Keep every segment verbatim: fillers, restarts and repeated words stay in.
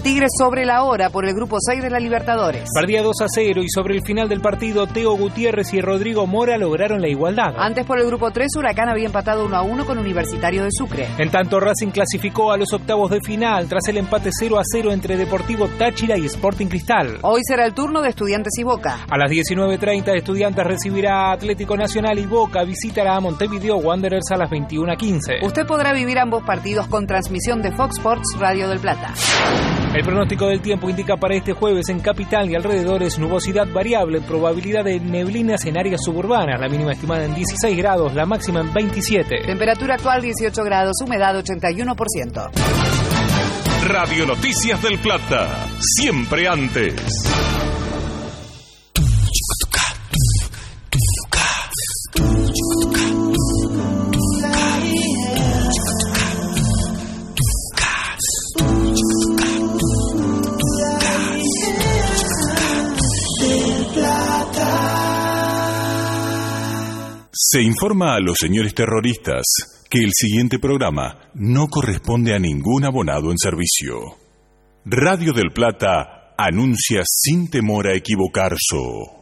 Tigre sobre la hora por el grupo seis de la Libertadores. Perdía dos a cero y sobre el final del partido, Teo Gutiérrez y Rodrigo Mora lograron la igualdad. Antes por el grupo tres, Huracán había empatado uno a uno con Universitario de Sucre. En tanto, Racing clasificó a los octavos de final tras el empate cero a cero entre Deportivo Táchira y Sporting Cristal. Hoy será el turno de Estudiantes y Boca. A las diecinueve treinta, Estudiantes recibirá a Atlético Nacional y Boca visitará a Montevideo Wanderers a las veintiuna quince. Usted podrá vivir ambos partidos con transmisión de Fox Sports Radio del Plata. El pronóstico del tiempo indica para este jueves en capital y alrededores nubosidad variable, probabilidad de neblinas en áreas suburbanas, la mínima estimada en dieciséis grados, la máxima en veintisiete. Temperatura actual dieciocho grados, humedad ochenta y uno por ciento. Radio Noticias del Plata, siempre antes. Se informa a los señores terroristas que el siguiente programa no corresponde a ningún abonado en servicio. Radio del Plata anuncia sin temor a equivocarse.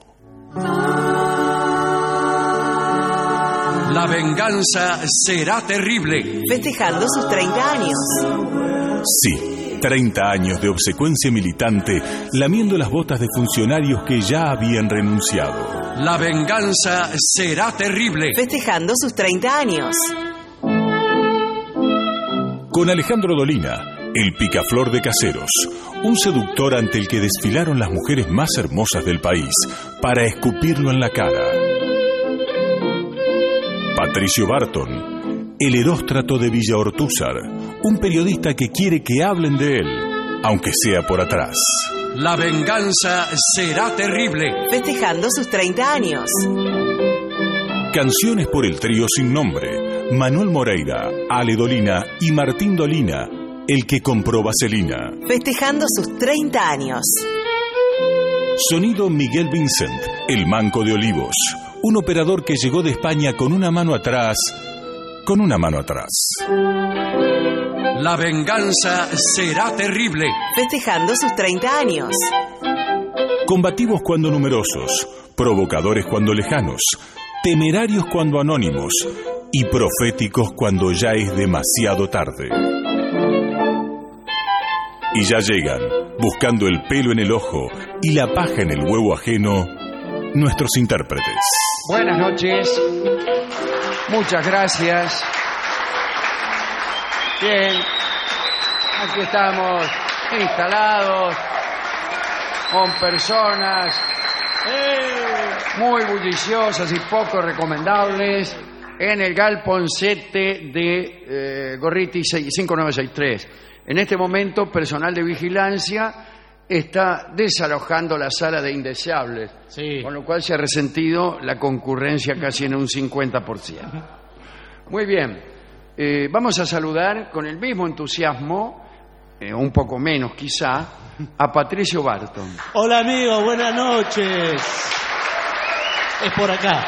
La venganza será terrible. Festejando sus treinta años. Sí, treinta años de obsecuencia militante, lamiendo las botas de funcionarios que ya habían renunciado. La venganza será terrible. Festejando sus treinta años. Con Alejandro Dolina, el picaflor de Caseros, un seductor ante el que desfilaron las mujeres más hermosas del país para escupirlo en la cara. Patricio Barton, el heróstrato de Villa Ortúzar, un periodista que quiere que hablen de él, aunque sea por atrás. La venganza será terrible. Festejando sus treinta años. Canciones por el trío sin nombre, Manuel Moreira, Ale Dolina y Martín Dolina, el que compró vaselina. Festejando sus treinta años. Sonido Miguel Vincent, el manco de Olivos, un operador que llegó de España con una mano atrás, con una mano atrás. La venganza será terrible. Festejando sus treinta años. Combativos cuando numerosos, provocadores cuando lejanos, temerarios cuando anónimos y proféticos cuando ya es demasiado tarde. Y ya llegan, buscando el pelo en el ojo y la paja en el huevo ajeno, nuestros intérpretes. Buenas noches, muchas gracias. Bien, aquí estamos instalados con personas eh, muy bulliciosas y poco recomendables en el galponcete de eh, Gorriti cinco nueve seis tres. En este momento, personal de vigilancia está desalojando la sala de indeseables, sí. Con lo cual se ha resentido la concurrencia casi en un cincuenta por ciento. Muy bien. Eh, vamos a saludar con el mismo entusiasmo, eh, un poco menos quizá, a Patricio Barton. Hola amigos, buenas noches. Es por acá.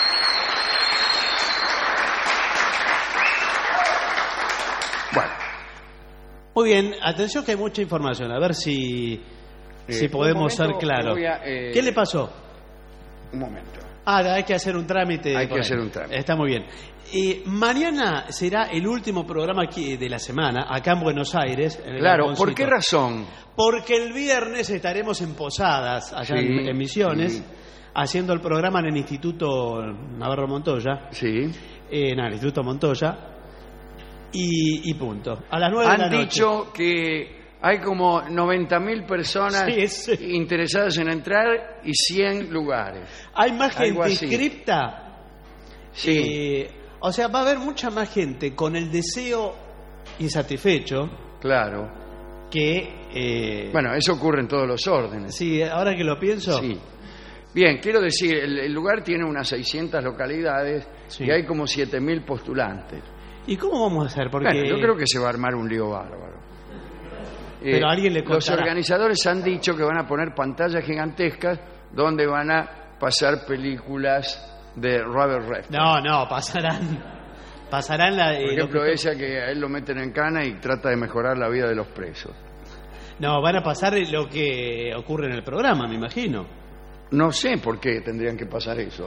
Bueno. Muy bien, atención que hay mucha información, a ver si, eh, si podemos ser claros. Eh, ¿Qué le pasó? Un momento. Ah, hay que hacer un trámite. Hay que hacer un trámite. Está muy bien. Eh, mañana será el último programa aquí de la semana, acá en Buenos Aires. En el claro, Galponcito. ¿por qué razón? Porque el viernes estaremos en Posadas, allá sí, en, en Misiones, sí. haciendo el programa en el Instituto Navarro Montoya. Sí. Eh, en el Instituto Montoya. Y, y punto. A las nueve de la noche. Han dicho que hay como noventa mil personas sí, sí. interesadas en entrar y cien lugares. Hay más Algo gente así. inscripta. Sí. Eh, o sea, va a haber mucha más gente con el deseo insatisfecho. Claro. Que... Eh... Bueno, eso ocurre en todos los órdenes. Sí, ahora que lo pienso. Sí. Bien, quiero decir, el, el lugar tiene unas seiscientas localidades sí. y hay como siete mil postulantes. ¿Y cómo vamos a hacer? Porque bueno, yo creo que se va a armar un lío bárbaro. Pero eh, alguien le contará. Los organizadores han dicho que van a poner pantallas gigantescas donde van a pasar películas de Robert Redford. No, no, pasarán. Pasarán la. Por eh, ejemplo, que... esa que a él lo meten en cana y trata de mejorar la vida de los presos. No, van a pasar lo que ocurre en el programa, me imagino. No sé por qué tendrían que pasar eso.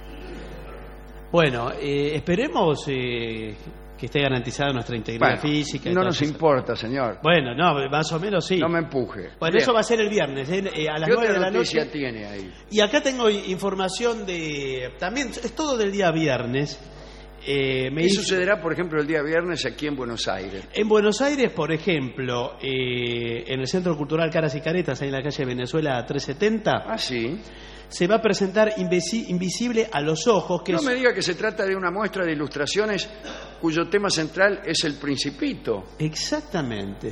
Bueno, eh, esperemos eh, que esté garantizada nuestra integridad Bueno, física. y no todas nos esas- importa, señor. Bueno, no, más o menos sí. No me empuje. Bueno, Bien. eso va a ser el viernes, eh, eh, a las ¿Qué nueve otra de la noticia noche. tiene ahí? Y acá tengo información de... También es todo del día viernes. Eh, me ¿Qué hizo- sucederá, por ejemplo, el día viernes aquí en Buenos Aires? En Buenos Aires, por ejemplo, eh, en el Centro Cultural Caras y Caretas, ahí en la calle Venezuela trescientos setenta, Ah, sí. se va a presentar Invisi- Invisible a los Ojos, que No es... me diga que se trata de una muestra de ilustraciones cuyo tema central es el Principito. Exactamente.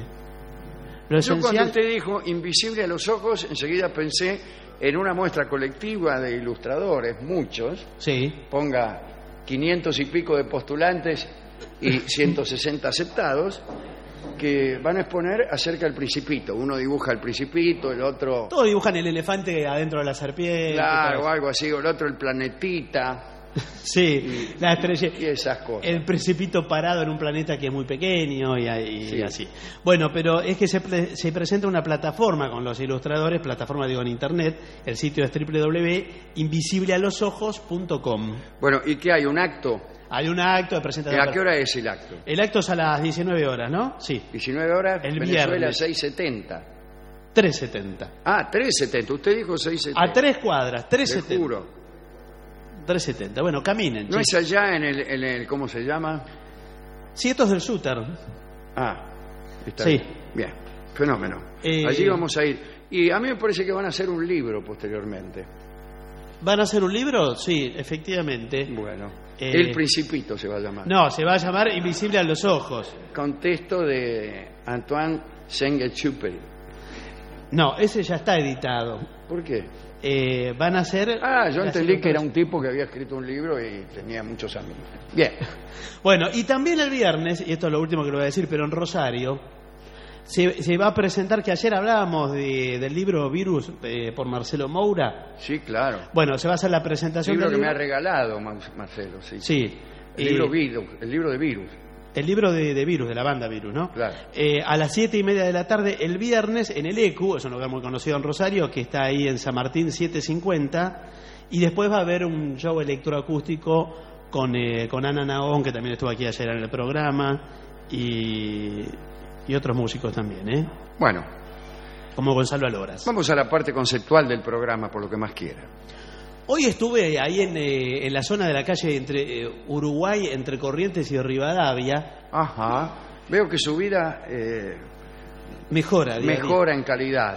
Lo Yo cuando esencial... usted dijo invisible a los ojos, enseguida pensé en una muestra colectiva de ilustradores, muchos, Sí. ponga quinientos y pico de postulantes y ciento sesenta aceptados, que van a exponer acerca del Principito. Uno dibuja el Principito, el otro... Todos dibujan el elefante adentro de la serpiente. Claro, todo o algo así, o el otro el planetita, eso. Sí, la estrella... y esas cosas. El Principito parado en un planeta que es muy pequeño y, y Sí. así. Bueno, pero es que se, pre- se presenta una plataforma con los ilustradores, plataforma digo en internet, el sitio es doble u doble u doble u punto invisible a los ojos punto com. Bueno, ¿y qué hay? ¿Un acto? Hay un acto de ¿Y presentación. a qué hora es el acto? El acto es a las diecinueve horas, ¿no? Sí, diecinueve horas, El Venezuela viernes. seiscientos setenta. trescientos setenta. Ah, trescientos setenta, usted dijo seiscientos setenta. A tres cuadras, Le trescientos setenta. juro. trescientos setenta. Bueno, caminen. ¿No chicos. es allá en el, en el, ¿cómo se llama? Sí, esto es del Súter. Ah, está Sí. bien. Bien, fenómeno. Eh, Allí vamos a ir. Y a mí me parece que van a hacer un libro posteriormente. ¿Van a hacer un libro? Sí, efectivamente. Bueno, Eh, El Principito se va a llamar. No, se va a llamar Invisible a los Ojos. Con texto de Antoine Saint-Exupéry. No, ese ya está editado. ¿Por qué? Eh, van a ser... Ah, yo las entendí que era ilustraciones. un tipo que había escrito un libro y tenía muchos amigos. Bien. Bueno, y también el viernes, y esto es lo último que le voy a decir, pero en Rosario, se, se va a presentar, que ayer hablábamos de- del libro Virus eh, por Marcelo Moura. Sí, claro. Bueno, se va a hacer la El presentación libro del que me ha libro. regalado Mar- Marcelo, sí. Sí. El eh, libro Virus, el libro de Virus. El libro de, de Virus, de la banda Virus, ¿no? Claro. Eh, a las siete y media de la tarde, el viernes, en el E C U, es un lugar muy conocido en Rosario, que está ahí en San Martín setecientos cincuenta, y después va a haber un show electroacústico con, eh, con Ana Nahón, que también estuvo aquí ayer en el programa, y, y otros músicos también, ¿eh? Bueno, Como Gonzalo Aloras. vamos a la parte conceptual del programa, por lo que más quiera. Hoy estuve ahí en, eh, en la zona de la calle entre eh, Uruguay, entre Corrientes y Rivadavia. Ajá. Veo que su vida eh, Mejora, día a día. mejora en calidad.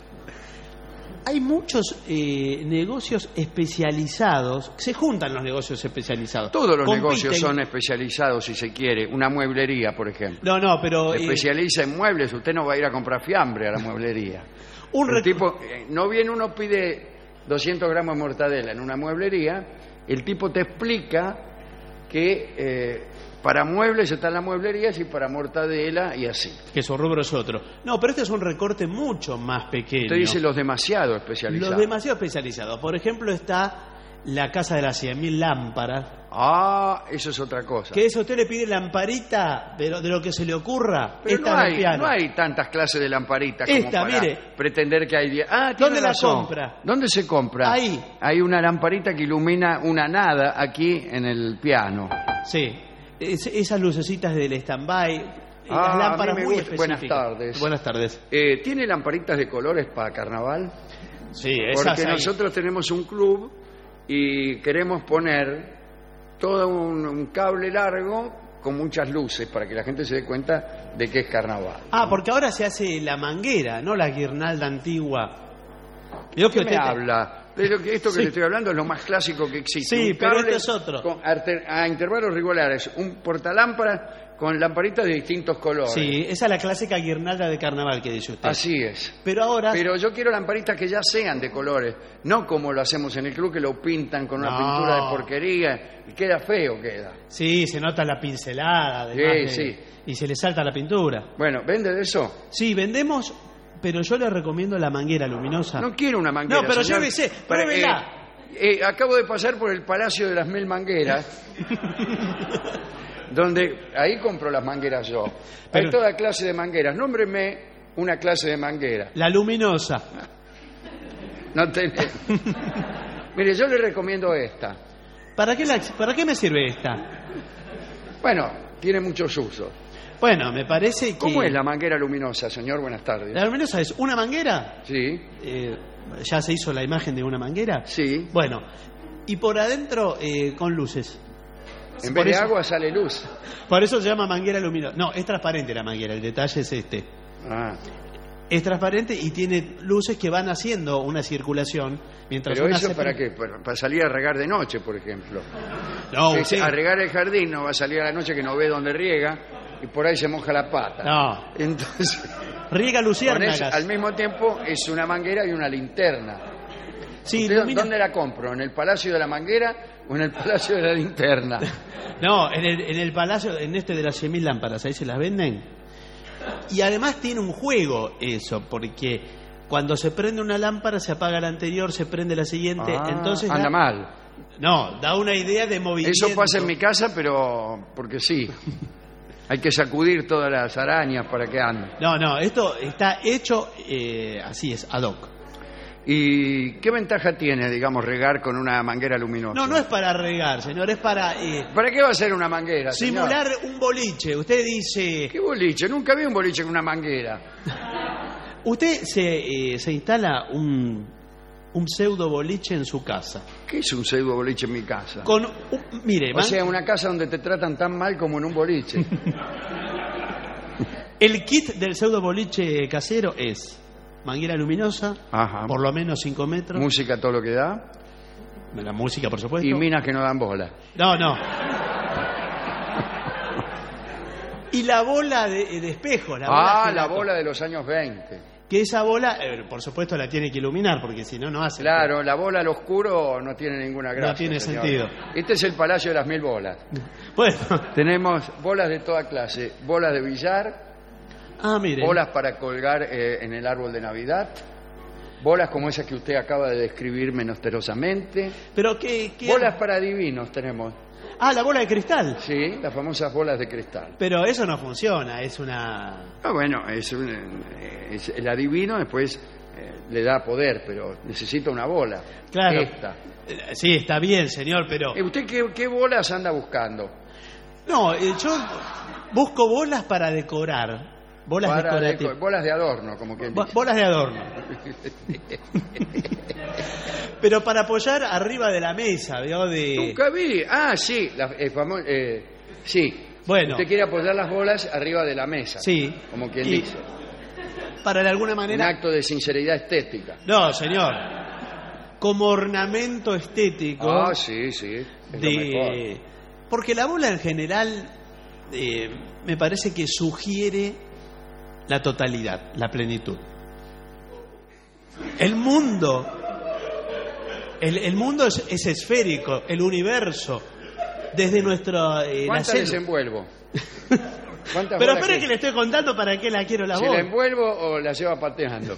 Hay muchos eh, negocios especializados, se juntan los negocios especializados. Todos los Compiten- negocios son especializados, si se quiere. Una mueblería, por ejemplo. No, no, pero... Se eh, especializa en muebles. Usted no va a ir a comprar fiambre a la mueblería. un El rec- tipo, eh, no viene uno pide doscientos gramos de mortadela en una mueblería, el tipo te explica que eh, para muebles está la mueblería y para mortadela y así. Que su rubro es otro. No, pero este es un recorte mucho más pequeño. Usted dice los demasiado especializados. Los demasiado especializados. Por ejemplo, está la Casa de las cien mil lámparas. Ah, eso es otra cosa. Que eso usted le pide lamparita de lo, de lo que se le ocurra. Pero esta no en el hay, piano. no hay tantas clases de lamparitas como Esta, para mire. pretender que hay diez. Ah, tiene ¿Dónde la razón. compra? ¿Dónde se compra? Ahí. Hay una lamparita que ilumina una nada aquí en el piano. Sí. Es- esas lucecitas del stand-by. eh, Ah, las a lámparas mí me muy gusta. Buenas específicas. tardes. Buenas tardes. Eh, ¿Tiene lamparitas de colores para carnaval? Sí, esas Porque ahí. nosotros tenemos un club y queremos poner todo un, un cable largo con muchas luces para que la gente se dé cuenta de que es carnaval. Ah, porque ahora se hace la manguera, no la guirnalda antigua. Veo ¿Qué que me usted- habla? De lo que, esto que Sí. le estoy hablando es lo más clásico que existe. Sí, Un pero cable esto es otro. con arte- a intervalos regulares, un portalámpara con lamparitas de distintos colores. Sí, esa es la clásica guirnalda de carnaval que dice usted. Así es. Pero ahora... Pero yo quiero lamparitas que ya sean de colores, no como lo hacemos en el club, que lo pintan con una No. pintura de porquería y queda feo, queda. Sí, se nota la pincelada. además de- Sí, sí. Y se le salta la pintura. Bueno, ¿vende de eso? Sí, vendemos, pero yo le recomiendo la manguera luminosa. No quiero una manguera. No, pero señor. llévese, Para- pruébela. eh, eh, acabo de pasar por el Palacio de las Mil Mangueras, donde ahí compro las mangueras yo. Pero- Hay toda clase de mangueras. Nómbreme una clase de manguera. La luminosa. No tenés. Mire, yo le recomiendo esta. ¿Para qué, la, ¿Para qué me sirve esta? Bueno, tiene muchos usos. Bueno, me parece que... ¿Cómo es la manguera luminosa, señor? Buenas tardes. La luminosa es una manguera. Sí. Eh, ¿Ya se hizo la imagen de una manguera? Sí. Bueno, y por adentro eh, con luces. En Por vez de eso- agua sale luz. Por eso se llama manguera luminosa. No, es transparente la manguera, el detalle es este. Ah. Es transparente y tiene luces que van haciendo una circulación mientras Pero una eso se para prende- qué? Para, para salir a regar de noche, por ejemplo. No, Que usted- A regar el jardín no va a salir a la noche que no ve dónde riega y por ahí se moja la pata. No. Entonces, riega con luciérnagas. eso, al mismo tiempo es una manguera y una linterna. Sí, ¿Usted ilumina- ¿Dónde la compro? ¿En el Palacio de la Manguera o en el Palacio de la Linterna? No, en el, en el palacio, en este de las cien mil lámparas, ahí se las venden. Y además tiene un juego eso, porque cuando se prende una lámpara se apaga la anterior, se prende la siguiente, Ah, entonces... anda da- mal. No, da una idea de movimiento. Eso pasa en mi casa, pero porque sí. Hay que sacudir todas las arañas para que anden. No, no, esto está hecho, eh, así es, ad hoc. ¿Y qué ventaja tiene, digamos, regar con una manguera luminosa? No, no es para regar, señor, es para eh, ¿Para qué va a ser una manguera, señor? simular un boliche. Usted dice... ¿Qué boliche? Nunca vi un boliche con una manguera. Usted se, eh, se instala un, un pseudo boliche en su casa. ¿Qué es un pseudo boliche en mi casa? Con un- mire, O man- sea, una casa donde te tratan tan mal como en un boliche. el kit del pseudo boliche casero es manguera luminosa, Ajá. por lo menos cinco metros. Música todo lo que da. La música, por supuesto. Y minas que no dan bola. No, no. Y la bola de, de espejo. La bola Ah, la girato- bola de los años veinte. Que esa bola, eh, por supuesto, la tiene que iluminar, porque si no, no hace. Claro, la bola al oscuro no tiene ninguna gracia. No tiene señor. sentido. Este es el Palacio de las Mil Bolas. Bueno. Tenemos bolas de toda clase. Bolas de billar, Ah, mire. bolas para colgar eh, en el árbol de Navidad, bolas como esas que usted acaba de describir menosτερosamente, Pero qué, qué- bolas para adivinos tenemos. Ah, la bola de cristal. Sí, las famosas bolas de cristal. Pero eso no funciona, es una... Ah, bueno, es, un, eh, es- el adivino después eh, le da poder, pero necesita una bola. Claro. Esta. Eh, Sí, está bien, señor, pero... Eh, ¿Usted qué, qué bolas anda buscando? No, eh, yo busco bolas para decorar. Bolas Para decorativas. deco- bolas de adorno, como quien Bo- dice. bolas de adorno. Pero para apoyar arriba de la mesa, ¿vio? De... Nunca vi. Ah, sí, la, el famo- eh, sí. Bueno. Usted quiere apoyar las bolas arriba de la mesa. Sí. Como quien Y dice. Para de alguna Un manera... acto de sinceridad estética. No, señor. Como ornamento estético Ah, sí, sí. Es lo mejor. de... Porque la bola en general eh, me parece que sugiere la totalidad, la plenitud. El mundo, el, el mundo es, es esférico, el universo, desde nuestro... Eh, la ¿Cuántas célula. desenvuelvo? ¿Cuántas Pero bolas espere que- que le estoy contando para qué la quiero la ¿Si la bola. envuelvo o la lleva pateando?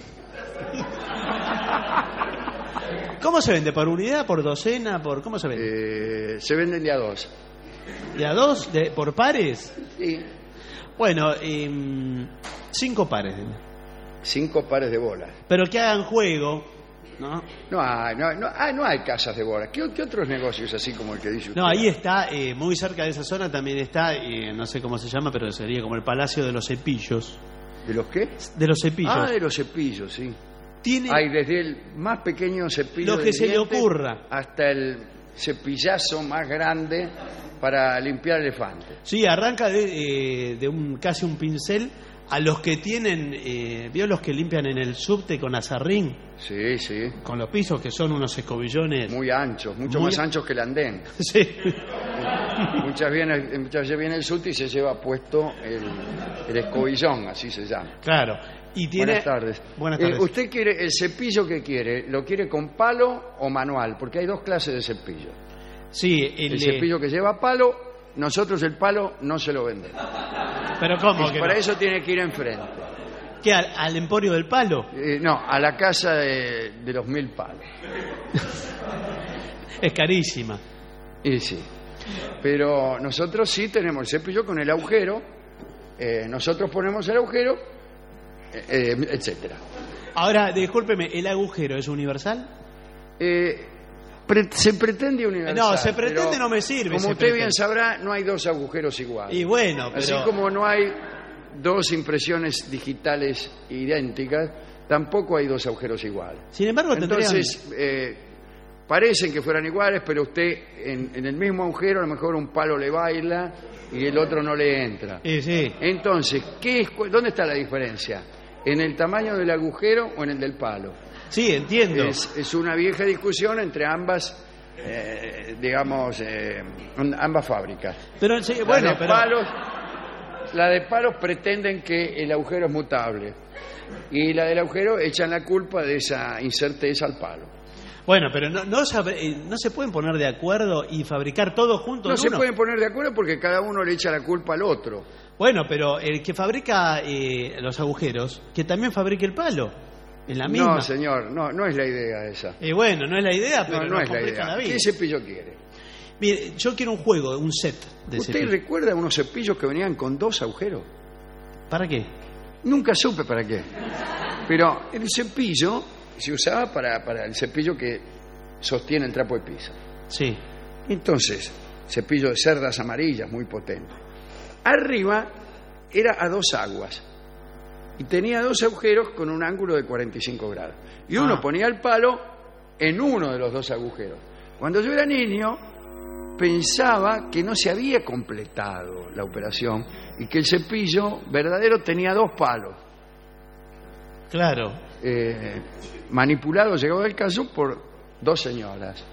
¿Cómo se vende? ¿Por unidad? ¿Por docena? ¿Por cómo se vende? Eh, se venden de a dos. ¿De a dos? ¿De, ¿Por pares? Sí. Bueno, em, cinco pares. Cinco pares de bolas. Pero que hagan juego, ¿no? No hay, no, hay- no, ah, no hay casas de bolas. ¿Qué, qué otros negocios así como el que dice usted? No, ahí está, eh, muy cerca de esa zona también está, eh, no sé cómo se llama, pero sería como el Palacio de los Cepillos. ¿De los qué? De los cepillos. Ah, de los cepillos, sí. Tiene... Hay desde el más pequeño cepillo Lo que de se le dientes ocurra. hasta el cepillazo más grande para limpiar elefantes. Sí, arranca de, eh, de un casi un pincel a los que tienen, eh, ¿vio los que limpian en el subte con azarrín? Sí, sí. Con los pisos, que son unos escobillones. Muy anchos, mucho Muy- más anchos que el andén. Sí. Muchas, viene, muchas veces viene el subte y se lleva puesto el, el escobillón, así se llama. Claro. Y tiene... Buenas tardes. Buenas Eh, tardes. ¿Usted quiere el cepillo que quiere? ¿Lo quiere con palo o manual? Porque hay dos clases de cepillo. Sí, el, El eh, cepillo que lleva palo, nosotros el palo no se lo vendemos. Pero ¿cómo Y que para no? eso tiene que ir enfrente. ¿Qué, al, al emporio del palo? Eh, no, a la casa de, de los mil palos. Es carísima. Y sí. Pero nosotros sí tenemos el cepillo con el agujero. Eh, nosotros ponemos el agujero eh, etcétera. Ahora, discúlpeme, ¿el agujero es universal? Eh, pre- se pretende universal. No, se pretende pero no me sirve. Como se usted pretende. bien sabrá, no hay dos agujeros iguales. Y bueno, pero... Así como no hay dos impresiones digitales idénticas, tampoco hay dos agujeros iguales. Sin embargo, tendrían... Entonces, eh, parecen que fueran iguales, pero usted en, en el mismo agujero a lo mejor un palo le baila y el otro no le entra. Sí, sí. Entonces, ¿qué es, cu- ¿dónde está la diferencia? ¿En el tamaño del agujero o en el del palo? Sí, entiendo. Es, es una vieja discusión entre ambas, eh, digamos, eh, ambas fábricas. Pero, sí, La bueno, de pero... palos, la de palos pretenden que el agujero es mutable y la del agujero echan la culpa de esa incerteza al palo. Bueno, pero no, no, sabe- eh, no se pueden poner de acuerdo y fabricar todo junto No en se uno. pueden poner de acuerdo porque cada uno le echa la culpa al otro. Bueno, pero el que fabrica eh, los agujeros, que también fabrique el palo. En la misma. No, señor, no, no es la idea esa. Y bueno, no es la idea, pero No, no nos es la complica idea. la vida. ¿Qué cepillo quiere? Mire, yo quiero un juego, un set de ¿Usted cepillos. recuerda unos cepillos que venían con dos agujeros? ¿Para qué? Nunca supe para qué. Pero el cepillo se usaba para, para el cepillo que sostiene el trapo de piso. Sí. Entonces, cepillo de cerdas amarillas, muy potente. Arriba era a dos aguas y tenía dos agujeros con un ángulo de cuarenta y cinco grados. Y uno Ah. ponía el palo en uno de los dos agujeros. Cuando yo era niño, pensaba que no se había completado la operación y que el cepillo verdadero tenía dos palos. Claro. Eh, manipulado, llegado el caso, por dos señoras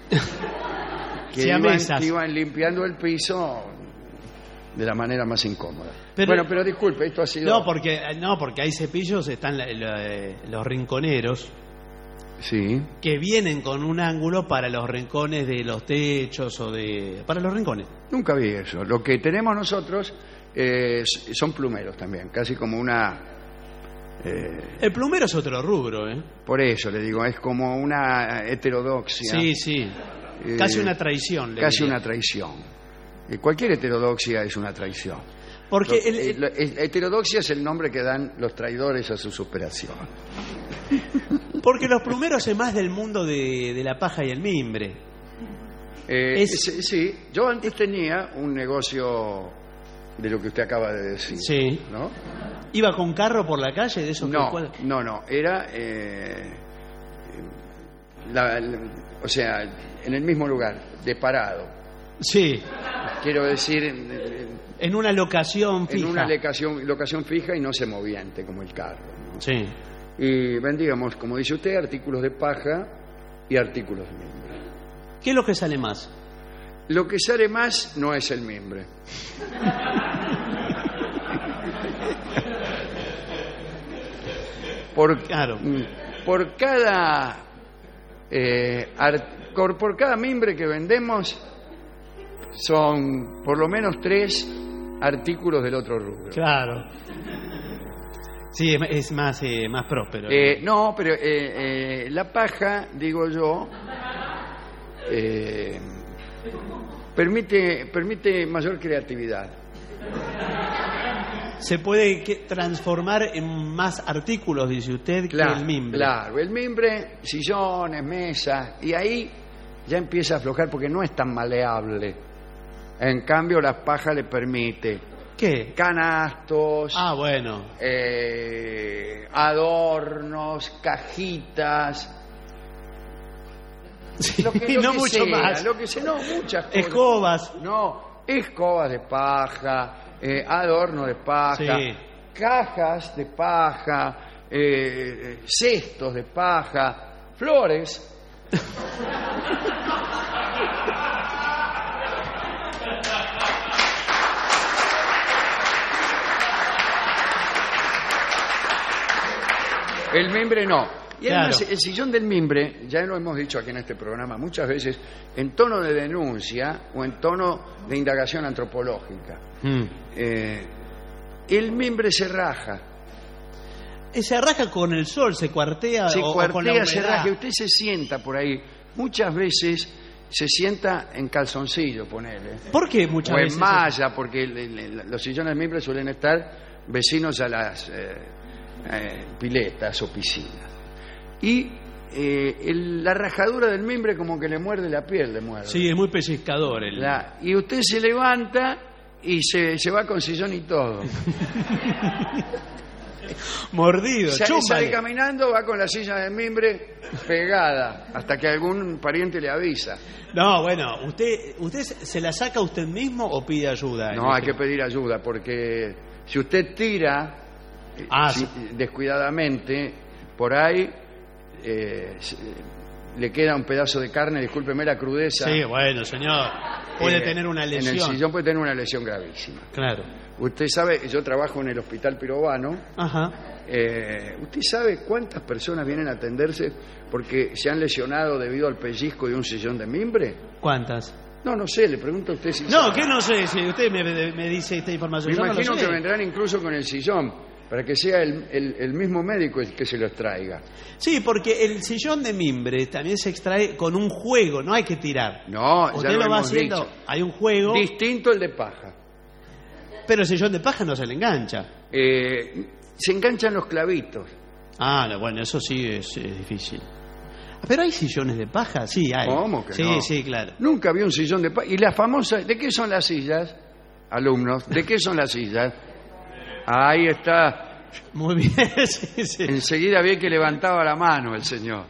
que iban, Siamesas. que iban limpiando el piso de la manera más incómoda. Pero- bueno, pero disculpe, esto ha sido... No, porque no, porque hay cepillos, están la- la- los rinconeros Sí, que vienen con un ángulo para los rincones de los techos o de para los rincones. nunca vi eso. Lo que tenemos nosotros eh, son plumeros también, casi como una... eh, El plumero es otro rubro, ¿eh? por eso le digo, es como una heterodoxia. Sí, sí. Eh, Casi una traición. le Casi diría. una traición. Eh, cualquier heterodoxia es una traición. Porque Lo- el- eh, el- lo- eh, heterodoxia es el nombre que dan los traidores a sus operaciones. porque los plumeros es más del mundo de, de la paja y el mimbre. Eh, Es- sí, sí, yo antes tenía un negocio de lo que usted acaba de decir. Sí. ¿No? ¿Iba con carro por la calle de esos que No, cual- no, no. Era, eh, la- la- o sea, en el mismo lugar, de parado. Sí, Quiero decir, en, en- en una locación en fija. una locación, locación fija y no se moviente como el carro. ¿no? Sí. Y vendíamos, como dice usted, artículos de paja y artículos de mimbre. ¿Qué es lo que sale más? Lo que sale más no es el mimbre. Por, Claro. mm, por cada eh, ar- por, por cada mimbre que vendemos son por lo menos tres artículos del otro rubro. Claro. Sí, es, es más, eh, más próspero. Eh, no, pero eh, eh, la paja, digo yo, eh, permite, permite mayor creatividad. Se puede que- transformar en más artículos, dice usted, Claro, que el mimbre. claro, el mimbre, sillones, mesas, y ahí ya empieza a aflojar porque no es tan maleable. En cambio, la paja le permite ¿Qué? canastos, Ah, bueno. eh, adornos, cajitas. Sí, Lo que, lo no que mucho sea, más. Lo que sea, no, muchas cosas. Escobas. No, escobas de paja, eh, adornos de paja, Sí. cajas de paja, eh, cestos de paja, flores. El mimbre no. Y además, Claro. el sillón del mimbre, ya lo hemos dicho aquí en este programa muchas veces, en tono de denuncia o en tono de indagación antropológica. Mm. Eh, el mimbre se raja, Eh, Se arraja con el sol, se cuartea, se o, o con la cuartea, se humedad. raja. Usted se sienta por ahí. Muchas veces se sienta en calzoncillo, ponele. ¿Por qué muchas O en veces? malla, porque el- el- el- los sillones de mimbre suelen estar vecinos a las... eh, eh, piletas o piscinas. Y eh, el, la rajadura del mimbre como que le muerde la piel, le muerde. Sí, es muy pellizcador. El... La, y usted se levanta y se, se va con sillón y todo. Mordido, Sale, chúmbale. sale caminando, va con la silla de mimbre pegada hasta que algún pariente le avisa. No, bueno, ¿usted usted se la saca usted mismo o pide ayuda? No, hay que pedir ayuda porque si usted tira eh, Ah, si- sí. descuidadamente por ahí eh, se- le queda un pedazo de carne, discúlpeme la crudeza. Sí, bueno, señor. Puede eh, tener una En el lesión. sillón puede tener una lesión gravísima. Claro. Usted sabe, yo trabajo en el Hospital Pirovano. Ajá. Eh, ¿Usted sabe cuántas personas vienen a atenderse porque se han lesionado debido al pellizco de un sillón de mimbre? ¿Cuántas? No, no sé, le pregunto a usted si No, sabe. que no sé, si usted me, me dice esta información. Me yo no lo imagino sé. que vendrán incluso con el sillón, para que sea el, el- el mismo médico el que se los traiga. Sí, porque el sillón de mimbre también se extrae con un juego, no hay que tirar. No, ya Usted lo lo va hemos haciendo, dicho. hay un juego, Distinto el de paja. pero el sillón de paja no se le engancha. Eh, se enganchan los clavitos. Ah, no, bueno, eso sí es, es difícil. Pero hay sillones de paja, sí hay. ¿Cómo que sí, no? Sí, claro. Nunca vi un sillón de paja. ¿Y las famosas? ¿De qué son las sillas? Alumnos, ¿de qué son las sillas? Ahí está. Muy bien, sí, sí. Enseguida vi que levantaba la mano el señor.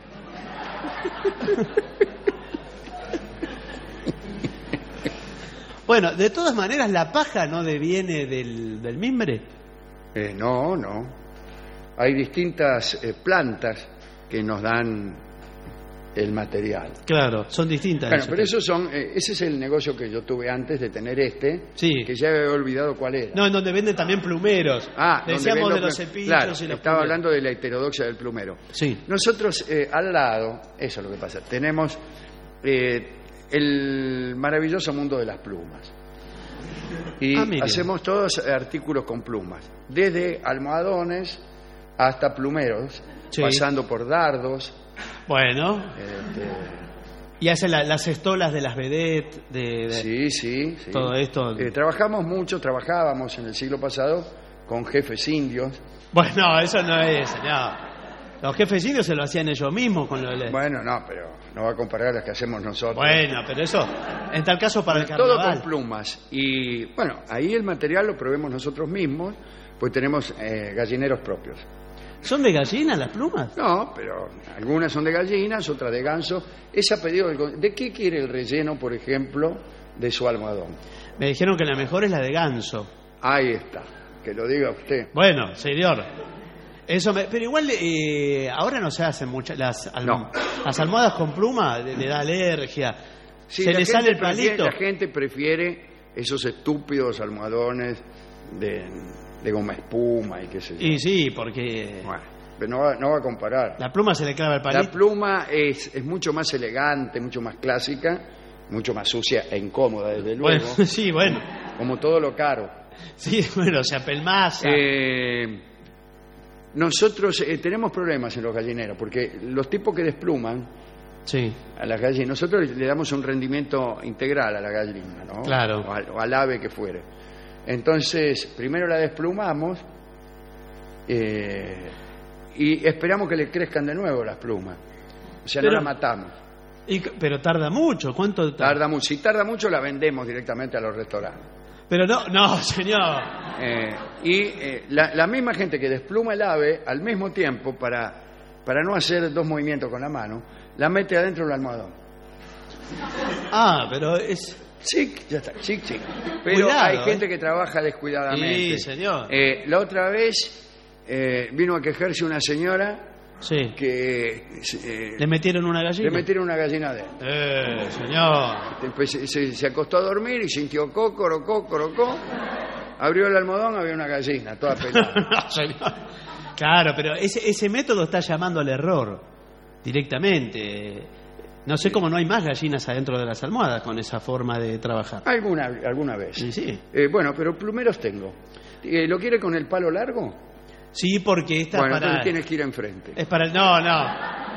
Bueno, de todas maneras, la paja no deviene del, del mimbre. Eh, no, no. Hay distintas eh, plantas que nos dan el material. Claro, son distintas. Bueno, eso. pero esos son, eh, ese es el negocio que yo tuve antes de tener este, Sí. que ya había olvidado cuál era. No, en donde venden también plumeros. Ah, donde Decíamos vendo de los pl- cepillos claro, y los estaba plumeros. hablando de la heterodoxia del plumero. Sí. Nosotros eh, al lado, eso es lo que pasa, tenemos eh, el maravilloso mundo de las plumas. Y Ah, mire. hacemos todos artículos con plumas, desde almohadones hasta plumeros, Sí. pasando por dardos. Bueno, este, y hace la- las estolas de las vedettes, de, de- sí, sí, sí. todo esto. Eh, trabajamos mucho, trabajábamos en el siglo pasado con jefes indios. Bueno, eso no es, señor. Los jefes indios se lo hacían ellos mismos con lo de... Bueno, no, pero no va a comparar las que hacemos nosotros. Bueno, pero eso, en tal caso para el Todo carnaval. con plumas. Y bueno, ahí el material lo probemos nosotros mismos, pues tenemos eh, gallineros propios. ¿Son de gallina las plumas? No, pero algunas son de gallinas, otras de ganso. Es a pedido del... con- ¿De qué quiere el relleno, por ejemplo, de su almohadón? Me dijeron que la mejor es la de ganso. Ahí está, que lo diga usted. Bueno, señor. Eso me- pero igual eh, ahora no se hacen muchas las, alm- No. las almohadas con pluma, le, le da alergia. Sí, se la le gente sale el prefiere- palito. La gente prefiere esos estúpidos almohadones de, de goma espuma y qué sé yo. Y sí, porque Bueno, pero no va, no va a comparar. la pluma se le clava el La palito. pluma es, es mucho más elegante, mucho más clásica, mucho más sucia e incómoda, desde luego, Bueno, sí, bueno. como todo lo caro. Sí, bueno, se apelmaza. Eh, nosotros eh, tenemos problemas en los gallineros, porque los tipos que despluman Sí. a las gallinas, nosotros le damos un rendimiento integral a la gallina, ¿no? Claro. O al, o al ave que fuere. Entonces, primero la desplumamos eh, y esperamos que le crezcan de nuevo las plumas. O sea, Pero- no la matamos. Y c- pero tarda mucho, ¿cuánto tarda? Tarda mucho. Si tarda mucho, la vendemos directamente a los restaurantes. Pero no, no, señor. Eh, y eh, la, la misma gente que despluma el ave, al mismo tiempo, para, para no hacer dos movimientos con la mano, la mete adentro del almohadón. Ah, pero es Chic, ya está, chic, chic. Pero Cuidado, hay ¿eh? gente que trabaja descuidadamente. Sí, señor. Eh, la otra vez eh, vino a quejarse una señora sí. que eh, ¿Le metieron una gallina? le metieron una gallina adentro. Eh, señor. Después se, se- se acostó a dormir y sintió cócoro, cócoro, có. Abrió el almohadón, había una gallina, toda pelada. No, señor. Claro, pero ese, ese método está llamando al error directamente. No sé cómo no hay más gallinas adentro de las almohadas con esa forma de trabajar. alguna, alguna vez. Sí, sí. Eh, bueno, pero plumeros tengo. Eh, ¿Lo quiere con el palo largo? Sí, porque esta Bueno, es para... entonces tienes que ir enfrente. Es para... No, no.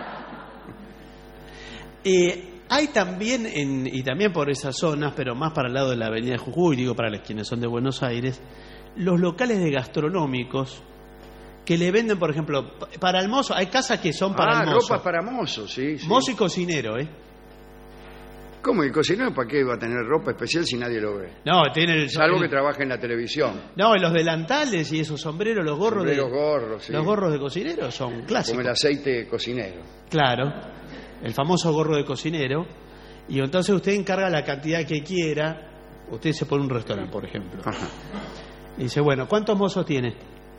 Eh, hay también, en, y también por esas zonas, pero más para el lado de la avenida de Jujuy, digo para los quienes son de Buenos Aires, los locales de gastronómicos que le venden, por ejemplo, para el mozo, hay casas que son para ah, el mozo. ropas para mozo, sí, sí. Mozo y cocinero, ¿eh? ¿Cómo? ¿El cocinero para qué va a tener ropa especial si nadie lo ve? No, tiene el... Salvo el- que trabaje en la televisión. No, y los delantales y esos sombreros, los gorros Sombreros de... gorros, sí. Los gorros de cocinero son Como clásicos. el aceite cocinero. Claro, el famoso gorro de cocinero. Y entonces usted encarga la cantidad que quiera. Usted se pone un restaurante, por ejemplo. Ajá. Y dice, bueno, ¿cuántos mozos tiene?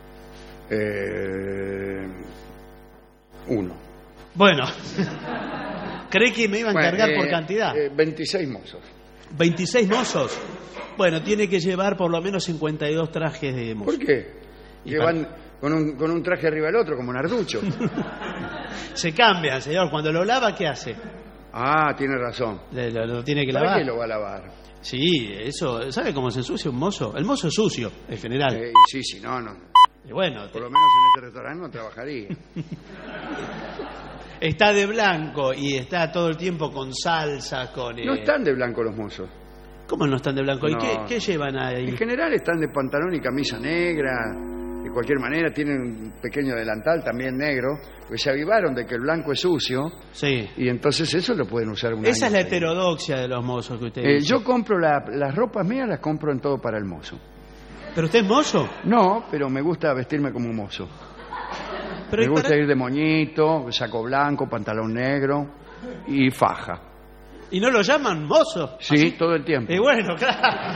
Eh, uno. Bueno, ¿cree que me iba a Bueno, encargar eh, por cantidad? eh, veintiséis mozos. ¿veintiséis mozos? Bueno, tiene que llevar por lo menos cincuenta y dos trajes de mozo. ¿Por qué? Y Que para- van con un, con un traje arriba del otro, como Narducho. Se cambian, señor. Cuando lo lava, ¿qué hace? Ah, tiene razón. Le- Lo, lo tiene que ¿Para lavar. qué lo va a lavar? Sí, eso. ¿Sabe cómo se ensucia un mozo? El mozo es sucio, en general. Eh, sí, sí, no, no. Y bueno, Por lo menos en este restaurante no trabajaría. está de blanco y está todo el tiempo con salsa, con... eh, No están de blanco los mozos. ¿Cómo no están de blanco? ¿Y No. qué, qué llevan ahí? En general están de pantalón y camisa negra. De cualquier manera tienen un pequeño delantal también negro. Pues se avivaron de que el blanco es sucio. Sí. Y entonces eso lo pueden usar un Esa es año la seguido. heterodoxia de los mozos que usted Eh, dice. yo compro la- las ropas mías, las compro en todo para el mozo. ¿Pero usted es mozo? No, pero me gusta vestirme como un mozo. Pero me ¿y gusta para- ir de moñito, saco blanco, pantalón negro y faja. ¿Y no lo llaman mozo? Sí, todo el tiempo. Y bueno, claro.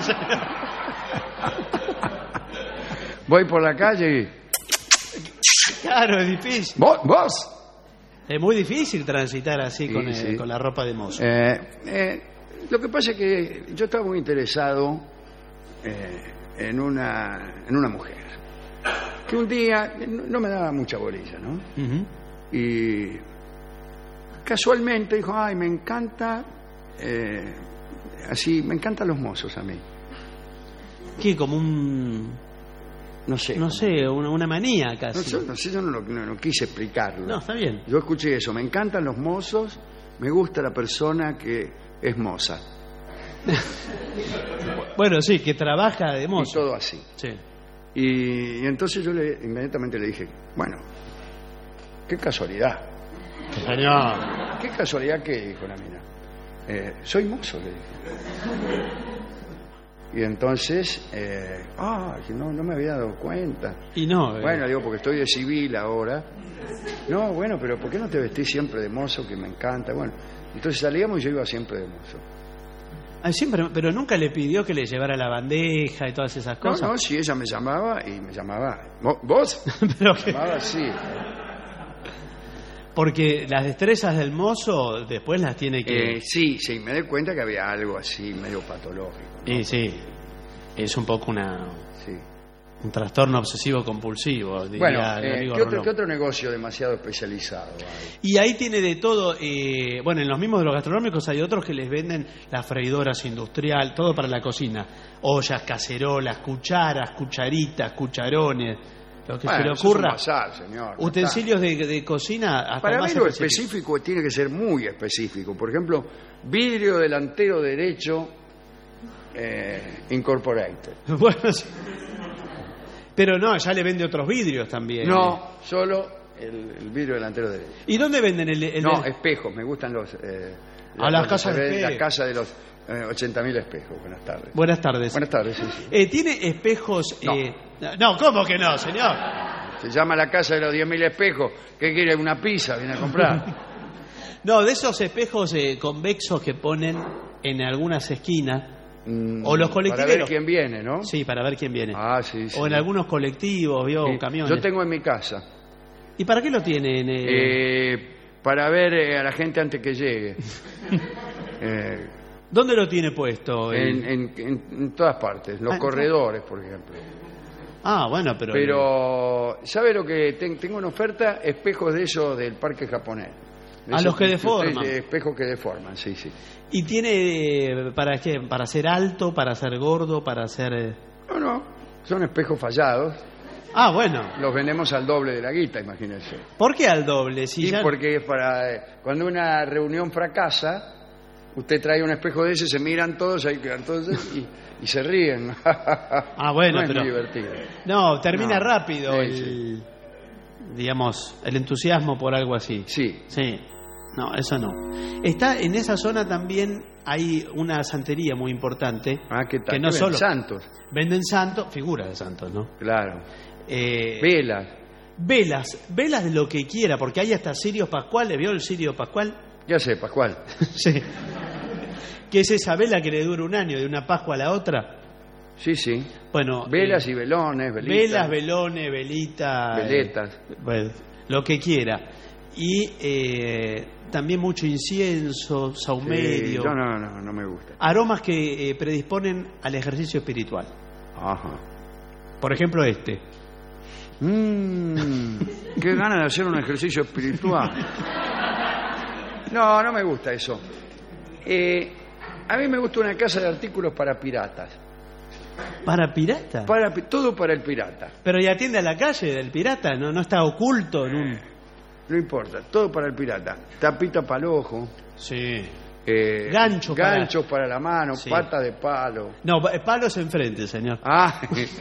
Voy por la calle y... Claro, es difícil. ¿Vos? ¿Vos? Es muy difícil transitar así Sí, con, el- sí. con la ropa de mozo. Eh, eh, lo que pasa es que yo estaba muy interesado eh, en, una, en una mujer que un día no, no me daba mucha bolilla, ¿no? Ujú. Y casualmente dijo, ay, me encanta, eh, así, me encantan los mozos a mí. ¿Qué? Como un... No sé. No sé, una, una manía No, casi. sé, no sé, yo no, lo- no- no quise explicarlo. No, está bien. Yo escuché eso, me encantan los mozos, me gusta la persona que es moza. Bueno, sí, que trabaja de Y mozo. todo así. Sí. Y, y entonces yo le, inmediatamente le dije, bueno, qué casualidad. Señor. ¿Qué casualidad que dijo la mina? Eh, soy mozo, le dije. Y entonces, eh, ah, no, no me había dado cuenta. Y no. eh, Bueno, digo, porque estoy de civil ahora. No, bueno, pero ¿por qué no te vestís siempre de mozo, que me encanta? Bueno, entonces salíamos y yo iba siempre de mozo. ah, siempre, pero nunca le pidió que le llevara la bandeja y todas esas No, cosas. no, si ella me llamaba y me llamaba... ¿Vo- ¿Vos? Pero Me que- llamaba así. porque las destrezas del mozo después las tiene que... Eh, sí, sí, me di cuenta que había algo así medio patológico. Y sí, es un poco una Sí. un trastorno obsesivo compulsivo, diría Bueno, el eh, amigo ¿qué, otro, Rolón. qué otro negocio demasiado especializado hay? Y ahí tiene de todo, eh, bueno, en los mismos de los gastronómicos hay otros que les venden las freidoras industrial, todo para la cocina, ollas, cacerolas, cucharas, cucharitas, cucharones, lo que Bueno, se le eso es un ocurra, bazar, señor, no utensilios de, de cocina hasta Para más mí lo específicos. específico tiene que ser muy específico. Por ejemplo, vidrio delantero derecho eh, incorporated. Bueno, sí. Pero no, ya le vende otros vidrios también. No, solo el, el vidrio delantero derecho. ¿Y dónde venden el, el- No, espejos, me gustan los... eh, A las los- casas se de ve La espejos. casa de los eh, ochenta mil espejos. Buenas tardes. Buenas tardes. Buenas tardes, sí, sí. Eh, ¿Tiene espejos? No. eh, no, ¿cómo que no, señor? Se llama la casa de los diez mil espejos. ¿Qué quiere? ¿Una pizza? Viene a comprar. No, de esos espejos eh, convexos que ponen en algunas esquinas, Mm, o los Para colectiveros. ver quién viene, ¿no? Sí, para ver quién viene. Ah, sí, sí. O en algunos colectivos, vio, Sí. camiones. Yo tengo en mi casa. ¿Y para qué lo tienen? eh? Eh, para ver eh, a la gente antes que llegue. Eh, ¿Dónde lo tiene puesto? en, Eh, en- en- en todas partes. Los Ah, corredores, por ejemplo. Ah, bueno, pero... Pero, ¿sabe lo que ten- tengo en oferta? Espejos de esos del parque japonés. De A esos los que usted- deforman. de espejos que deforman, sí, sí. ¿Y tiene eh, para qué? ¿Para ser alto, para ser gordo, para ser...? eh? No, no, son espejos fallados. Ah, bueno. Los vendemos al doble de la guita, imagínense. ¿Por qué al doble? Si Y ya... porque es para eh, cuando una reunión fracasa, usted trae un espejo de ese, se miran todos, ahí quedan todos y, y se ríen. Ah, bueno, no es pero... muy divertido. No, termina No, rápido sí, el... sí. digamos, el entusiasmo por algo así. Sí. Sí. No, eso no. Está en esa zona también hay una santería muy importante. Ah, ¿qué tal? Que no ¿Qué solo venden? Santos. Venden santos, figuras de santos, ¿no? Claro. Eh, Velas. velas, velas de lo que quiera, porque hay hasta cirios pascuales. ¿Vio el cirio pascual? Ya sé, Pascual. Sí. ¿Qué es esa vela que le dura un año, de una Pascua a la otra? Sí, sí. Bueno, Velas eh, y velones, velitas. velas, velones, velitas, Veletas. eh, bueno, lo que quiera. Y eh, también mucho incienso, saumerio, Sí, no, no, no, no me gusta. aromas que eh, predisponen al ejercicio espiritual. Ajá. Por ejemplo, este. Mmm, qué ganas de hacer un ejercicio espiritual. No, no me gusta eso. Eh, a mí me gusta una casa de artículos para piratas. ¿Para pirata? Para, todo para el pirata. Pero ya atiende a la calle del pirata, no, no está oculto en un... No importa, todo para el pirata. Tapita para el ojo. Sí. Eh, Gancho para- ganchos para... la mano, Sí. pata de palo. No, pa- palos enfrente, señor. Ah,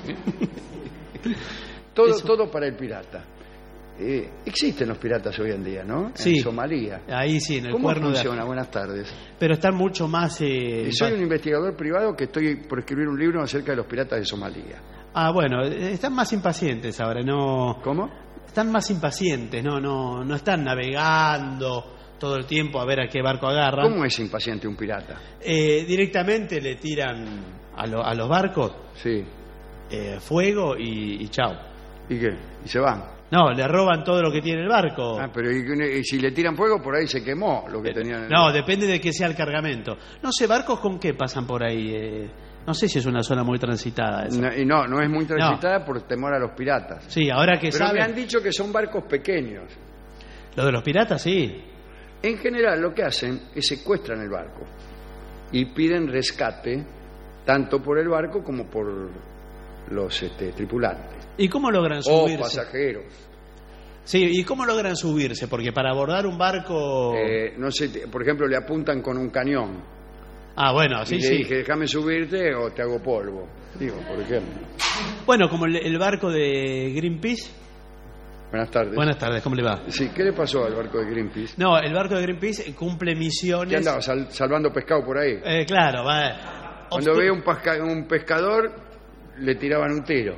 todo, Eso. todo para el pirata. Eh, existen los piratas hoy en día, ¿no? Sí. En Somalia. Ahí sí, en el ¿Cómo cuerno funciona? de... Buenas tardes. Pero están mucho más... eh, Eh, soy más- un investigador privado que estoy por escribir un libro acerca de los piratas de Somalia. Ah, bueno, eh, están más impacientes ahora, no... ¿Cómo? Están más impacientes, no, no, no están navegando todo el tiempo a ver a qué barco agarran. ¿Cómo es impaciente un pirata? Eh, directamente le tiran a, lo- a los barcos Sí. eh, fuego y, y chao. ¿Y qué? ¿Y se van? No, le roban todo lo que tiene el barco. Ah, pero ¿y, y si le tiran fuego por ahí se quemó lo que tenían en el No, depende de que sea el cargamento. No sé, barcos con qué pasan por ahí. Eh, no sé si es una zona muy transitada esa. No, y no, no es muy transitada por temor a los piratas. Sí, ahora que Pero me han saben. dicho que son barcos pequeños. Lo de los piratas, sí. En general lo que hacen es secuestran el barco y piden rescate tanto por el barco como por los este, tripulantes ¿Y cómo logran o subirse? pasajeros. Sí, ¿y cómo logran subirse? Porque para abordar un barco... Eh, no sé, te- por ejemplo, le apuntan con un cañón Ah, bueno, y sí, le sí. dije, déjame subirte o te hago polvo. Digo, por ejemplo. Bueno, como el, el barco de Greenpeace. Buenas tardes. Buenas tardes, ¿cómo le va? Sí, ¿qué le pasó al barco de Greenpeace? No, el barco de Greenpeace cumple misiones... ¿Qué andaba sal- salvando pescado por ahí? Eh, claro, va... Cuando obstru- veía un, pasca- un pescador, le tiraban un tiro.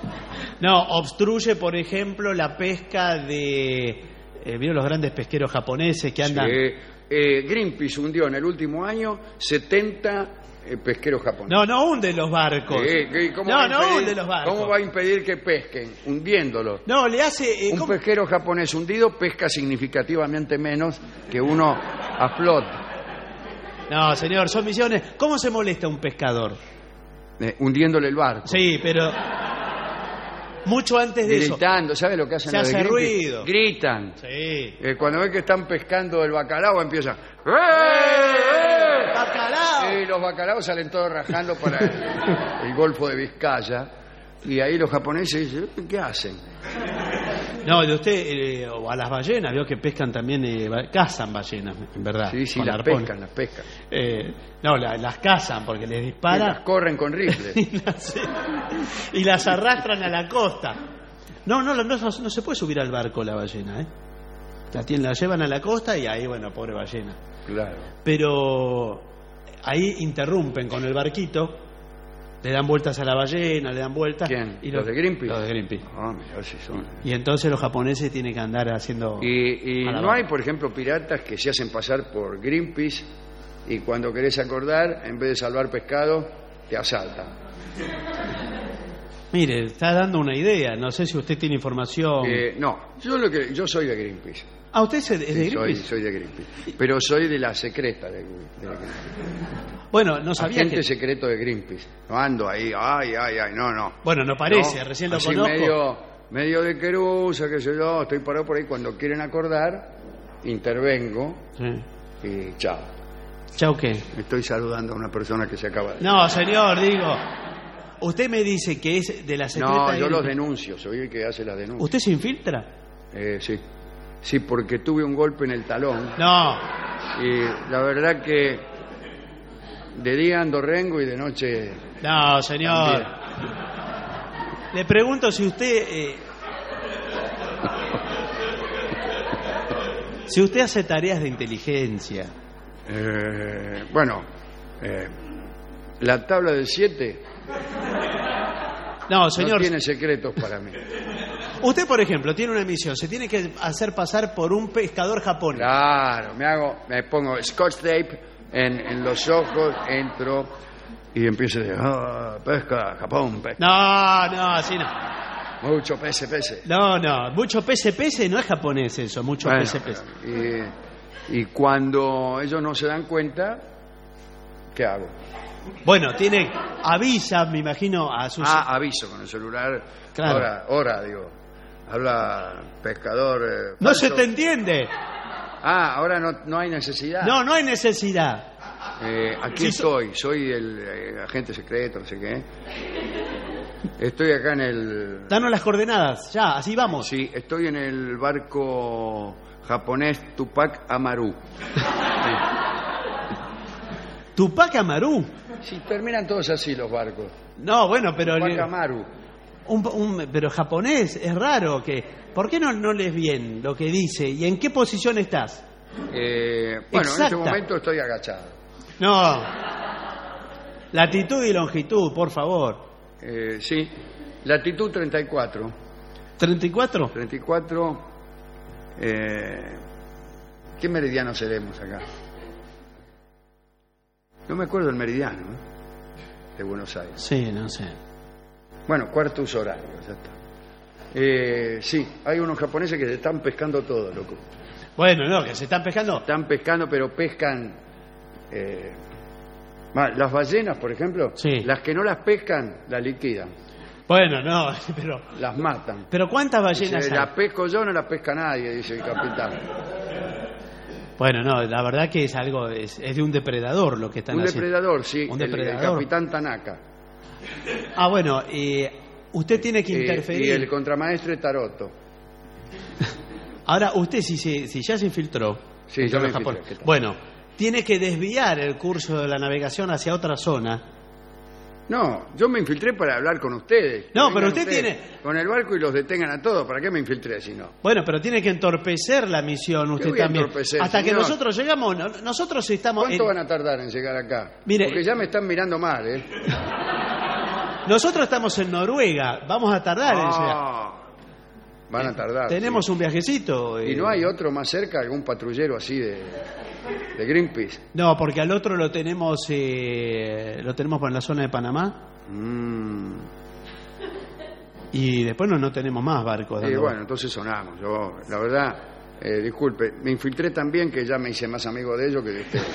No, obstruye, por ejemplo, la pesca de... Eh, ¿Vieron los grandes pesqueros japoneses que andan...? Sí. Eh, Greenpeace hundió en el último año setenta eh, pesqueros japoneses. No, no hunde los barcos. Eh, ¿qué- cómo no, va a no impedir- hunde los barcos. ¿Cómo va a impedir que pesquen? Hundiéndolos. No, le hace... eh, Un ¿cómo? pesquero japonés hundido pesca significativamente menos que uno a flote. No, señor, son misiones... ¿Cómo se molesta un pescador? Eh, hundiéndole el barco. Sí, pero... Mucho antes de eso... Gritando, ¿sabe lo que hacen Se los de hace Greenpeace? ruido. Gritan. Sí. Eh, cuando ven que están pescando el bacalao empiezan. ¡Eh, eh! ¡Bacalao! Y los bacalaos salen todos rajando para el, el Golfo de Vizcaya. Y ahí los japoneses dicen, ¿qué hacen? No, de usted, eh, o a las ballenas, veo que pescan también, eh, ba- cazan ballenas, en verdad. Sí, sí, con las arpones. pescan, las pescan. Eh, no, la- las cazan porque les Y las disparan corren con rifles. y las, y las arrastran a la costa. No, no, no, no, no se puede subir al barco la ballena, ¿eh? La, tienen- la llevan a la costa y ahí, bueno, pobre ballena. Claro. Pero ahí interrumpen con el barquito, le dan vueltas a la ballena, le dan vueltas. ¿Quién? Y ¿Los de Greenpeace? Los de Greenpeace. Ah, mira, si son. Y entonces los japoneses tienen que andar haciendo... Y, y a la no barca. hay, por ejemplo, piratas que se hacen pasar por Greenpeace y cuando querés acordar, en vez de salvar pescado, te asaltan. Mire, está dando una idea, no sé si usted tiene información. Eh, no, yo lo que yo soy de Greenpeace. Ah, ¿usted es de es de Sí, soy, Greenpeace? soy de Greenpeace. Pero soy de la secreta de, de Greenpeace. Bueno, no sabía Agente que... secreto de Greenpeace. No ando ahí, ay, ay, ay, no, no. Bueno, no parece, No, recién lo así conozco. Medio, medio de querusa, qué sé yo, estoy parado por ahí. Cuando quieren acordar, intervengo Sí. y chao. ¿Chau qué? Estoy saludando a una persona que se acaba de... No, señor, digo... Usted me dice que es de la secreta No, de yo los Greenpeace. denuncio, soy el que hace la denuncia. ¿Usted se infiltra? Eh, sí. Sí, porque tuve un golpe en el talón No. y la verdad que de día ando rengo y de noche... No, señor. También. Le pregunto si usted... eh, Si usted hace tareas de inteligencia. Eh, bueno, eh, la tabla del siete No, señor. no tiene secretos para mí. Usted, por ejemplo, tiene una misión. Se tiene que hacer pasar por un pescador japonés. Claro, me hago, me pongo scotch tape en, en los ojos, entro y empiezo a decir, ah, pesca, Japón, pesca. No, no, así no. Mucho pese, pese. No, no. Mucho pese, pese no es japonés eso. Mucho Bueno, pese, pese. Y, y cuando ellos no se dan cuenta, ¿qué hago? Bueno, tiene. Avisa, me imagino, a sus. Ah, aviso con el celular. Claro. Ahora, ahora, digo. Habla pescador. eh, No falso. se te entiende. Ah, ahora no, no hay necesidad. No, no hay necesidad. Eh, aquí Sí, so- estoy, soy el eh, agente secreto, no sé qué. Estoy acá en el... Danos las coordenadas, ya, así vamos. Sí, estoy en el barco japonés Tupac Amaru. Tupac Amaru. Sí, terminan todos así los barcos. No, bueno, pero. Tupac Amaru. Un, un- pero japonés es raro que. ¿Por qué no, no lees bien lo que dice? ¿Y en qué posición estás? Eh, bueno, en Exacta. este momento estoy agachado. No. Latitud y longitud, por favor. Eh, sí, latitud treinta y cuatro. ¿treinta y cuatro? treinta y cuatro. Eh, ¿Qué meridiano seremos acá? No me acuerdo el meridiano, ¿eh? De Buenos Aires. Sí, no sé. Bueno, cuarto uso horario, ya está. Eh, sí, hay unos japoneses que se están pescando todo, loco. Bueno, no, que se están pescando. Están pescando, pero pescan... eh, ma- las ballenas, por ejemplo, Sí. las que no las pescan, las liquidan, Bueno, no, pero. las matan. ¿Pero cuántas ballenas Dice, hay? la pesco yo, no la pesca nadie, dice el capitán. Bueno, no, la verdad que es algo. Es, es de un depredador lo que están Un haciendo. depredador, sí, Un el- El, depredador. capitán Tanaka. Ah, bueno, eh, usted tiene que Eh, interferir. y el contramaestre Taroto. Ahora, usted, si, se, si ya se infiltró. Sí, entre yo me los japoneses, infiltré, ¿qué tal? bueno, tiene que desviar el curso de la navegación hacia otra zona. No, yo me infiltré para hablar con ustedes. Que No, vengan pero usted ustedes tiene- con el barco y los detengan a todos. ¿Para qué me infiltré si no? Bueno, pero tiene que entorpecer la misión usted voy a también. entorpecer, Hasta que señor? nosotros llegamos, no- nosotros estamos. ¿Cuánto en- van a tardar en llegar acá? Mire, Porque ya me están mirando mal, ¿eh? Nosotros estamos en Noruega, vamos a tardar en llegar. Ah, van a tardar. Tenemos sí. un viajecito. eh. ¿Y no hay otro más cerca, algún patrullero así de, de Greenpeace? No, porque al otro lo tenemos, eh, lo tenemos por la zona de Panamá Mm. y después no, no tenemos más barcos. Y dando bueno, entonces sonamos. Yo, la verdad, eh, disculpe, me infiltré tan bien que ya me hice más amigo de ellos que de ustedes.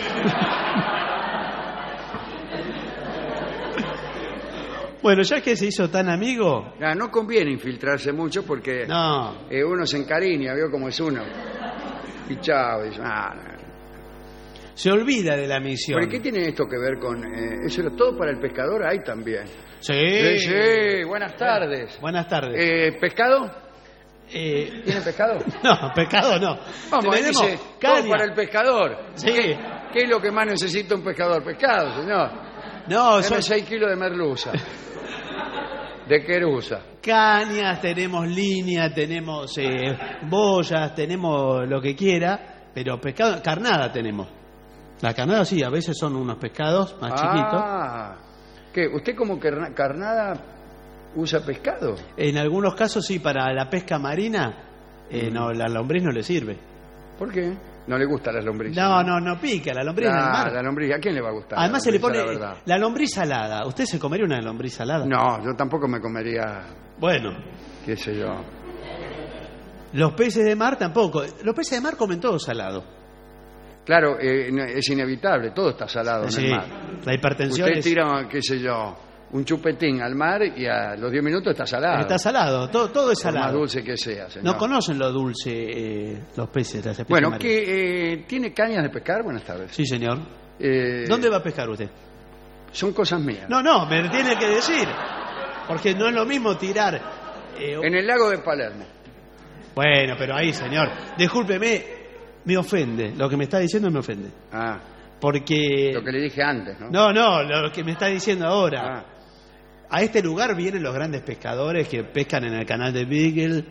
Bueno, ya que se hizo tan amigo, Ah, no conviene infiltrarse mucho porque no, eh, uno se encariña, vio cómo es uno. Y chao, dice, ah, no. se olvida de la misión. ¿Pero qué tiene esto que ver con eh, eso? Era todo para el pescador, hay también. Sí. Sí, sí, buenas tardes. Buenas tardes. Eh, ¿Pescado? Eh, ¿Tiene pescado? no, pescado no. Vamos, ahí Tenemos dice, todo caña. para el pescador. Sí. ¿Qué, qué es lo que más necesita un pescador? Pescado, señor. No, Deme son seis kilos de merluza. De querusa. cañas, tenemos línea, tenemos eh, boyas, tenemos lo que quiera, pero pescado, carnada tenemos. La carnada sí, a veces son unos pescados más chiquitos. Ah, ¿qué? ¿Usted como carna- carnada usa pescado? En algunos casos sí, para la pesca marina, eh, Mm. no, la lombriz no le sirve. ¿Por qué? No le gustan las lombrices. No, no, no pica, la lombriz en el Ah, mar. la lombriz, ¿a quién le va a gustar? Además la se le lombriz, pone la verdad? la lombriz salada. ¿Usted se comería una lombriz salada? No, yo tampoco me comería, Bueno, qué sé yo. los peces de mar tampoco. Los peces de mar comen todo salado. Claro, eh, no- es inevitable, todo está salado en Sí, el mar. la hipertensión Usted es- tira, qué sé yo, un chupetín al mar y a los diez minutos está salado. está salado, todo, todo es Por más salado. dulce que sea, señor. No conocen lo dulce eh, los peces, las especies Bueno, marinas. que eh, ¿tiene cañas de pescar? Buenas tardes. Sí, señor. Eh, ¿Dónde va a pescar usted? Son cosas mías. No, no, me tiene que decir. Porque no es lo mismo tirar. eh, En el lago de Palermo. Bueno, pero ahí, señor. Discúlpeme, me ofende. Lo que me está diciendo me ofende. Ah, Porque. lo que le dije antes, ¿no? No, no, lo que me está diciendo ahora. Ah, A este lugar vienen los grandes pescadores que pescan en el canal de Beagle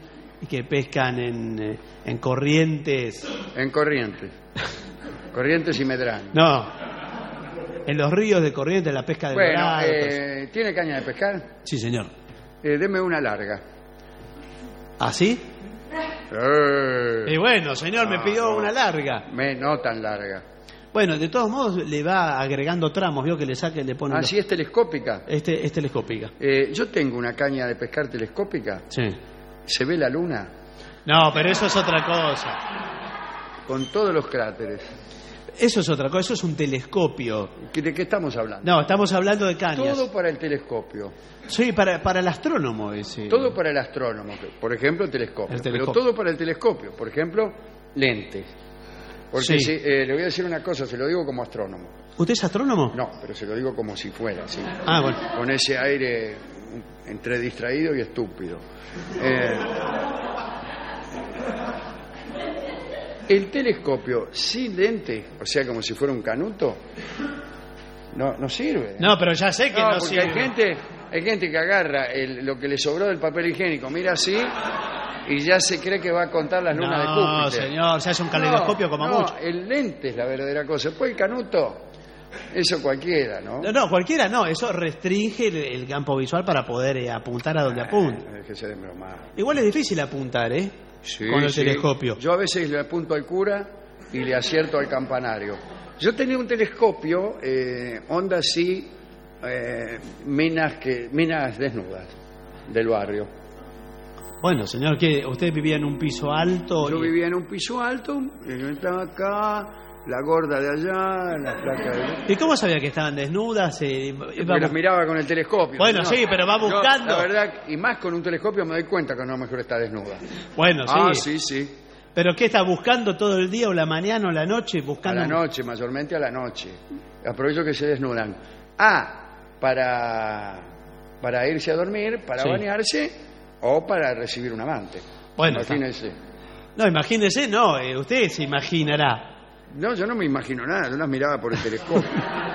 y que pescan en, eh, en corrientes. En Corrientes. Corrientes y Medrano. No, en los ríos de Corrientes, la pesca de Bueno, dorado. eh, ¿tiene caña de pescar? Sí, señor. Eh, deme una larga. ¿Ah, sí? Eh, Y bueno, señor, me Ah, pidió no. una larga. me, no tan larga. Bueno, de todos modos le va agregando tramos, vio que le saque, le pone... Así los- es telescópica. Este es telescópica. Eh, yo tengo una caña de pescar telescópica. Sí. Se ve la luna No, pero eso es otra cosa. con todos los cráteres. Eso es otra cosa, eso es un telescopio. ¿De qué estamos hablando? No, estamos hablando de cañas. Todo para el telescopio. Sí, para, para el astrónomo ese. Todo para el astrónomo. Por ejemplo, telescopio. El Pero telescopio. todo para el telescopio. Por ejemplo, lentes. Porque Sí. si, eh, le voy a decir una cosa, se lo digo como astrónomo. ¿Usted es astrónomo? No, pero se lo digo como si fuera, ¿sí? Ah, bueno. Con ese aire entre distraído y estúpido. Eh, el telescopio sin lente, o sea, como si fuera un canuto, no, no sirve. No, pero ya sé que No, no, porque sirve. hay gente, hay gente que agarra el- lo que le sobró del papel higiénico, mira así, y ya se cree que va a contar las lunas de No, Júpiter. señor, se hace un caleidoscopio No, como no, mucho. el lente es la verdadera cosa. Después el canuto, eso cualquiera, ¿no? No, no, cualquiera no, eso restringe el, el campo visual para poder eh, apuntar a donde apunta. Ah, déjese de bromar. Igual es difícil apuntar, ¿eh? Sí, Con el sí. telescopio. Yo a veces le apunto al cura y le acierto al campanario. Yo tenía un telescopio, eh, onda así, eh, minas, que, minas desnudas del barrio. Bueno, señor, ¿qué? ¿Usted vivía en un piso alto? Yo y- vivía en un piso alto, y yo estaba acá, la gorda de allá, la flaca de allá. ¿Y cómo sabía que estaban desnudas? Eh, iba Porque bu- las miraba con el telescopio. Bueno, ¿no? sí, pero va Yo, buscando. la verdad, y más con un telescopio me doy cuenta que a lo mejor está desnuda. Bueno, sí. Ah, sí, sí. ¿Pero qué está buscando todo el día o la mañana o la noche? A Buscando... la noche, mayormente a la noche. Aprovecho que se desnudan. Ah, para, para irse a dormir, para Sí. bañarse o para recibir un amante. Bueno, Imagínense. No, imagínese, no, eh, usted se imaginará. No, yo no me imagino nada, yo las miraba por el telescopio.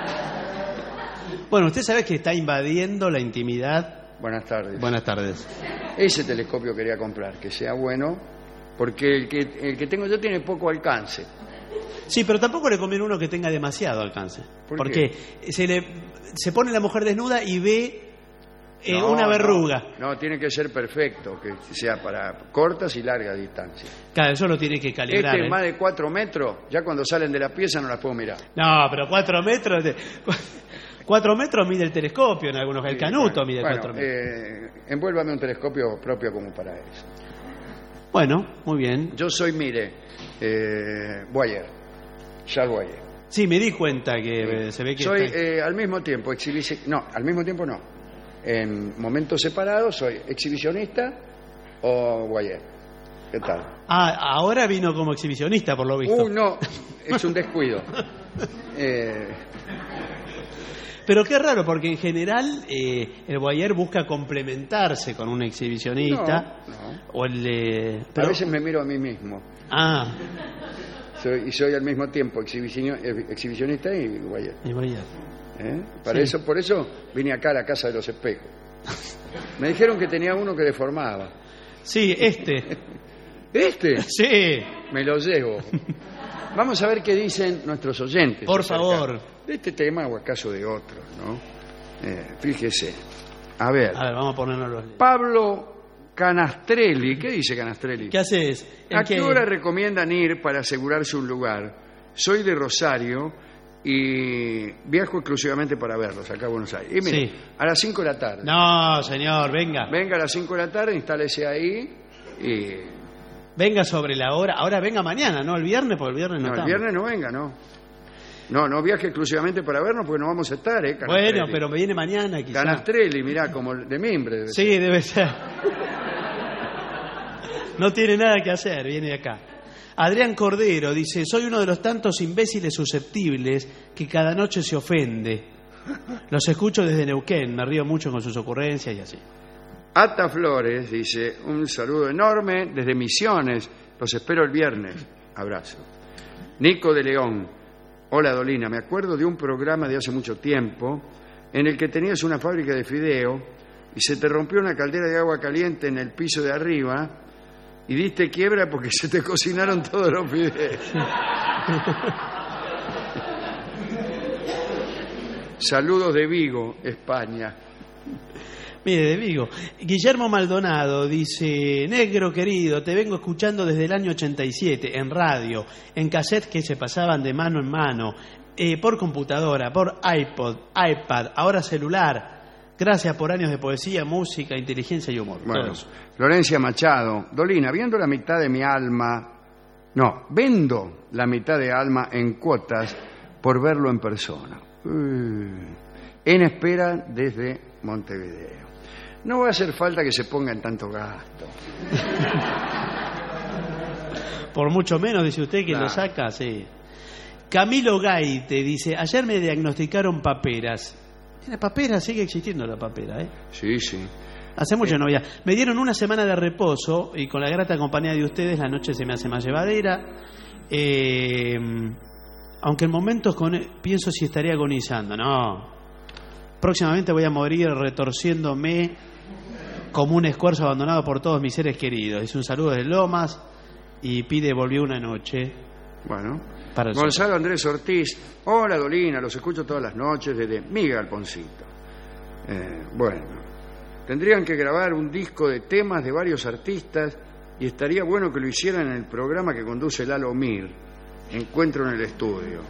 Bueno, usted sabe que está invadiendo la intimidad. Buenas tardes. Buenas tardes. Ese telescopio quería comprar, que sea bueno, porque el que, el que tengo yo tiene poco alcance. Sí, pero tampoco le conviene uno que tenga demasiado alcance. ¿Por porque se le se pone la mujer desnuda y ve eh, No, una verruga. No, no, tiene que ser perfecto, que sea para cortas y largas distancias. Claro, eso lo tiene que calibrar. Este ¿eh? más de cuatro metros, ya cuando salen de la pieza no las puedo mirar. No, pero cuatro metros. de- Cuatro metros mide el telescopio en algunos. El Sí, canuto bueno, mide bueno, cuatro metros. eh, envuélvame un telescopio propio como para eso. Bueno, muy bien. Yo soy, mire, eh, Boyer, Charles Boyer. Sí, me di cuenta que eh, se ve que. Soy está- eh, al mismo tiempo exhibici- no, al mismo tiempo no. En momentos separados soy exhibicionista o Boyer. ¿Qué tal? Ah, ahora vino como exhibicionista, por lo visto. Uh, no, es un descuido. Eh, Pero qué raro, porque en general eh, el Boyer busca complementarse con un exhibicionista. No, no. O el. eh, A pero- veces me miro a mí mismo. Ah, Soy, y soy al mismo tiempo exhibicio- eh, exhibicionista y Boyer. el Boyer. ¿Eh? Para Sí. eso, por eso vine acá a la casa de los espejos. Me dijeron que tenía uno que deformaba. Sí, este. ¿Este? Sí. Me lo llevo. Vamos a ver qué dicen nuestros oyentes. Por acerca favor. de este tema o acaso de otros, ¿no? Eh, fíjese. A ver. A ver, vamos a ponernos los. Pablo Canastrelli. ¿Qué dice Canastrelli? ¿Qué haces? ¿En ¿A qué hora recomiendan ir para asegurarse un lugar? Soy de Rosario y viajo exclusivamente para verlos acá a Buenos Aires. Y mire, Sí. a las cinco de la tarde. No, señor, venga. Venga a las cinco de la tarde, instálese ahí y... Venga sobre la hora. Ahora venga mañana, ¿no? El viernes, porque el viernes no, No, el estamos. viernes no venga, no. No, no viaje exclusivamente para vernos porque no vamos a estar, ¿eh? Canastrelli. Bueno, pero me viene mañana quizás. Canastrelli, mirá, como el de mimbre. debe ser. Sí, debe ser. No tiene nada que hacer, viene acá. Adrián Cordero dice, soy uno de los tantos imbéciles susceptibles que cada noche se ofende. Los escucho desde Neuquén, me río mucho con sus ocurrencias y así. Ata Flores dice, un saludo enorme desde Misiones, los espero el viernes. Abrazo. Nico de León, hola Dolina, me acuerdo de un programa de hace mucho tiempo en el que tenías una fábrica de fideo y se te rompió una caldera de agua caliente en el piso de arriba Y diste quiebra porque se te cocinaron todos los fideos. Saludos de Vigo, España. Mire, de Vigo. Guillermo Maldonado dice: negro querido, te vengo escuchando desde el año ochenta y siete, en radio, en cassettes que se pasaban de mano en mano, eh, por computadora, por iPod, iPad, ahora celular. Gracias por años de poesía, música, inteligencia y humor. Bueno, Florencia Machado. Dolina, viendo la mitad de mi alma... No, vendo la mitad de alma en cuotas por verlo en persona. Uh, en espera desde Montevideo. No va a hacer falta que se ponga en tanto gasto. Por mucho menos, dice usted, que Claro. lo saca, sí. Camilo Gaite dice: ayer me diagnosticaron paperas. La papera, sigue existiendo la papera, ¿eh? Sí, sí. Hace mucho no había. Me dieron una semana de reposo y con la grata compañía de ustedes la noche se me hace más llevadera. Eh, aunque en momentos con, pienso si estaría agonizando. No. Próximamente voy a morir retorciéndome como un escuerzo abandonado por todos mis seres queridos. Dice un saludo de Lomas y pide volvió una noche. Bueno. Para el Gonzalo Andrés Ortiz. Hola, Dolina, los escucho todas las noches desde mi galponcito. Eh, bueno, tendrían que grabar un disco de temas de varios artistas y estaría bueno que lo hicieran en el programa que conduce Lalo Mir, Encuentro en el Estudio.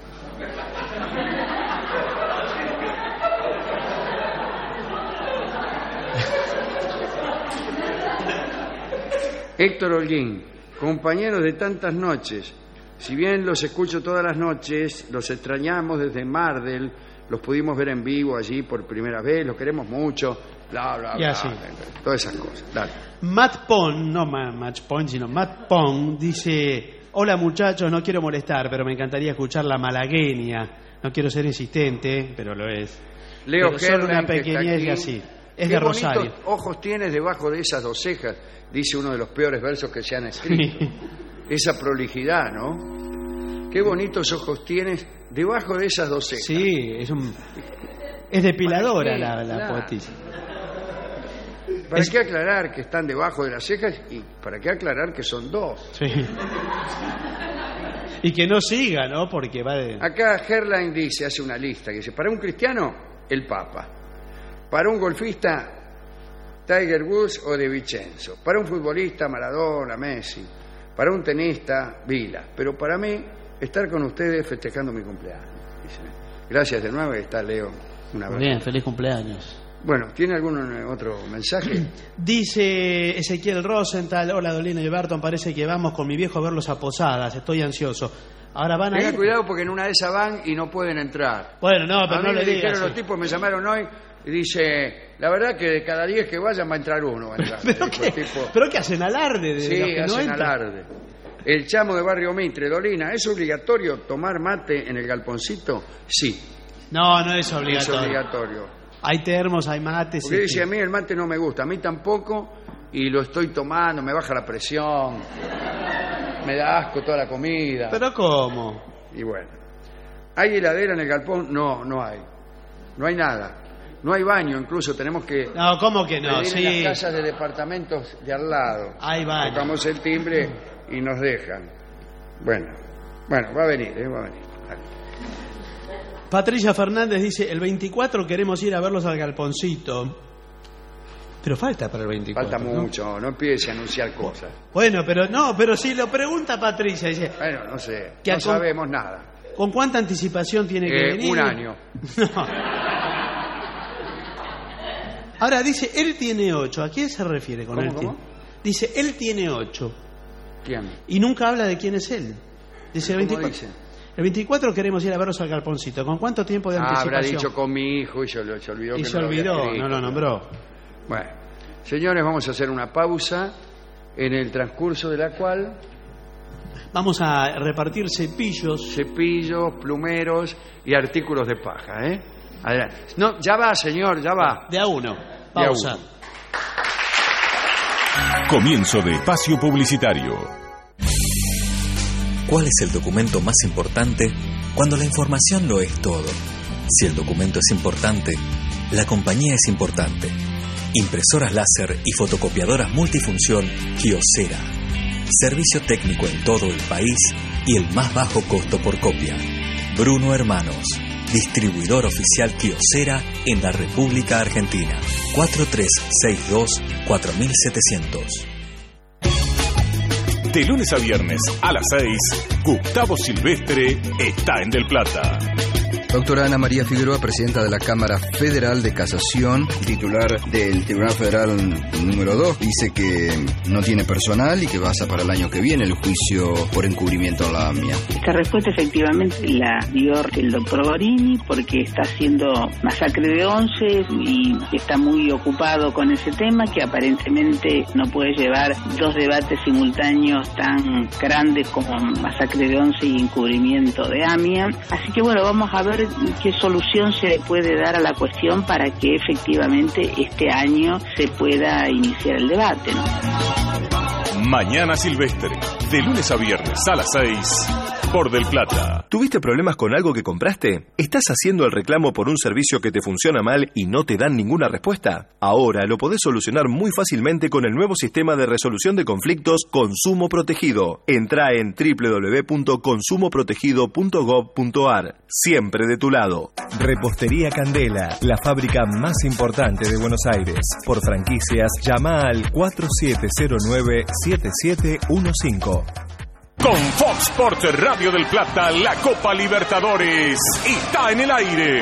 Héctor Holguín, compañeros de tantas noches. Si bien los escucho todas las noches, los extrañamos desde Mardel, los pudimos ver en vivo allí por primera vez, los queremos mucho, bla, bla, Y bla, así. todas esas cosas. Dale. Matt Pong, no Ma- Match Point, sino Matt Pong, dice: hola muchachos, no quiero molestar, pero me encantaría escuchar la malagueña. No quiero ser insistente, pero lo es. Leo Pero solo una Herlen, que está pequeñez aquí. y así. Es Qué de Rosario. bonitos ojos tienes debajo de esas dos cejas, dice uno de los peores versos que se han escrito. Esa prolijidad, ¿no? Qué bonitos ojos tienes debajo de esas dos cejas. Sí, es un es depiladora ¿Para qué? la, la Claro. poetisa. ¿Para Es- qué aclarar que están debajo de las cejas y para qué aclarar que son dos? Sí. Y que no siga, ¿no? Porque va de... Acá Herline dice, hace una lista, que dice, para un cristiano, el Papa. Para un golfista, Tiger Woods o De Vincenzo. Para un futbolista, Maradona, Messi. Para un tenista, Vila. Pero para mí, estar con ustedes festejando mi cumpleaños. Dice. Gracias de nuevo, y está Leo. Una vez. Bien, feliz cumpleaños. Bueno, ¿tiene algún otro mensaje? Dice Ezequiel Rosenthal: hola Dolina y Barton, parece que vamos con mi viejo a verlos a Posadas, estoy ansioso. Ahora van a Tengan ir... cuidado porque en una de esas van y no pueden entrar. Bueno, no, pero a mí no me le dijeron digas. los tipos, me llamaron hoy y dice, la verdad que de cada diez que vayan va a entrar uno. Va a entrar. ¿Pero, Dijo qué? el tipo. ¿Pero qué hacen alarde de Sí, los que no hacen entran? alarde. El chamo de Barrio Mitre, Dolina, ¿es obligatorio tomar mate en el galponcito? Sí, No, no es es obligatorio. obligatorio. Hay termos, hay mates. Porque y- dice, a mí el mate no me gusta, a mí tampoco, y lo estoy tomando, me baja la presión, me da asco toda la comida. ¿Pero cómo? Y bueno, ¿hay heladera en el galpón? No, no hay. No hay nada. No hay baño, incluso tenemos que No, ¿cómo que no? pedir en Sí, las casas de departamentos de al lado. hay baño. Tocamos el timbre y nos dejan. Bueno, bueno, va a venir, ¿eh? Va a venir. Dale. Patricia Fernández dice: el veinticuatro queremos ir a verlos al galponcito. Pero falta para el veinticuatro. Falta ¿no? mucho, no empiece a anunciar cosas. Bueno, pero no, pero si lo pregunta Patricia, dice: Bueno, no sé, Que no acom- sabemos nada. ¿con cuánta anticipación tiene que Eh, venir? un año. No. Ahora dice, él tiene ocho. ¿A quién se refiere con ¿Cómo, él? cómo? Dice, él tiene ocho. ¿Quién? Y nunca habla de quién es él. Dice, el ¿Cómo veinticuatro. dice? El veinticuatro queremos ir a verlos al galponcito. ¿Con cuánto tiempo de Ah, anticipación? habrá dicho con mi hijo y se, lo- se olvidó y que se no lo había olvidó, escrito. no lo nombró. Bueno, señores, vamos a hacer una pausa en el transcurso de la cual Vamos a repartir cepillos. cepillos, plumeros y artículos de paja, ¿eh? Adelante. No, ya va, señor, ya va. De a uno. Pausa. uno. Comienzo de espacio publicitario. ¿Cuál es el documento más importante cuando la información lo es todo? Si el documento es importante, la compañía es importante. Impresoras láser y fotocopiadoras multifunción Kyocera. servicio técnico en todo el país y el más bajo costo por copia. Bruno Hermanos, distribuidor oficial Kyocera en la República Argentina. cuatro tres seis dos cuatro siete cero cero. De lunes a viernes a las seis, Gustavo Silvestre está en Del Plata. Doctora Ana María Figueroa, presidenta de la Cámara Federal de Casación, titular del Tribunal Federal número dos, dice que no tiene personal y que basa para el año que viene el juicio por encubrimiento a la AMIA. Esta respuesta efectivamente la dio el doctor Gorini porque está haciendo masacre de once y está muy ocupado con ese tema, que aparentemente no puede llevar dos debates simultáneos tan grandes como masacre de once y encubrimiento de AMIA. Así que bueno, vamos a ver qué solución se le puede dar a la cuestión para que efectivamente este año se pueda iniciar el debate, ¿no? Mañana Silvestre, de lunes a viernes a las seis, por Del Plata. ¿Tuviste problemas con algo que compraste? ¿Estás haciendo el reclamo por un servicio que te funciona mal y no te dan ninguna respuesta? Ahora lo podés solucionar muy fácilmente con el nuevo sistema de resolución de conflictos Consumo Protegido. Entrá en doble u doble u doble u punto consumo protegido punto gob punto ar. Siempre de tu lado. Repostería Candela, la fábrica más importante de Buenos Aires. Por franquicias, llama al cuatro siete cero nueve siete siete uno cinco. Con Fox Sports Radio del Plata, la Copa Libertadores está en el aire.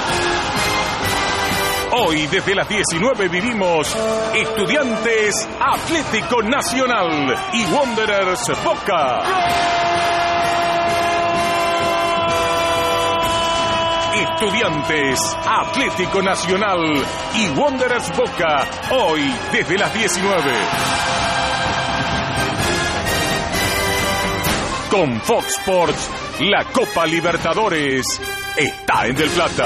Hoy desde las diecinueve vivimos Estudiantes Atlético Nacional y Wanderers Boca. Estudiantes Atlético Nacional y Wanderers Boca, hoy desde las diecinueve. Con Fox Sports, la Copa Libertadores está en Del Plata.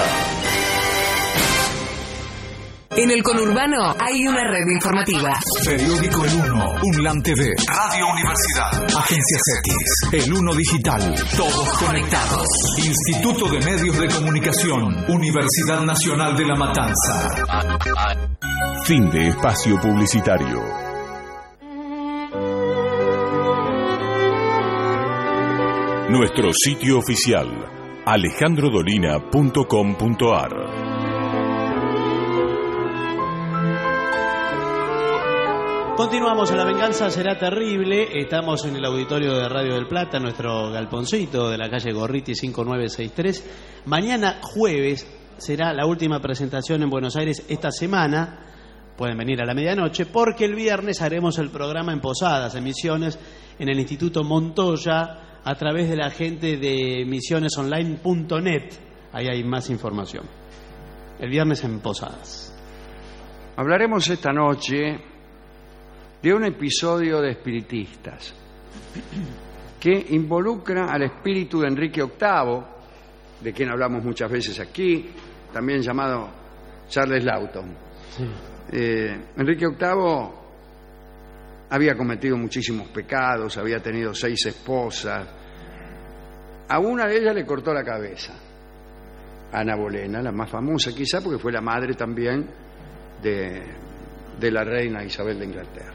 En el conurbano hay una red informativa. Periódico El Uno, UNLAM T V, Radio Universidad, Agencias X, El Uno Digital, todos conectados. Instituto de Medios de Comunicación, Universidad Nacional de La Matanza. Fin de espacio publicitario. Nuestro sitio oficial, alejandro dolina punto com punto ar. Continuamos en La Venganza Será Terrible. Estamos en el auditorio de Radio del Plata, nuestro galponcito de la calle Gorriti cinco nueve seis tres. Mañana jueves será la última presentación en Buenos Aires esta semana. Pueden venir a la medianoche porque el viernes haremos el programa en Posadas, en Misiones, en el Instituto Montoya, a través de la gente de misiones online punto net. Ahí hay más información. El viernes en Posadas. Hablaremos esta noche de un episodio de espiritistas que involucra al espíritu de Enrique octavo, de quien hablamos muchas veces aquí, también llamado Charles Lawton. Sí. Eh, Enrique octavo había cometido muchísimos pecados, había tenido seis esposas. A una de ellas le cortó la cabeza, Ana Bolena, la más famosa quizá porque fue la madre también de, de la reina Isabel de Inglaterra.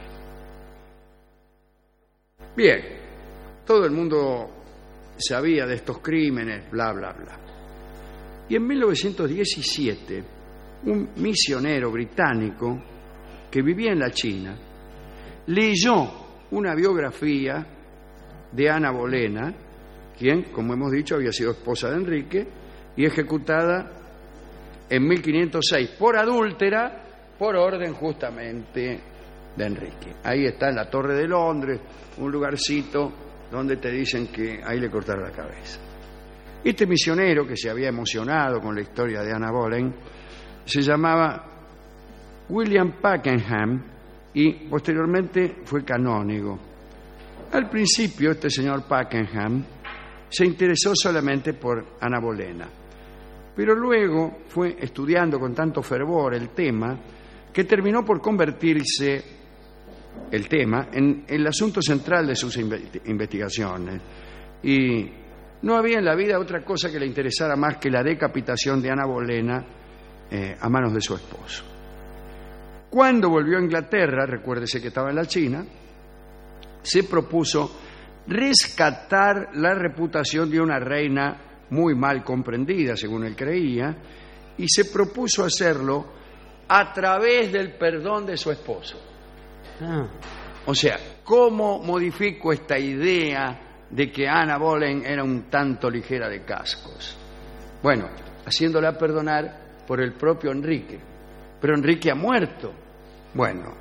Bien, todo el mundo sabía de estos crímenes, bla, bla, bla. Y en mil novecientos diecisiete, un misionero británico que vivía en la China leyó una biografía de Ana Bolena, quien, como hemos dicho, había sido esposa de Enrique y ejecutada en mil quinientos seis por adúltera, por orden justamente de Enrique. Ahí está en la Torre de Londres, un lugarcito donde te dicen que ahí le cortaron la cabeza. Este misionero, que se había emocionado con la historia de Ana Boleyn, se llamaba William Pakenham y posteriormente fue canónigo. Al principio este señor Pakenham se interesó solamente por Ana Bolena, pero luego fue estudiando con tanto fervor el tema que terminó por convertirse el tema en el asunto central de sus investigaciones, y no había en la vida otra cosa que le interesara más que la decapitación de Ana Bolena eh, a manos de su esposo. Cuando volvió a Inglaterra, recuérdese que estaba en la China, se propuso rescatar la reputación de una reina muy mal comprendida, según él creía, y se propuso hacerlo a través del perdón de su esposo. Ah. O sea, ¿cómo modifico esta idea de que Ana Boleyn era un tanto ligera de cascos? Bueno, haciéndola perdonar por el propio Enrique. Pero Enrique ha muerto. Bueno,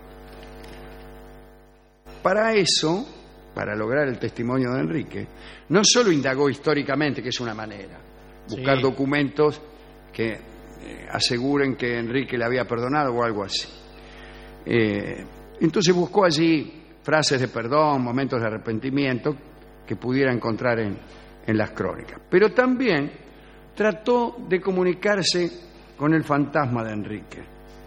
para eso, para lograr el testimonio de Enrique, no solo indagó históricamente, que es una manera, buscar sí. documentos que eh, aseguren que Enrique le había perdonado o algo así. Eh, entonces buscó allí frases de perdón, momentos de arrepentimiento que pudiera encontrar en, en las crónicas. Pero también trató de comunicarse con el fantasma de Enrique,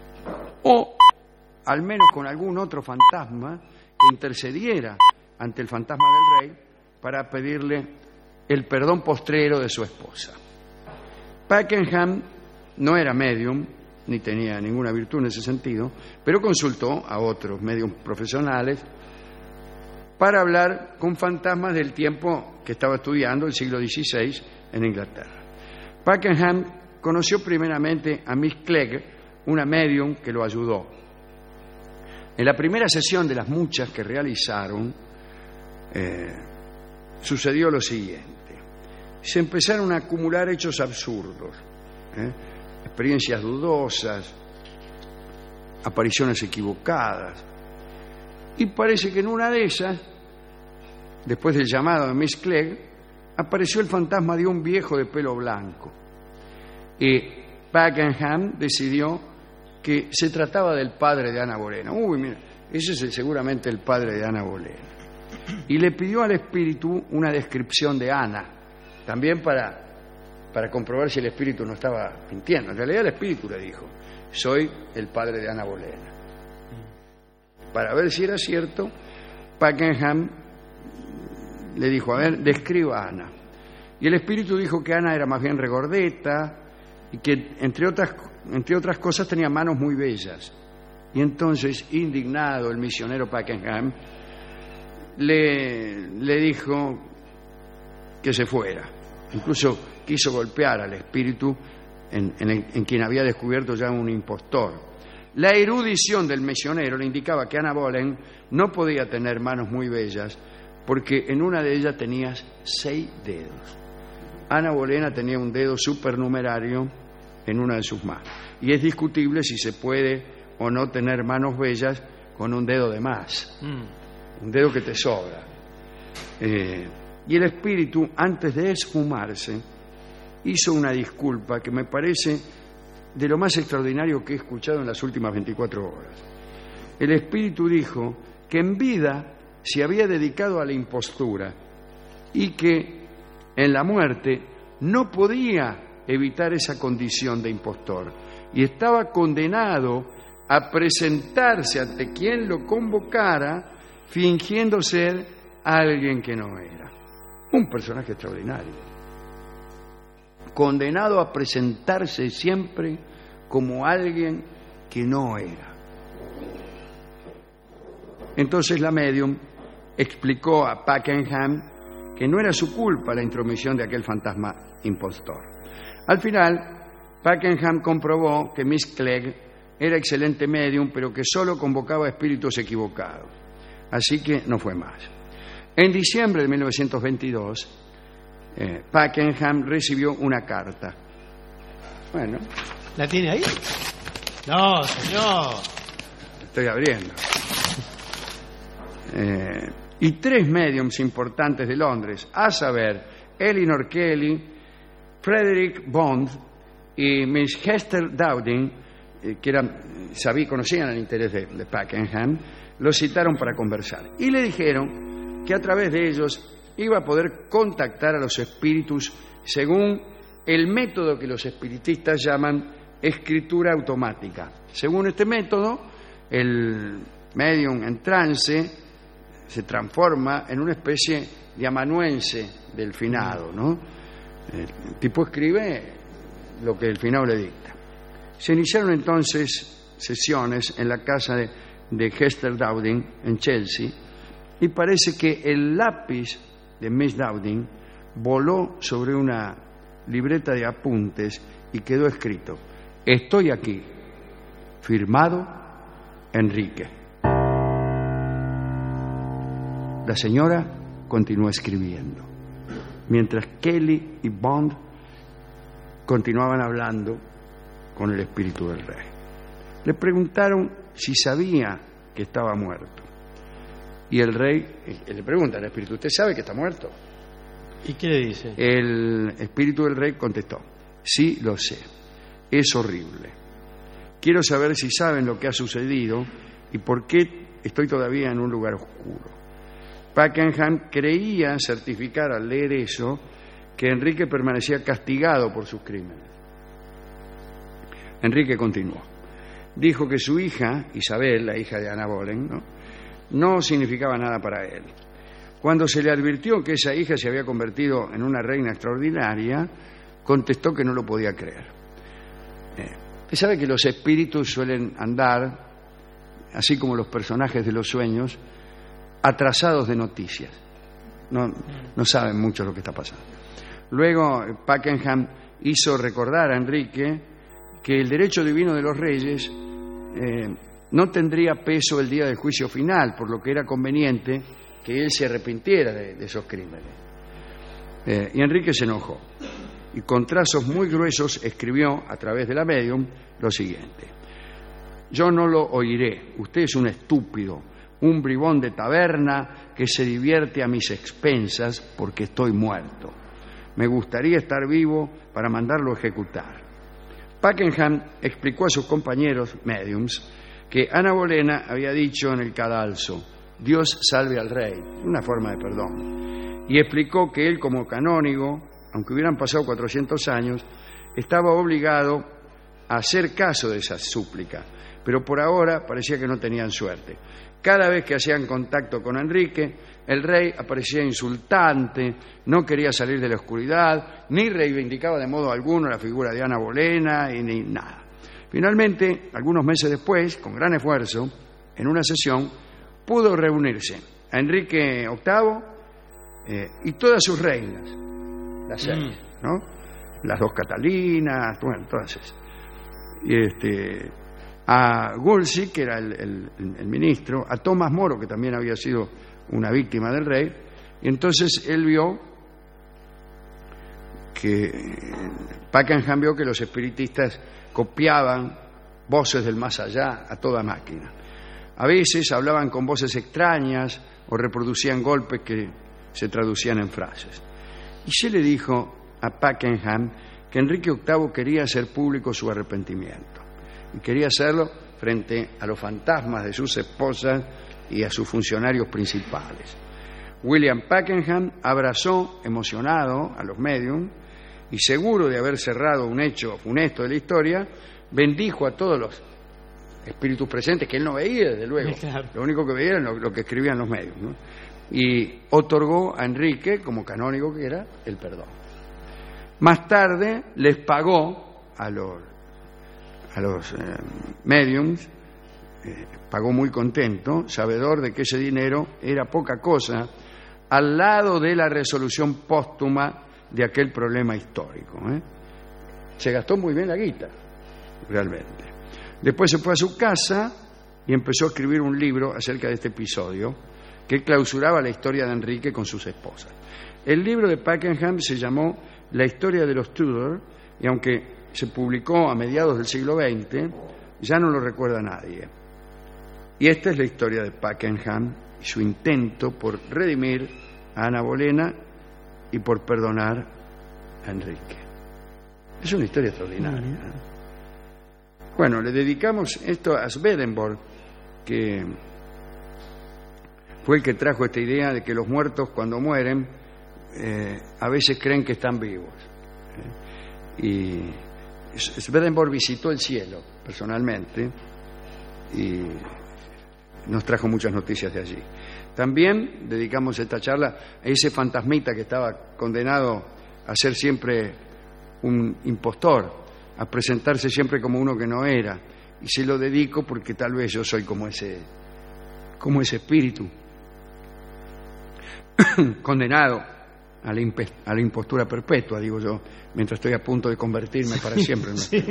o al menos con algún otro fantasma que intercediera ante el fantasma del rey para pedirle el perdón postrero de su esposa. Pakenham no era medium, ni tenía ninguna virtud en ese sentido, pero consultó a otros medios profesionales para hablar con fantasmas del tiempo que estaba estudiando, el siglo dieciséis, en Inglaterra. Pakenham conoció primeramente a Miss Clegg, una medium que lo ayudó. En la primera sesión de las muchas que realizaron, eh, sucedió lo siguiente. Se empezaron a acumular hechos absurdos, ¿eh? experiencias dudosas, apariciones equivocadas. Y parece que en una de esas, después del llamado de Miss Clegg, apareció el fantasma de un viejo de pelo blanco. Y Pakenham decidió que se trataba del padre de Ana Bolena. Uy, mira, ese es el, seguramente el padre de Ana Bolena. Y le pidió al espíritu una descripción de Ana, también para, para comprobar si el espíritu no estaba mintiendo. En realidad el espíritu le dijo, soy el padre de Ana Bolena. Para ver si era cierto, Pakenham le dijo, a ver, describa a Ana. Y el espíritu dijo que Ana era más bien regordeta y que, entre otras, entre otras cosas, tenía manos muy bellas. Y entonces, indignado, el misionero Pakenham le, le dijo que se fuera. Incluso quiso golpear al espíritu en, en, en quien había descubierto ya un impostor. La erudición del misionero le indicaba que Ana Boleyn no podía tener manos muy bellas porque en una de ellas tenía seis dedos. Ana Bolena tenía un dedo supernumerario en una de sus manos. Y es discutible si se puede o no tener manos bellas con un dedo de más, mm. un dedo que te sobra. Eh, y el espíritu, antes de esfumarse, hizo una disculpa que me parece de lo más extraordinario que he escuchado en las últimas veinticuatro horas. El espíritu dijo que en vida se había dedicado a la impostura y que en la muerte no podía evitar esa condición de impostor y estaba condenado a presentarse ante quien lo convocara fingiendo ser alguien que no era. Un personaje extraordinario. Condenado a presentarse siempre como alguien que no era. Entonces la medium explicó a Pakenham que no era su culpa la intromisión de aquel fantasma impostor. Al final, Pakenham comprobó que Miss Clegg era excelente medium, pero que solo convocaba espíritus equivocados. Así que no fue más. En diciembre de mil novecientos veintidós, eh, Pakenham recibió una carta. Bueno. ¿La tiene ahí? No, señor. Estoy abriendo. Eh, y tres mediums importantes de Londres, a saber, Elinor Kelly, Frederick Bond y Miss Hester Dowding, eh, que eran, sabí, conocían el interés de, de Pakenham, lo citaron para conversar. Y le dijeron que a través de ellos iba a poder contactar a los espíritus según el método que los espiritistas llaman escritura automática. Según este método, el medium en trance se transforma en una especie de amanuense del finado, ¿no? El tipo escribe lo que el finado le dicta. Se iniciaron entonces sesiones en la casa de, de Hester Dowding en Chelsea y parece que el lápiz de Miss Dowding voló sobre una libreta de apuntes y quedó escrito: estoy aquí, firmado Enrique. La señora continuó escribiendo, mientras Kelly y Bond continuaban hablando con el espíritu del rey. Le preguntaron si sabía que estaba muerto. Y el rey, le pregunta al espíritu: ¿usted sabe que está muerto? ¿Y qué le dice? El espíritu del rey contestó: sí, lo sé, es horrible. Quiero saber si saben lo que ha sucedido y por qué estoy todavía en un lugar oscuro. Pakenham creía certificar al leer eso que Enrique permanecía castigado por sus crímenes. Enrique continuó. Dijo que su hija, Isabel, la hija de Ana Boleyn, ¿no? no significaba nada para él. Cuando se le advirtió que esa hija se había convertido en una reina extraordinaria, contestó que no lo podía creer. Eh, usted sabe que los espíritus suelen andar, así como los personajes de los sueños, atrasados de noticias. No, no saben mucho lo que está pasando. Luego, Pakenham hizo recordar a Enrique que el derecho divino de los reyes eh, no tendría peso el día del juicio final, por lo que era conveniente que él se arrepintiera de, de esos crímenes. Eh, y Enrique se enojó y con trazos muy gruesos escribió a través de la medium lo siguiente: yo no lo oiré, usted es un estúpido, un bribón de taberna que se divierte a mis expensas porque estoy muerto. Me gustaría estar vivo para mandarlo a ejecutar. Pakenham explicó a sus compañeros mediums que Ana Bolena había dicho en el cadalso: Dios salve al rey, una forma de perdón, y explicó que él, como canónigo, aunque hubieran pasado cuatrocientos años, estaba obligado a hacer caso de esa súplica, pero por ahora parecía que no tenían suerte. Cada vez que hacían contacto con Enrique, el rey aparecía insultante, no quería salir de la oscuridad, ni reivindicaba de modo alguno la figura de Ana Bolena y ni nada. Finalmente, algunos meses después, con gran esfuerzo, en una sesión, pudo reunirse a Enrique octavo eh, y todas sus reinas, las seis, mm. ¿no? Las dos Catalinas, bueno, todas esas. Y este, a Wolsey, que era el, el, el ministro, a Tomás Moro, que también había sido una víctima del rey, y entonces él vio que Pakenham vio que los espiritistas copiaban voces del más allá a toda máquina. A veces hablaban con voces extrañas o reproducían golpes que se traducían en frases. Y se le dijo a Pakenham que Enrique octavo quería hacer público su arrepentimiento. Y quería hacerlo frente a los fantasmas de sus esposas y a sus funcionarios principales. William Pakenham abrazó, emocionado, a los medium y seguro de haber cerrado un hecho funesto de la historia, bendijo a todos los espíritus presentes, que él no veía, desde luego. Claro. Lo único que veía era lo, lo que escribían los medios, ¿no? Y otorgó a Enrique, como canónigo que era, el perdón. Más tarde les pagó a los, a los eh, mediums, eh, pagó muy contento, sabedor de que ese dinero era poca cosa al lado de la resolución póstuma de aquel problema histórico, ¿eh? Se gastó muy bien la guita, realmente. Después se fue a su casa y empezó a escribir un libro acerca de este episodio que clausuraba la historia de Enrique con sus esposas. El libro de Pakenham se llamó La historia de los Tudor, y aunque se publicó a mediados del siglo veinte, ya no lo recuerda nadie. Y esta es la historia de Pakenham y su intento por redimir a Ana Bolena y por perdonar a Enrique. Es una historia extraordinaria, ¿eh? Bueno, le dedicamos esto a Swedenborg, que fue el que trajo esta idea de que los muertos cuando mueren eh, a veces creen que están vivos. ¿eh? Y Swedenborg visitó el cielo personalmente y nos trajo muchas noticias de allí. También dedicamos esta charla a ese fantasmita que estaba condenado a ser siempre un impostor, a presentarse siempre como uno que no era, y se lo dedico porque tal vez yo soy como ese como ese espíritu condenado a la, impe- a la impostura perpetua, digo yo, mientras estoy a punto de convertirme para siempre en Sí.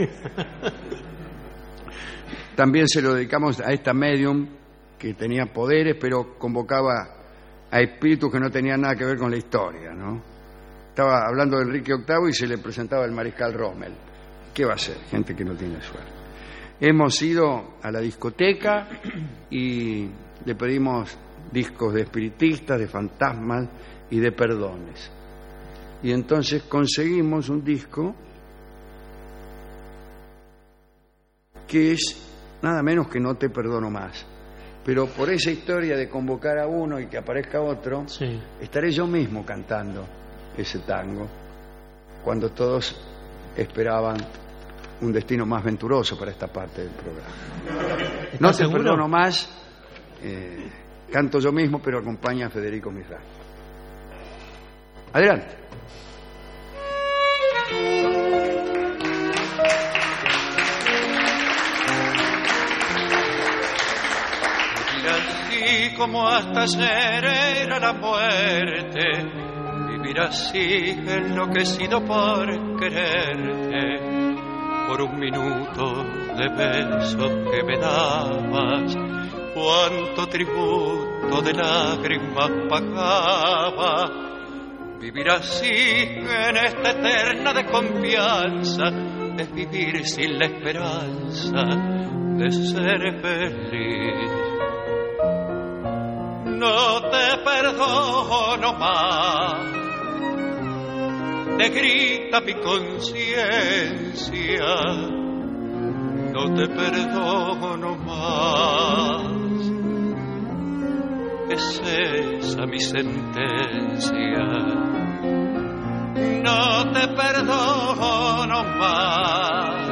También se lo dedicamos a esta medium que tenía poderes, pero convocaba a espíritus que no tenían nada que ver con la historia, ¿no? Estaba hablando de Enrique octavo y se le presentaba el mariscal Rommel. ¿Qué va a ser? Gente que no tiene suerte. Hemos ido a la discoteca y le pedimos discos de espiritistas, de fantasmas y de perdones. Y entonces conseguimos un disco que es nada menos que No te perdono más. Pero por esa historia de convocar a uno y que aparezca otro, Sí. estaré yo mismo cantando ese tango, cuando todos esperaban un destino más venturoso para esta parte del programa. No te seguro? perdono más, eh, canto yo mismo, pero acompaña a Federico Misrán. Adelante. Así como hasta ayer era la muerte, vivir así enloquecido por quererte, por un minuto de besos que me dabas, cuánto tributo de lágrimas pagaba. Vivir así en esta eterna desconfianza es vivir sin la esperanza de ser feliz. No te perdono más, te grita mi conciencia. No te perdono más, es esa mi sentencia. No te perdono más,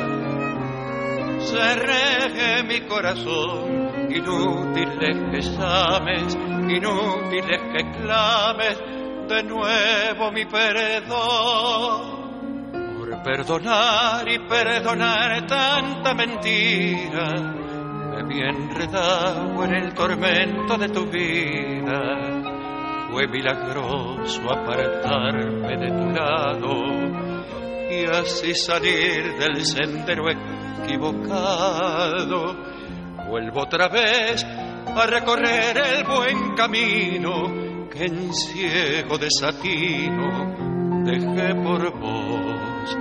cerré mi corazón. Inútiles que llames, inútiles que clames de nuevo mi perdón. Por perdonar y perdonar tanta mentira, me vi enredado en el tormento de tu vida. Fue milagroso apartarme de tu lado y así salir del sendero equivocado. Vuelvo otra vez a recorrer el buen camino que en ciego desatino dejé por vos.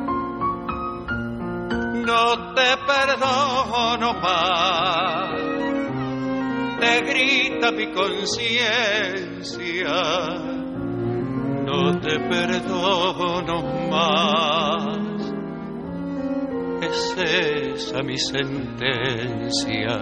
No te perdono más, te grita mi conciencia. No te perdono más, es esa mi sentencia.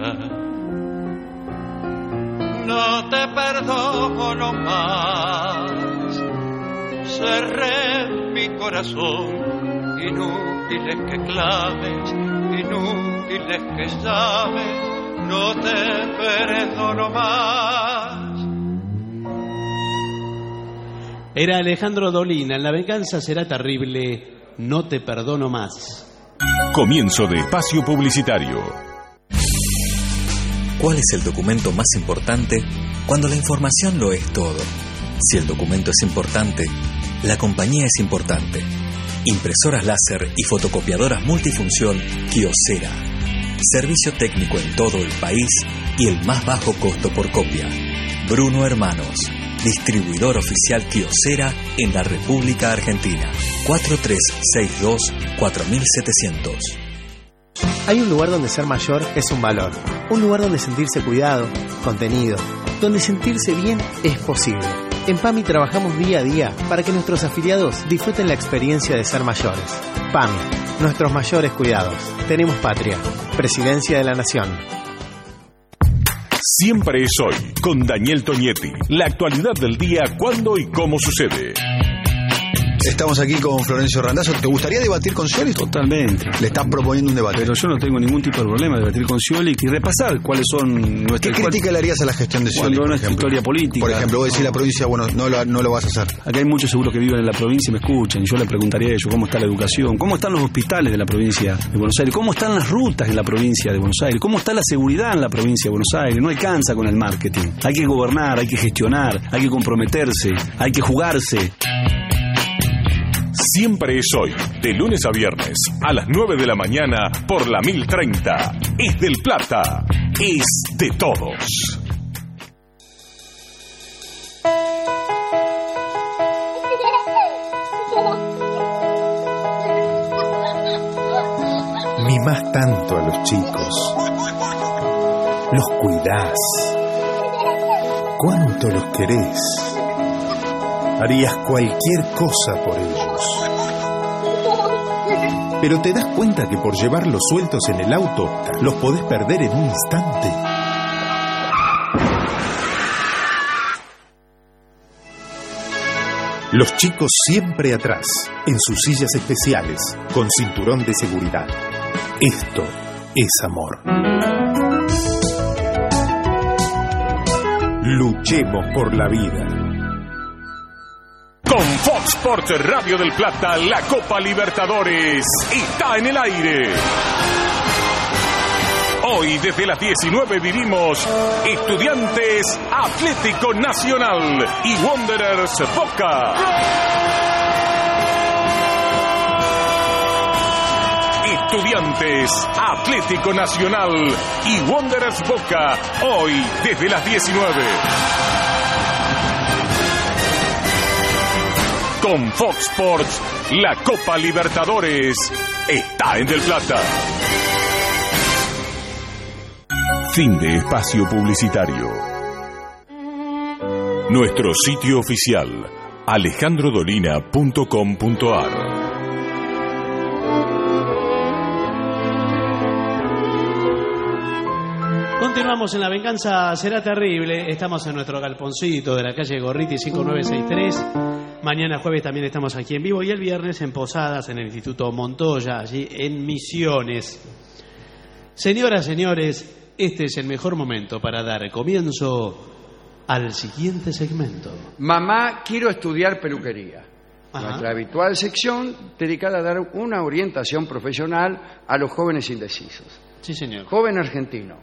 No te perdono más, cerré mi corazón. Inútiles que clames, inútiles que llames, no te perdono más. Era Alejandro Dolina, en La venganza será terrible, no te perdono más. Comienzo de espacio publicitario. ¿Cuál es el documento más importante cuando la información lo es todo? Si el documento es importante, la compañía es importante. Impresoras láser y fotocopiadoras multifunción Kyocera. Servicio técnico en todo el país y el más bajo costo por copia. Bruno Hermanos, distribuidor oficial Kyocera en la República Argentina. cuatro tres seis dos cuatro siete cero cero. Hay un lugar donde ser mayor es un valor. Un lugar donde sentirse cuidado, contenido, donde sentirse bien es posible. En PAMI trabajamos día a día para que nuestros afiliados disfruten la experiencia de ser mayores. PAMI, nuestros mayores cuidados. Tenemos patria. Presidencia de la Nación. Siempre es hoy, con Daniel Tonietti. La actualidad del día, cuándo y cómo sucede. Estamos aquí con Florencio Randazzo. ¿Te gustaría debatir con Scioli? Totalmente. Le estás proponiendo un debate. Pero yo no tengo ningún tipo de problema de debatir con Scioli y repasar cuáles son nuestras... ¿Qué crítica le harías a la gestión de Scioli, por ejemplo? Historia política. Por ejemplo, vos decís no. la provincia, bueno, no lo, no lo vas a hacer. Acá hay muchos seguros que viven en la provincia y me escuchan. Yo les preguntaría a ellos cómo está la educación, cómo están los hospitales de la provincia de Buenos Aires, cómo están las rutas en la provincia de Buenos Aires, cómo está la seguridad en la provincia de Buenos Aires. No alcanza con el marketing. Hay que gobernar, hay que gestionar, hay que comprometerse, hay que jugarse. Siempre es hoy, de lunes a viernes, a las nueve de la mañana, por la mil treinta. Es del Plata, es de todos. Mimás tanto a los chicos, los cuidás, cuánto los querés, harías cualquier cosa por ellos. Pero te das cuenta que por llevarlos sueltos en el auto, los podés perder en un instante. Los chicos siempre atrás, en sus sillas especiales, con cinturón de seguridad. Esto es amor. Luchemos por la vida. Con Fox Sports Radio del Plata, la Copa Libertadores está en el aire. Hoy desde las diecinueve vivimos Estudiantes Atlético Nacional y Wanderers Boca. Estudiantes Atlético Nacional y Wanderers Boca, hoy desde las diecinueve. Con Fox Sports, la Copa Libertadores está en Del Plata. Fin de espacio publicitario. Nuestro sitio oficial, alejandro dolina punto com punto a r. Continuamos en La Venganza Será Terrible. Estamos en nuestro galponcito de la calle Gorriti cinco nueve seis tres. Mañana jueves también estamos aquí en vivo y el viernes en Posadas, en el Instituto Montoya, allí en Misiones. Señoras, señores, este es el mejor momento para dar comienzo al siguiente segmento. Mamá, quiero estudiar peluquería. Ajá. Nuestra habitual sección dedicada a dar una orientación profesional a los jóvenes indecisos. Sí, señor. Joven argentino.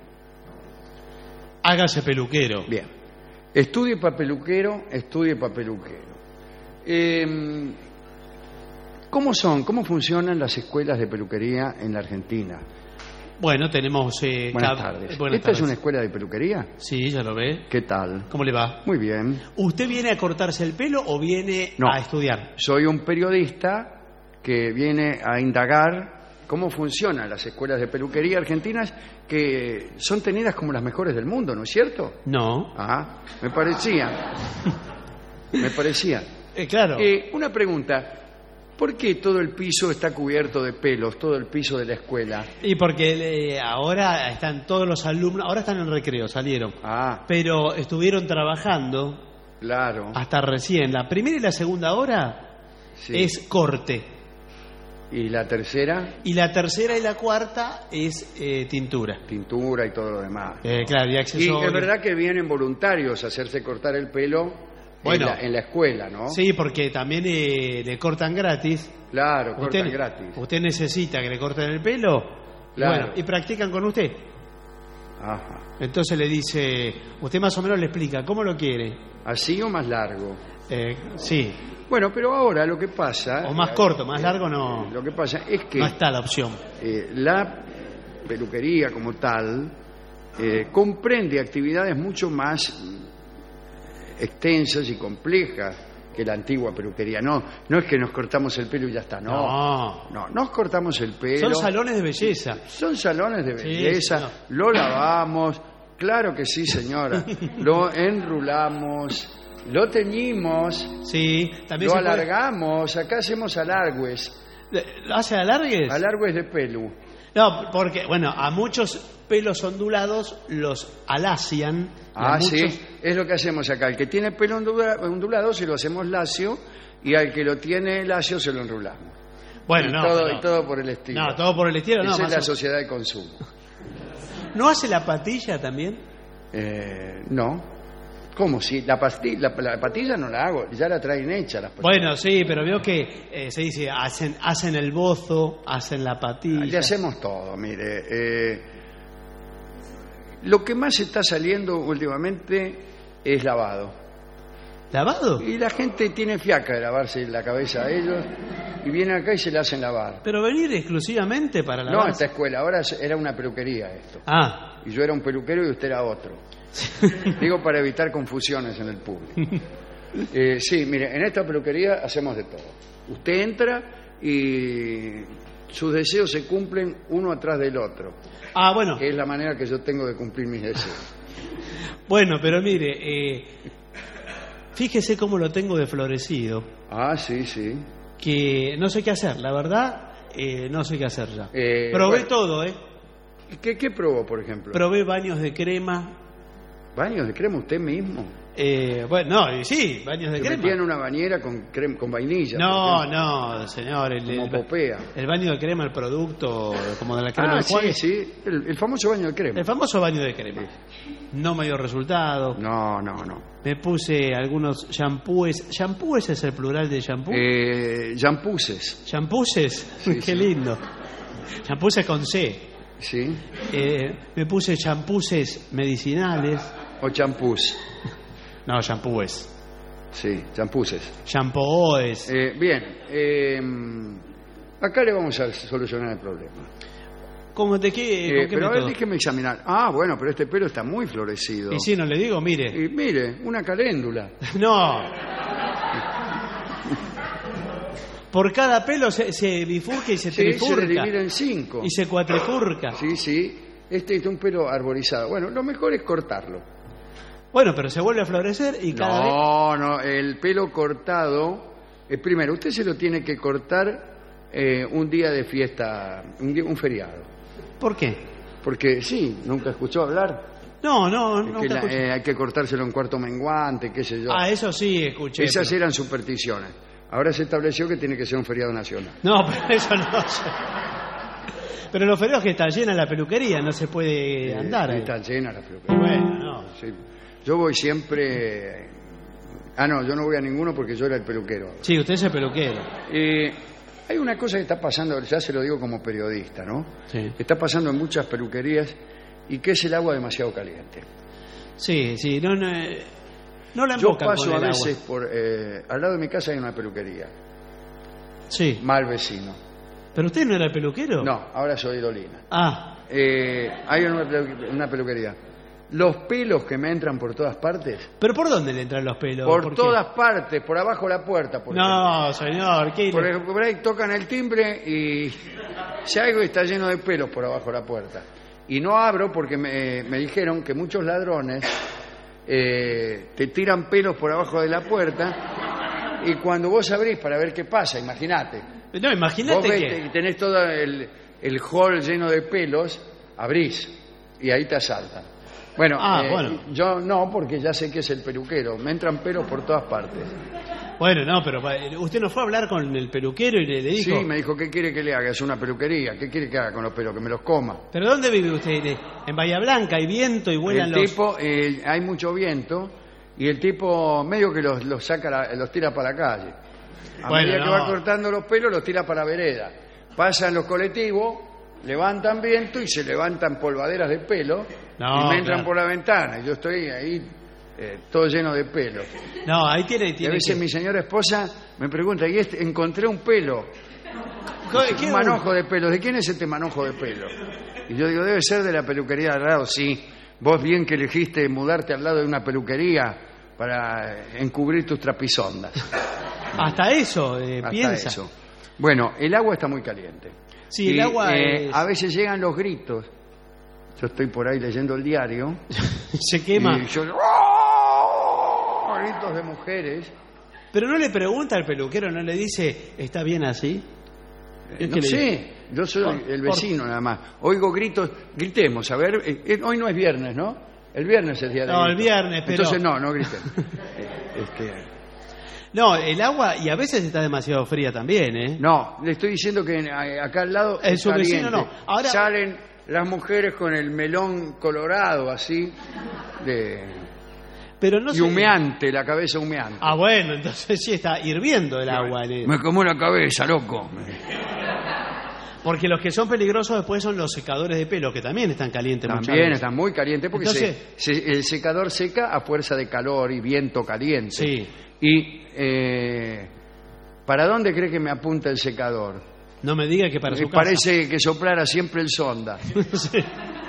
Hágase peluquero. Bien. Estudie para peluquero, estudie para peluquero. Eh, ¿Cómo son? ¿Cómo funcionan las escuelas de peluquería en la Argentina? Bueno, tenemos... Eh, buenas cab- tardes. Buenas ¿Esta tardes. es una escuela de peluquería? Sí, ya lo ve. ¿Qué tal? ¿Cómo le va? Muy bien. ¿Usted viene a cortarse el pelo o viene No. a estudiar? Soy un periodista que viene a indagar cómo funcionan las escuelas de peluquería argentinas, que son tenidas como las mejores del mundo, ¿no es cierto? No. Ah, me parecía. Me parecía. Eh, claro. Eh, una pregunta. ¿Por qué todo el piso está cubierto de pelos, todo el piso de la escuela? Y porque eh, ahora están todos los alumnos, ahora están en recreo, salieron. Ah, Pero estuvieron trabajando claro. hasta recién. La primera y la segunda hora Sí. es corte. ¿Y la tercera? Y la tercera y la cuarta es eh, tintura. Tintura y todo lo demás. Eh, claro, y Y accesorios. es verdad que vienen voluntarios a hacerse cortar el pelo Bueno. en, la, en la escuela, ¿no? Sí, porque también eh, le cortan gratis. Claro, cortan Usted, gratis. usted necesita que le corten el pelo. Claro. Bueno, y practican con usted. Ajá. Entonces le dice, usted más o menos le explica, ¿cómo lo quiere? ¿Así o más largo? Eh, sí. Bueno, pero ahora lo que pasa... O más eh, corto, más eh, largo no. Lo que pasa es que No está la opción. eh, la peluquería como tal eh, comprende actividades mucho más mm, extensas y complejas que la antigua peluquería. No, no es que nos cortamos el pelo y ya está, no. No. No, nos cortamos el pelo. Son salones de belleza. Son salones de Sí, belleza, señor. lo lavamos, claro que sí, señora. Lo enrulamos, lo teñimos, Sí, también lo se puede- alargamos, acá hacemos alargües, ¿Lo hace alargues? alargües de pelo. No, porque, bueno, a muchos pelos ondulados los alacian. y a Ah, muchos- sí, es lo que hacemos acá. El que tiene pelo ondula- ondulado se lo hacemos lacio y al que lo tiene lacio se lo enrulamos. Bueno, y no, todo, pero- y todo por el estilo. No, todo por el estilo, no. Esa más es la o- sociedad de consumo. ¿No hace la patilla también? Eh, no. ¿Cómo? Si la, pasti- la, la patilla no la hago, ya la traen hecha las patillas. Bueno, sí, pero veo que eh, se dice, hacen, hacen el bozo, hacen la patilla. Le hacemos todo, mire. eh, lo que más está saliendo últimamente es lavado. ¿Lavado? Y la gente tiene fiaca de lavarse la cabeza a ellos y vienen acá y se la hacen lavar. Pero venir exclusivamente para la No, esta escuela, ahora era una peluquería esto. Ah. Y yo era un peluquero y usted era otro. Digo para evitar confusiones en el público. Eh, sí, mire, en esta peluquería hacemos de todo. Usted entra y sus deseos se cumplen uno atrás del otro. Ah, bueno. Que es la manera que yo tengo de cumplir mis deseos. Bueno, pero mire, eh, fíjese cómo lo tengo de florecido. Ah, sí, sí. Que no sé qué hacer, la verdad, eh, no sé qué hacer ya. Eh, Probé bueno. todo, ¿eh? ¿Qué, ¿Qué probó, por ejemplo? Probé baños de crema. ¿Baños de crema usted mismo? Eh, bueno, no, y sí, baños de Se crema. metía en una bañera con, crema, con vainilla. No, por ejemplo. no, señor. El, Como el- popea. el baño de crema, el producto como de la crema Ah, de enjuague. sí, sí, el, el famoso baño de crema. El famoso baño de crema. No me dio resultado. No, no, no. Me puse algunos shampoos. ¿Shampoos es el plural de shampoo? Eh, Shampooses. ¿Shampooses? Sí, Qué sí. lindo. Shampooses con C. Sí. Eh, me puse shampooses medicinales. O champús. No, shampoos. Sí, champúses. Shampoos. Eh, bien, eh, acá le vamos a solucionar el problema. ¿Cómo te qué? Eh, ¿Con qué pero a ver, método? déjeme examinar. Ah, bueno, pero este pelo está muy florecido. Y si no le digo, mire. Y mire, una caléndula. No. Por cada pelo se, se bifurca y se Sí, se trifurca. divide en cinco. Y se cuatrifurca. Sí, sí. Este es un pelo arborizado. Bueno, lo mejor es cortarlo. Bueno, pero se vuelve a florecer y cada vez... No, no, el pelo cortado, eh, primero, usted se lo tiene que cortar eh, un día de fiesta, un, día- un feriado. ¿Por qué? Porque sí, nunca escuchó hablar. No, no, Que nunca la- escuché. eh, hay que cortárselo en cuarto menguante, qué sé yo. Ah, eso sí escuché. Esas pero- eran supersticiones. Ahora se estableció que tiene que ser un feriado nacional. No, pero eso no sé. Pero lo feo es que está llena la peluquería, no se puede andar. Eh, ahí. Está llena la peluquería. Bueno, no. Sí. Yo voy siempre... Ah, no, yo no voy a ninguno porque yo era el peluquero. Sí, usted es el peluquero. Eh, hay una cosa que está pasando, ya se lo digo como periodista, ¿no? Sí. Está pasando en muchas peluquerías y que es el agua demasiado caliente. Sí, sí, no, no, eh, no la Yo embocan paso con a el veces agua. por... eh, al lado de mi casa hay una peluquería. Sí. Mal vecino. ¿Pero usted no era el peluquero? No, ahora soy Dolina. Ah, Eh, hay una, pelu- una peluquería. Los pelos que me entran por todas partes. ¿pero por dónde le entran los pelos? Por ¿Por qué? todas partes, por abajo de la puerta. Por No, señor, ¿qué? Por ejemplo, por ahí tocan el timbre y salgo y está lleno de pelos por abajo de la puerta. Y no abro porque me, me dijeron que muchos ladrones eh, te tiran pelos por abajo de la puerta y cuando vos abrís para ver qué pasa, imagínate. No, Vos imagínate ves que... que tenés todo el, el hall lleno de pelos, abrís y ahí te asaltan. Bueno, Ah, eh, bueno. yo no, porque ya sé que es el peluquero. Me entran pelos por todas partes. Bueno, no, pero eh, usted no fue a hablar con el peluquero y le, le dijo... Sí, me dijo, ¿qué quiere que le haga? Es una peluquería. ¿Qué quiere que haga con los pelos? Que me los coma. ¿Pero dónde vive usted? ¿De- En Bahía Blanca hay viento y vuelan El los... tipo, eh, hay mucho viento y el tipo medio que los, los saca, la- los tira para la calle. A Bueno, medida que no. va cortando los pelos, los tira para la vereda. Pasan los colectivos, levantan viento y se levantan polvaderas de pelo No, y me entran claro. por la ventana. Y yo estoy ahí eh, todo lleno de pelo. No, ahí tiene... Y a tiene veces que- mi señora esposa me pregunta, y este, encontré un pelo, ¿Qué- qué- un manojo de pelo. ¿De quién es este manojo de pelo? Y yo digo, debe ser de la peluquería de al lado. Sí, vos bien que elegiste mudarte al lado de una peluquería para encubrir tus trapisondas. Hasta eso, eh, Hasta piensa. eso. Bueno, el agua está muy caliente. Sí, el Y, agua eh, es- A veces llegan los gritos. Yo estoy por ahí leyendo el diario. Se quema. Y yo... ¡Oh! Gritos de mujeres. Pero no le pregunta al peluquero, no le dice, ¿está bien así? Eh, no sé, yo soy por, el vecino por... nada más. Oigo gritos, gritemos, a ver, eh, eh, hoy no es viernes, ¿no? El viernes es el día de No, grito. el viernes, pero... Entonces no, no griten. este... No, el agua, y a veces está demasiado fría también, ¿eh? No, le estoy diciendo que acá al lado en es su caliente. vecino no. Ahora... Salen las mujeres con el melón colorado, así, de... Pero no y sé... humeante, la cabeza humeante. Ah, bueno, entonces sí está hirviendo el agua. En el... Me comó la cabeza, loco. Porque los que son peligrosos después son los secadores de pelo, que también están calientes muchas veces. También están muy calientes porque entonces... se, se, el secador seca a fuerza de calor y viento caliente. Sí. Y, eh, ¿para dónde cree que me apunta el secador? No me diga que para su me casa. Parece que soplara siempre el sonda. Sí.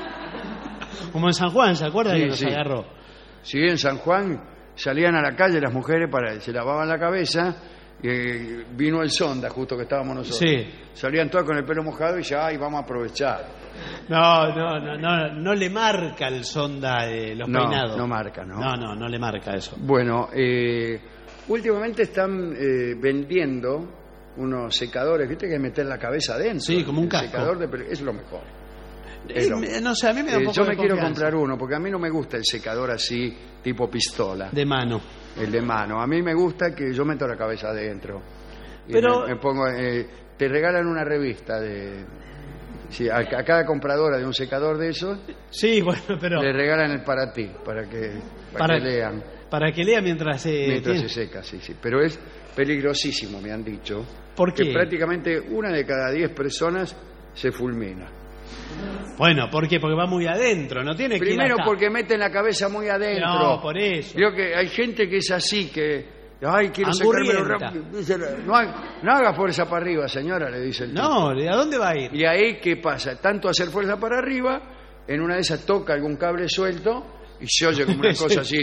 Como en San Juan, ¿se acuerda sí, que nos sí. agarró? Sí, en San Juan salían a la calle las mujeres, para se lavaban la cabeza, y eh, vino el sonda justo que estábamos nosotros. Sí. Salían todas con el pelo mojado y ya, ay, vamos a aprovechar. No, no, no, no, no le marca el sonda de los no, peinados. No marca, ¿no? No, no, no le marca eso. Bueno, eh, últimamente están eh, vendiendo unos secadores, ¿viste? Que hay que meter la cabeza adentro. Sí, como un el casco. Secador de pelo, es lo mejor. Eh, lo... No sé, a mí me da un eh, poco Yo de me quiero confianza. comprar uno, porque a mí no me gusta el secador así, tipo pistola. De mano. El de mano. A mí me gusta que yo meto la cabeza adentro. Y Pero... me, me pongo... Eh, te regalan una revista de... Sí, a, a cada compradora de un secador de esos... Sí, bueno, pero... Le regalan el para ti, para que, para para, que lean. Para que lea mientras se... Mientras tiene... se seca, sí, sí. Pero es peligrosísimo, me han dicho. ¿Por qué? Que prácticamente una de cada diez personas se fulmina. Bueno, ¿por qué? Porque va muy adentro, no tiene que ir Primero hasta... porque meten la cabeza muy adentro. No, por eso. Creo que hay gente que es así, que... Ay, quiero Angurrienta. sacármelo rápido. Dice, no, haga, no haga fuerza para arriba, señora, le dice el tipo. No, ¿a dónde va a ir? Y ahí, ¿qué pasa? Tanto hacer fuerza para arriba, en una de esas toca algún cable suelto y se oye como una cosa así.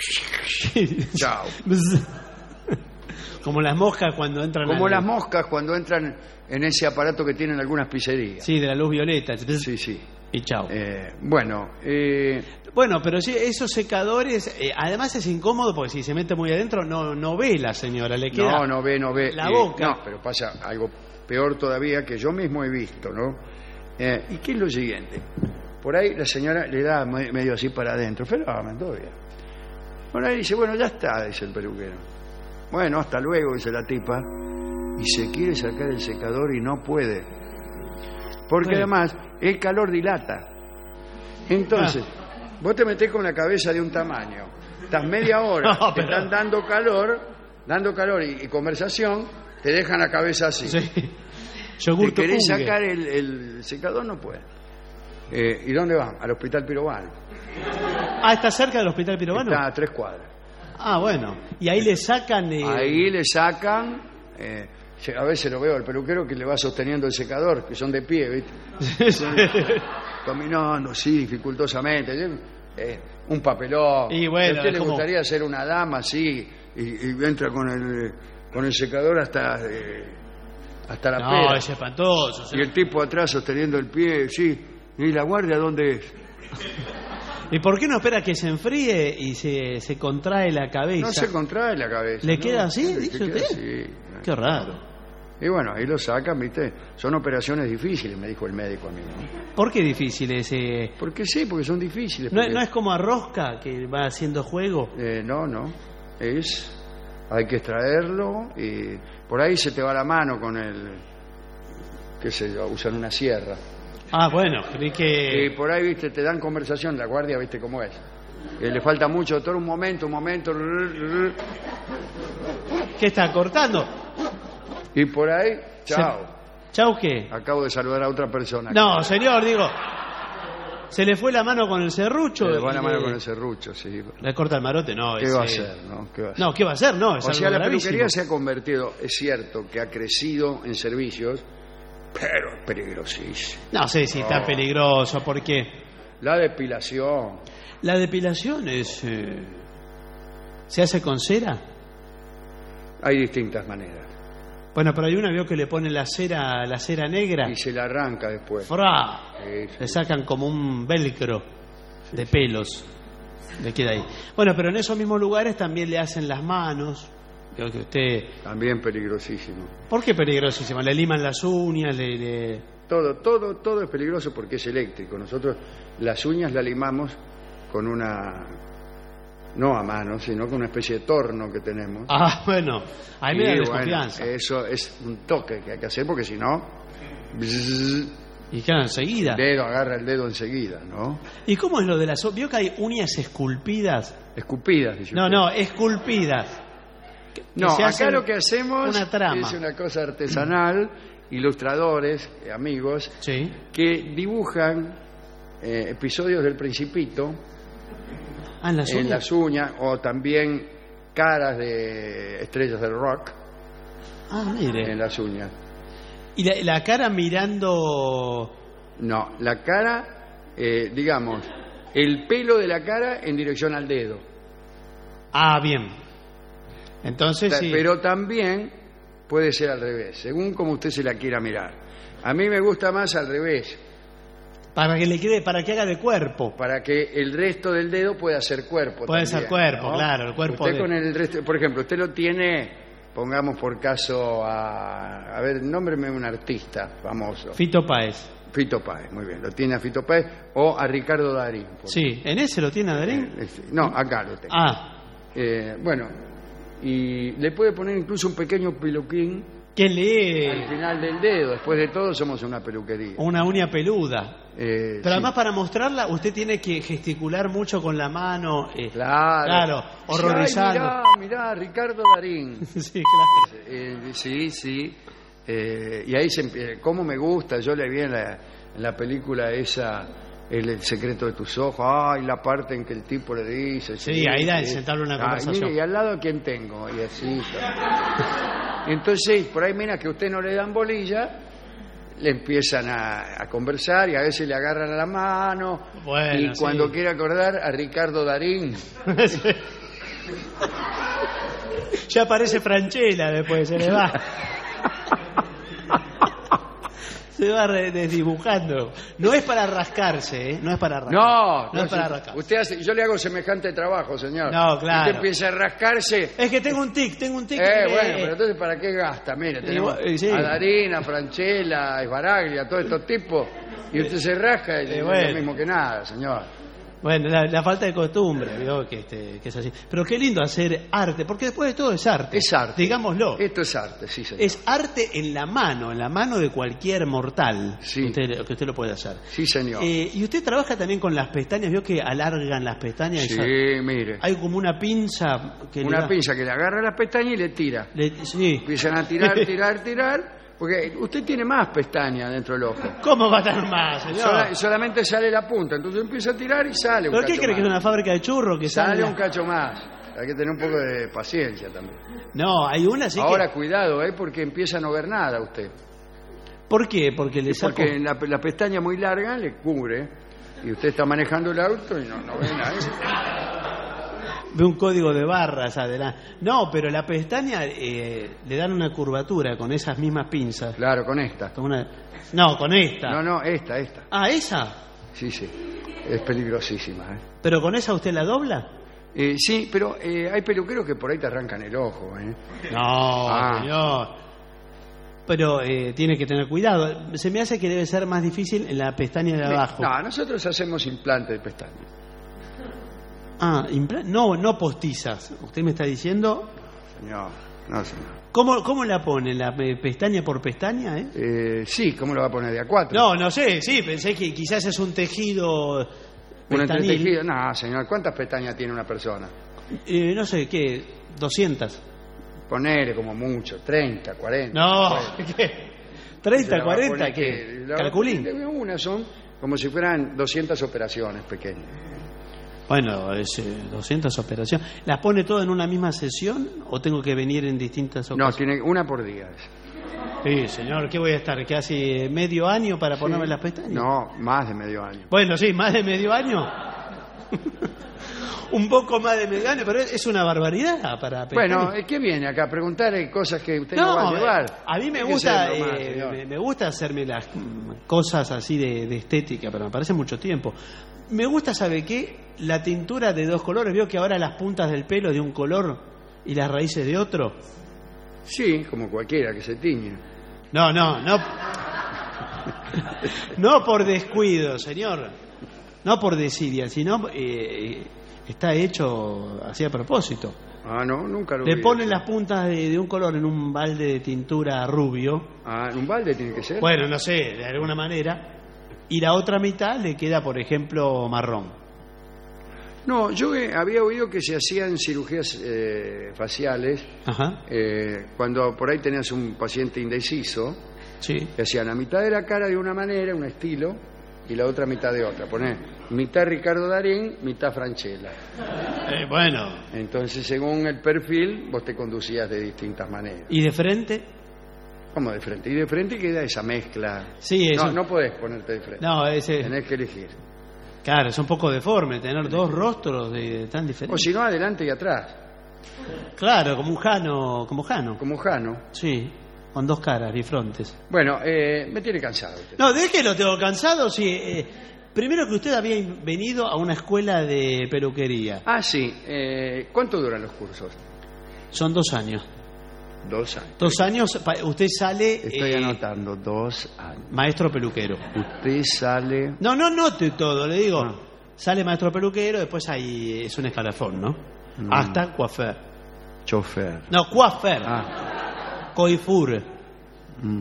Chao. Como las moscas cuando entran... Como al... las moscas cuando entran en ese aparato que tienen algunas pizzerías. Sí, de la luz violeta. Sí, sí. Y chao. Eh, bueno, eh... bueno, pero sí, esos secadores, eh, además es incómodo porque si se mete muy adentro no no ve la señora, le queda... No, no ve, no ve. La eh, boca. No, pero pasa algo peor todavía que yo mismo he visto, ¿no? Eh, ¿Y qué es lo siguiente? Por ahí la señora le da medio así para adentro. Fenómeno, todo bien. Por ahí dice, bueno, ya está, dice el peluquero. Bueno, hasta luego, dice la tipa. Y se quiere sacar el secador y no puede. Porque bueno, además el calor dilata. Entonces, ah. vos te metés con la cabeza de un tamaño. Estás media hora, no, te pero... están dando calor, dando calor y, y conversación, te dejan la cabeza así. Sí. Te querés sacar el, el secador, no puede. Eh, ¿Y dónde van? Al Hospital Pirovano. Ah, ¿está cerca del Hospital Pirovano? Está a tres cuadras. Ah, bueno. Y ahí le sacan... Eh... Ahí le sacan... Eh, a veces lo veo al peluquero que le va sosteniendo el secador, que son de pie, ¿viste? Sí. Caminando, sí, dificultosamente. Eh, un papelón. Y bueno, ¿a usted le como... gustaría ser una dama así y, y entra con el, con el secador hasta... Eh, hasta la no, pera? No, es espantoso. Y el tipo atrás sosteniendo el pie, sí. ¿Y la guardia dónde es? ¿Y por qué no espera que se enfríe y se, se contrae la cabeza? No se contrae la cabeza. ¿Le ¿no? queda así, dice queda usted? así. Qué raro. Y bueno, ahí lo sacan, ¿viste? Son operaciones difíciles, me dijo el médico a mí, ¿no? ¿Por qué difíciles? Eh... Porque sí, porque son difíciles. ¿No, porque... ¿No es como a rosca que va haciendo juego? Eh, no, no. Es... Hay que extraerlo y por ahí se te va la mano con el... qué sé yo, usan una sierra. Ah, bueno, creí que... Y por ahí, viste, te dan conversación, la guardia, viste cómo es. Eh, le falta mucho, doctor, un momento, un momento. ¿Qué está cortando? Y por ahí, chao. Se... ¿Chao qué? Acabo de saludar a otra persona. No, señor, digo... ¿Se le fue la mano con el serrucho? Se le fue la mano le... con el serrucho, sí. ¿Le corta el marote? No. ¿Qué ese... va a hacer, no? ¿Qué va a hacer? No, ¿qué va a hacer? No, es o algo sea, la gravísimo. peluquería se ha convertido, es cierto, que ha crecido en servicios, pero es peligrosísimo. No sé si no. Está peligroso, ¿por qué? La depilación. La depilación es... Eh... ¿Se hace con cera? Hay distintas maneras. Bueno, pero hay una, vio que le pone la cera, la cera negra. Y se la arranca después. ¡Fra! Sí, sí. Le sacan como un velcro de pelos. Le queda ahí. Bueno, pero en esos mismos lugares también le hacen las manos. Creo que usted... También peligrosísimo. ¿Por qué peligrosísimo? Le liman las uñas, le... le... Todo, todo, todo es peligroso porque es eléctrico. Nosotros las uñas las limamos con una... No a mano, sino con una especie de torno que tenemos. Ah, bueno, ahí me da Y, desconfianza. bueno, eso es un toque que hay que hacer porque si no... bzz, Y claro, enseguida. El dedo, agarra el dedo enseguida, ¿no? ¿Y cómo es lo de las... u- ¿Vio que hay uñas esculpidas? Escupidas, dice No, usted. no, esculpidas. Que- que No, se acá hacen lo que hacemos una trama. es una cosa artesanal, ilustradores, eh, amigos, que dibujan eh, episodios del Principito Ah, en las en uñas. las uñas, o también caras de estrellas del rock Ah, mire. en las uñas. ¿Y la, la cara mirando...? No, la cara, eh, digamos, el pelo de la cara en dirección al dedo. Ah, bien. Entonces Ta- sí. Pero también puede ser al revés, según como usted se la quiera mirar. A mí me gusta más al revés. Para que le quede, para que haga de cuerpo. Para que el resto del dedo pueda ser cuerpo. Puede también, ser cuerpo, ¿no? claro, el cuerpo Usted de- con el resto, por ejemplo, usted lo tiene, pongamos por caso a, a ver, nómbreme un artista famoso. Fito Páez. Fito Páez, muy bien, lo tiene a Fito Páez o a Ricardo Darín. por Sí, ¿en ese lo tiene Darín? ejemplo. Este, No, acá lo tengo. Ah, Eh, bueno, y le puede poner incluso un pequeño peluquín ¿qué lee? al final del dedo. Después de todo somos una peluquería. Una uña peluda. Eh, Pero sí. además para mostrarla usted tiene que gesticular mucho con la mano. eh, Claro. Claro, horrorizando. Ay, mirá, mirá, Ricardo Darín. Sí, claro. Eh, sí, sí. Eh, y ahí se empie- cómo me gusta, yo le vi en la, en la película esa, el, el secreto de tus ojos, ay, la parte en que el tipo le dice... Sí, ahí da de sentarle una Ay, conversación. mire, y al lado quién tengo, y así. está. Entonces, por ahí mira que usted no le dan bolilla, le empiezan a, a conversar y a veces le agarran a la mano, Bueno, y cuando sí. quiere acordar a Ricardo Darín... Ya aparece Franchella después, se le va. Se va re- desdibujando. No es para rascarse, ¿eh? No es para rascarse. No, no es para si- rascarse. Usted hace, yo le hago semejante trabajo, señor. No, claro. Usted empieza a rascarse. Es que tengo un tic, tengo un tic. Eh, que- bueno, pero entonces ¿para qué gasta? Mire, tenemos bueno, sí. a Darín, a Franchella, a Esbaraglia, a todos estos tipos, y usted se rasca y Eh, es bueno. lo mismo que nada, señor. Bueno, la, la falta de costumbre, ¿vio? Que, este, que es así. Pero qué lindo hacer arte, porque después de todo es arte. Es arte. Digámoslo. Esto es arte, sí, señor. Es arte en la mano, en la mano de cualquier mortal. Sí. Que usted, que usted lo puede hacer. Sí, señor. Eh, y usted trabaja también con las pestañas, ¿vio que alargan las pestañas? Sí, Esa- mire. Hay como una pinza que le Una da- pinza que le agarra las pestañas y le tira. le- sí. Empiezan a tirar, tirar, tirar, porque usted tiene más pestañas dentro del ojo. ¿Cómo va a estar más, señor? Sola- solamente sale la punta, entonces empieza a tirar y sale un ¿Pero qué cacho cree que es más. una fábrica de churros que Sale sale? un cacho más. Hay que tener un poco de paciencia también. No, hay una así Ahora que... cuidado, ¿eh? Porque empieza a no ver nada usted. ¿Por qué? Porque le saco... Porque la, la pestaña muy larga le cubre y usted está manejando el auto y no, no ve nada. Ve un código de barras adelante. No, pero la pestaña eh, le dan una curvatura con esas mismas pinzas. Claro, con esta. Con una- No, con esta. No, no, esta, esta. Ah, esa. Sí, sí. Es peligrosísima, ¿eh? ¿Pero con esa usted la dobla? Eh, sí, pero eh, hay peluqueros que por ahí te arrancan el ojo, ¿eh? No, Ah. señor. Pero eh, tiene que tener cuidado. Se me hace que debe ser más difícil en la pestaña de abajo. No, nosotros hacemos implante de pestaña. Ah, impla- no, no postizas. Usted me está diciendo... Señor, no, señor. ¿Cómo, cómo la pone? ¿La eh, pestaña por pestaña, eh? Eh, sí, ¿cómo lo va a poner de a cuatro? No, no sé, sí, pensé que quizás es un tejido Un pestañil. entretejido. No, señor, ¿cuántas pestañas tiene una persona? Eh, no sé, ¿qué? ¿doscientas? Ponele como mucho, treinta, cuarenta. No, Bueno. ¿qué? ¿treinta, Se la va a cuarenta? poner ¿Qué? que- la- ¿Calculín? Una son como si fueran doscientas operaciones pequeñas. Bueno, es eh, doscientas operaciones. ¿Las pone todo en una misma sesión o tengo que venir en distintas No, ocasiones? tiene una por día. Sí, señor, ¿qué voy a estar? ¿Que hace medio año para ponerme Sí. las pestañas? No, más de medio año. Bueno, sí, más de medio año. Un poco más de medio año, pero es una barbaridad para pestañas. Bueno, ¿qué viene acá? A preguntar eh, cosas que usted no, va a llevar. a mí me Hay que gusta, ser normal, eh, señor. me, me gusta hacerme las mm, cosas así de, de estética, pero me parece mucho tiempo. Me gusta, ¿sabe qué? La tintura de dos colores. Veo que ahora las puntas del pelo de un color ¿Y las raíces de otro? Sí, como cualquiera que se tiñe. No, no, no. No por descuido, señor. No por desidia, sino eh, está hecho así a propósito. Ah, no, nunca lo Le vi ponen eso. las puntas de, de un color en un balde de tintura rubio. Ah, ¿en un balde tiene que ser? Bueno, no sé, de alguna manera. Y la otra mitad le queda, por ejemplo, marrón. No, yo eh, había oído que se hacían cirugías eh, faciales. Ajá. Eh, cuando por ahí tenías un paciente indeciso, sí. que hacían la mitad de la cara de una manera, un estilo, y la otra mitad de otra. Poner mitad Ricardo Darín, mitad Franchella. Eh, bueno. Entonces, según el perfil, vos te conducías de distintas maneras. ¿Y de frente? ¿Cómo de frente? Y de frente queda esa mezcla. Sí, eso. No, no podés ponerte de frente. No, ese. Tenés que elegir. Claro, es un poco deforme tener dos rostros de, de tan diferentes. O si no, adelante y atrás. Claro, como un Jano. Como Jano. Como Jano. Sí, con dos caras bifrontes. Bueno, eh, me tiene cansado usted. No, ¿de qué lo tengo cansado? Sí, eh, primero que usted había venido a una escuela de peluquería. Ah, sí. Eh, ¿Cuánto duran los cursos? Son dos años. Dos años. Dos años, pa- usted sale... Estoy eh, anotando, dos años. Maestro peluquero. Usted sale... No, no note todo, le digo. Sale maestro peluquero, después ahí es un escalafón, ¿no? Mm. Hasta coiffeur. Chofer. No, coiffeur. Ah. Coiffure. Mm.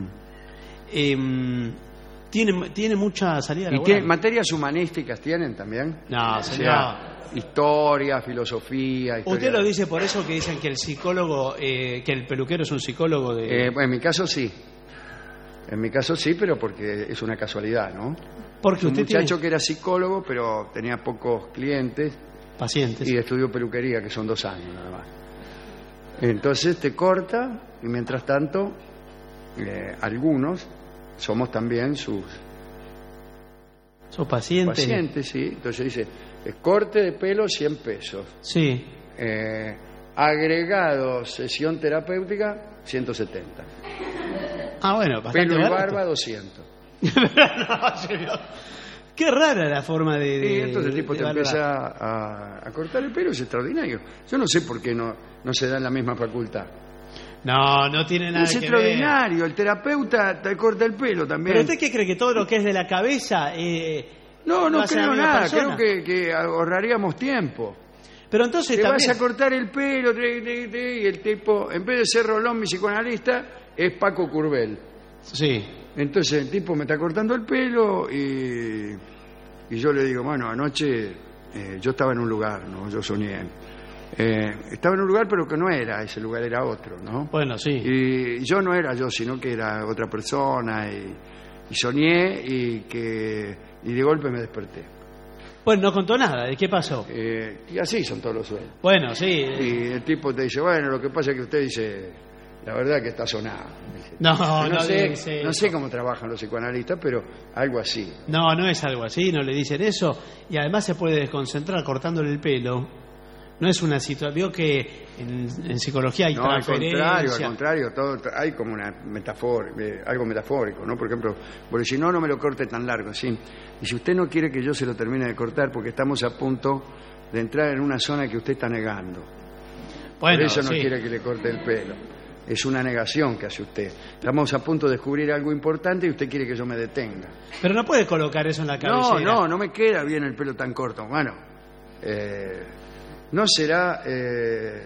Em, ¿tiene, ¿Tiene mucha salida ¿Y laboral? qué materias humanísticas tienen también? No, O señor. sea, historia, filosofía... Historia... Usted lo dice por eso que dicen que el psicólogo, eh, que el peluquero es un psicólogo de... Eh, bueno, en mi caso sí. En mi caso sí, pero porque es una casualidad, ¿no? Porque Es un usted muchacho tiene que era psicólogo, pero tenía pocos clientes pacientes. y estudió peluquería, que son dos años nada más. Entonces te corta y mientras tanto eh, algunos somos también sus ¿Sus pacientes? pacientes, sí. Entonces dice, eh, corte de pelo cien pesos. Sí. Eh, agregado sesión terapéutica ciento setenta. Ah, bueno, bastante Pelo y barato. barba doscientos. No, señor. Qué rara la forma de... de Y entonces el tipo de te valorar. empieza a, a cortar el pelo, es extraordinario. Yo no sé por qué no, no se da en la misma facultad. No, no tiene nada Es que ver. extraordinario, el terapeuta te corta el pelo también. ¿Pero usted qué cree? ¿Que todo lo que es de la cabeza... Eh, No, lo no hace la creo misma nada, persona? creo que, que ahorraríamos tiempo. Pero entonces Te también... vas a cortar el pelo, tre, tre, tre, y el tipo, en vez de ser Rolón, mi psicoanalista, es Paco Curbel. Sí. Entonces el tipo me está cortando el pelo y, y yo le digo, bueno, anoche eh, yo estaba en un lugar, ¿no? Yo soñé. Eh, estaba en un lugar pero que no era, ese lugar era otro, ¿no? Bueno, sí. Y yo no era yo, sino que era otra persona y, y soñé y que y de golpe me desperté. Bueno, no contó nada. ¿De qué pasó? Eh, y así son todos los sueños. Bueno, sí. Y el tipo te dice, bueno, lo que pasa es que usted dice, la verdad que está sonado. No, no, no sé, dice no eso. sé cómo trabajan los psicoanalistas, pero algo así. No, no es algo así, no le dicen eso. Y además se puede desconcentrar cortándole el pelo. No es una situación... Vio que en, en psicología hay No, al transferencia. contrario, al contrario, todo, hay como una metáfora, eh, algo metafórico, ¿no? Por ejemplo, porque si no, no me lo corte tan largo, ¿sí? Y si usted no quiere que yo se lo termine de cortar, porque estamos a punto de entrar en una zona que usted está negando. Bueno, Por eso no sí. quiere que le corte el pelo. Es una negación que hace usted. Estamos a punto de descubrir algo importante y usted quiere que yo me detenga. Pero no puede colocar eso en la No, cabecera. no, no me queda bien el pelo tan corto. Bueno, eh, no será... eh,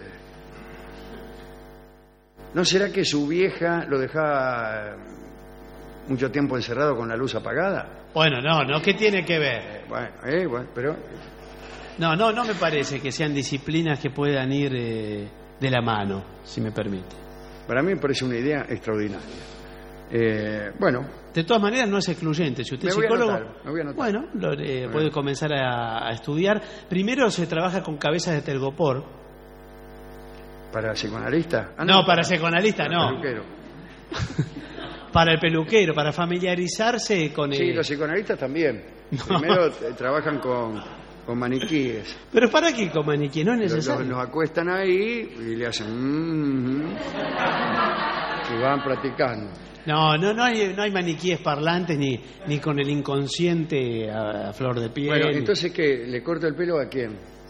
¿No será que su vieja lo dejaba mucho tiempo encerrado con la luz apagada? Bueno, no, no, ¿qué tiene que ver? Eh, bueno, eh, bueno, pero... No, no, no me parece que sean disciplinas que puedan ir eh, de la mano, si me permite. Para mí me parece una idea extraordinaria. Eh, bueno, De todas maneras, no es excluyente. Si usted me es voy a psicólogo, anotar, me voy a anotar. bueno, lo, eh, Bueno. puede comenzar a, a estudiar. Primero se trabaja con cabezas de telgopor. ¿Para psicoanalista? Ah, No, para psicoanalista, para no. peluquero. Para el peluquero, para familiarizarse con Sí, el... los psicoanalistas también. Primero eh, trabajan con, con maniquíes. Pero ¿para qué con maniquí? No es Los, necesario. los acuestan ahí y le hacen... mm, mm, y van practicando. No, no, no hay, no hay maniquíes parlantes ni, ni con el inconsciente a, a flor de piel. Bueno, entonces, ¿qué? ¿Le corta el pelo a quién?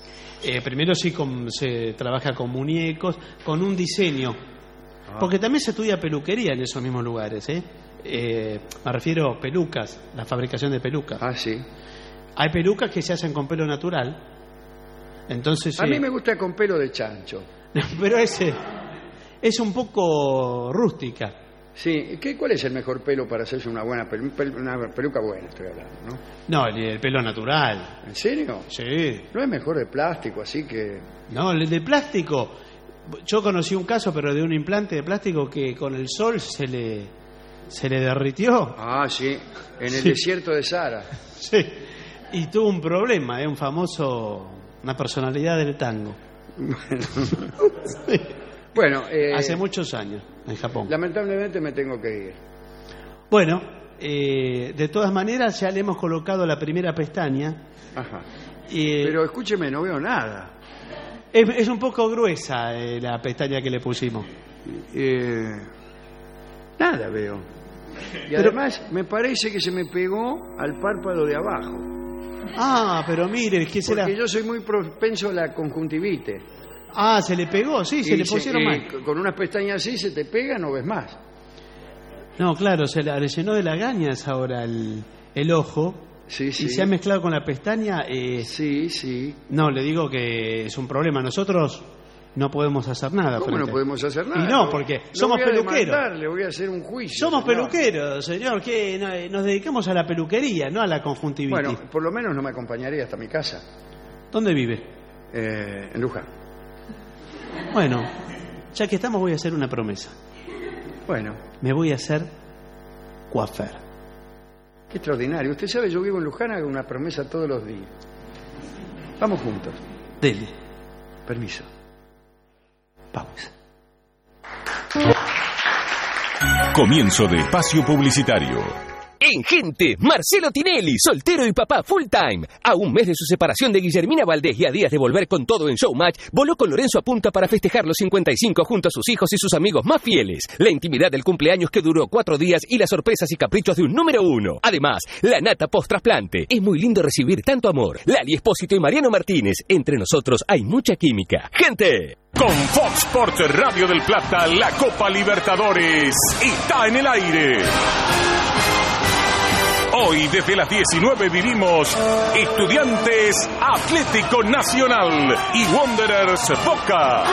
Eh, primero sí con, se trabaja con muñecos, con un diseño. Ah. Porque también se estudia peluquería en esos mismos lugares, ¿eh? Eh, me refiero a pelucas, la fabricación de pelucas. Ah, sí. Hay pelucas que se hacen con pelo natural. Entonces, a eh, mí me gusta con pelo de chancho. Pero ese es un poco rústica. Sí, ¿qué, ¿cuál es el mejor pelo para hacerse una buena pelu una peluca buena, estoy hablando, ¿no? No, el, el pelo natural. ¿En serio? Sí. ¿No es mejor de plástico, así que...? No, el de plástico... Yo conocí un caso, pero de un implante de plástico que con el sol se le, se le derritió. Ah, sí, en el sí. desierto de Sahara. Sí, y tuvo un problema, ¿eh? Un famoso... Una personalidad del tango. Bueno... sí. Bueno, eh, hace muchos años en Japón. Lamentablemente me tengo que ir. Bueno, eh, de todas maneras ya le hemos colocado la primera pestaña. Ajá. Eh, Pero escúcheme, no veo nada. Es, es un poco gruesa eh, la pestaña que le pusimos. Eh, nada veo. Y pero, además me parece que se me pegó al párpado de abajo. Ah, pero mire, ¿qué será? Porque yo soy muy propenso a la conjuntivite. Ah, se le pegó, sí, se y le pusieron se, mal. Eh, con unas pestañas así se te pega, no ves más. No, claro, se le llenó de lagañas ahora el, el ojo. Sí, sí. Y se ha mezclado con la pestaña. Eh, sí, sí. No, le digo que es un problema. Nosotros no podemos hacer nada. ¿Cómo no podemos hacer nada? Y no, porque lo somos voy a peluqueros. demandar, le voy a hacer un juicio. Somos señor. peluqueros, señor, que no, nos dedicamos a la peluquería, no a la conjuntivitis. Bueno, por lo menos no me acompañaría hasta mi casa. ¿Dónde vive? Eh, en Luján. Bueno, ya que estamos voy a hacer una promesa. Bueno. Me voy a hacer coafer. Qué extraordinario. Usted sabe, yo vivo en Luján, hago una promesa todos los días. Vamos juntos. Dele. Permiso. Pausa. Comienzo de espacio publicitario. En Gente, Marcelo Tinelli, soltero y papá full time. A un mes de su separación de Guillermina Valdés y a días de volver con todo en Showmatch, voló con Lorenzo Apunta para festejar los cincuenta y cinco junto a sus hijos y sus amigos más fieles. La intimidad del cumpleaños que duró cuatro días y las sorpresas y caprichos de un número uno. Además, la nata post-trasplante. Es muy lindo recibir tanto amor. Lali Espósito y Mariano Martínez. Entre nosotros hay mucha química. ¡Gente! Con Fox Sports Radio del Plata, la Copa Libertadores está en el aire. Hoy desde las diecinueve vivimos Estudiantes Atlético Nacional y Wanderers Boca.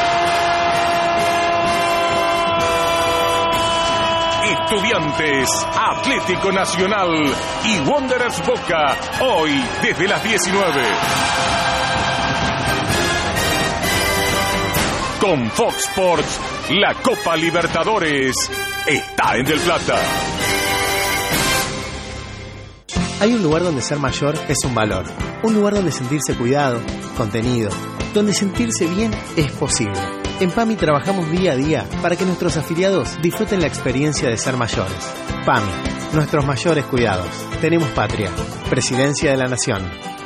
Estudiantes Atlético Nacional y Wanderers Boca. Hoy desde las diecinueve. Con Fox Sports, la Copa Libertadores está en Del Plata. Hay un lugar donde ser mayor es un valor. Un lugar donde sentirse cuidado, contenido, donde sentirse bien es posible. En PAMI trabajamos día a día para que nuestros afiliados disfruten la experiencia de ser mayores. PAMI, nuestros mayores cuidados. Tenemos patria. Presidencia de la Nación.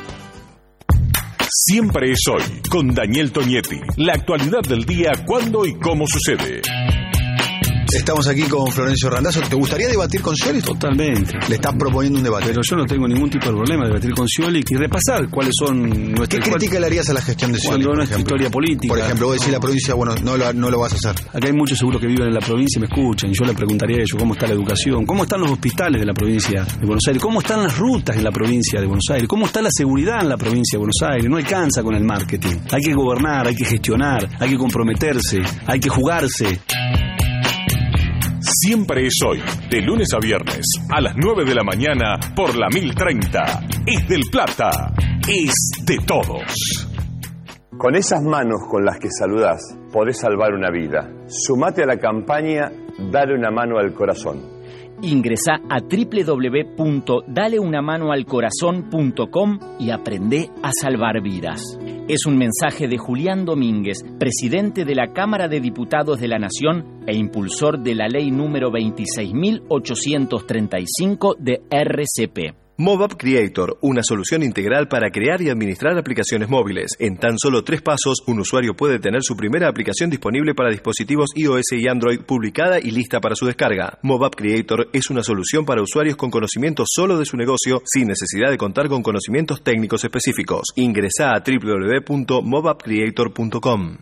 Siempre es hoy, con Daniel Toñetti. La actualidad del día, cuándo y cómo sucede. Estamos aquí con Florencio Randazzo. ¿Te gustaría debatir con Scioli? Totalmente. Le estás proponiendo un debate. Pero yo no tengo ningún tipo de problema de debatir con Scioli y repasar cuáles son nuestras... ¿Qué crítica le harías a la gestión de Scioli? Cuando no es historia política. Por ejemplo, vos decís la provincia, bueno, no lo, no lo vas a hacer. Acá hay muchos seguro que viven en la provincia y me escuchan. Yo le preguntaría a ellos cómo está la educación, cómo están los hospitales de la provincia de Buenos Aires, cómo están las rutas en la provincia de Buenos Aires, cómo está la seguridad en la provincia de Buenos Aires. No alcanza con el marketing. Hay que gobernar, hay que gestionar, hay que comprometerse, hay que jugarse. Siempre es hoy, de lunes a viernes, a las nueve de la mañana, por la mil treinta. Es del Plata, es de todos. Con esas manos con las que saludás, podés salvar una vida. Sumate a la campaña Dale una mano al corazón. Ingresá a doble u doble u doble u punto dale una mano al corazón punto com y aprendé a salvar vidas. Es un mensaje de Julián Domínguez, presidente de la Cámara de Diputados de la Nación e impulsor de la ley número veintiséis mil ochocientos treinta y cinco de R C P. MobApp Creator, una solución integral para crear y administrar aplicaciones móviles. En tan solo tres pasos, un usuario puede tener su primera aplicación disponible para dispositivos iOS y Android publicada y lista para su descarga. MobApp Creator es una solución para usuarios con conocimiento solo de su negocio, sin necesidad de contar con conocimientos técnicos específicos. Ingresá a doble u doble u doble u punto mobapp creator punto com.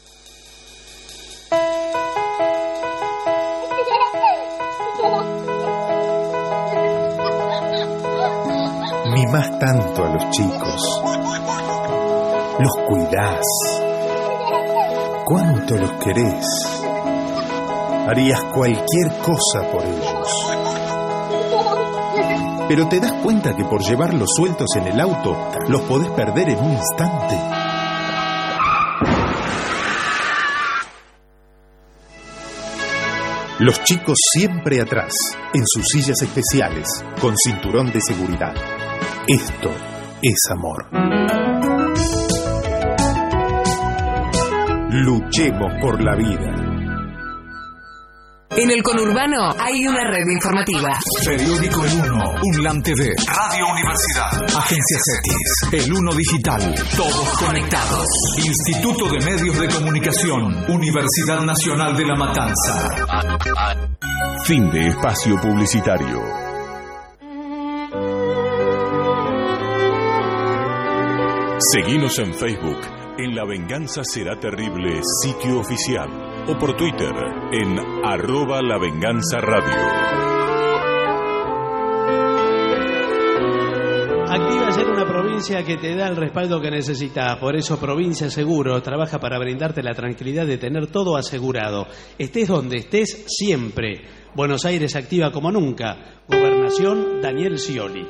Mimás tanto a los chicos, los cuidás, cuánto los querés, harías cualquier cosa por ellos. Pero te das cuenta que por llevarlos sueltos en el auto, los podés perder en un instante. Los chicos siempre atrás, en sus sillas especiales, con cinturón de seguridad. Esto es amor. Luchemos por la vida. En el conurbano hay una red informativa. Periódico El Uno, UNLAM T V, Radio Universidad, Agencia CETIS, El Uno Digital, todos conectados. Instituto de Medios de Comunicación, Universidad Nacional de La Matanza. Fin de espacio publicitario. Seguinos en Facebook, en La Venganza Será Terrible, sitio oficial, o por Twitter, en arroba La Venganza Radio. Activa ser una provincia que te da el respaldo que necesitas. Por eso Provincia Seguro trabaja para brindarte la tranquilidad de tener todo asegurado. Estés donde estés, siempre. Buenos Aires activa como nunca. Gobernación Daniel Scioli.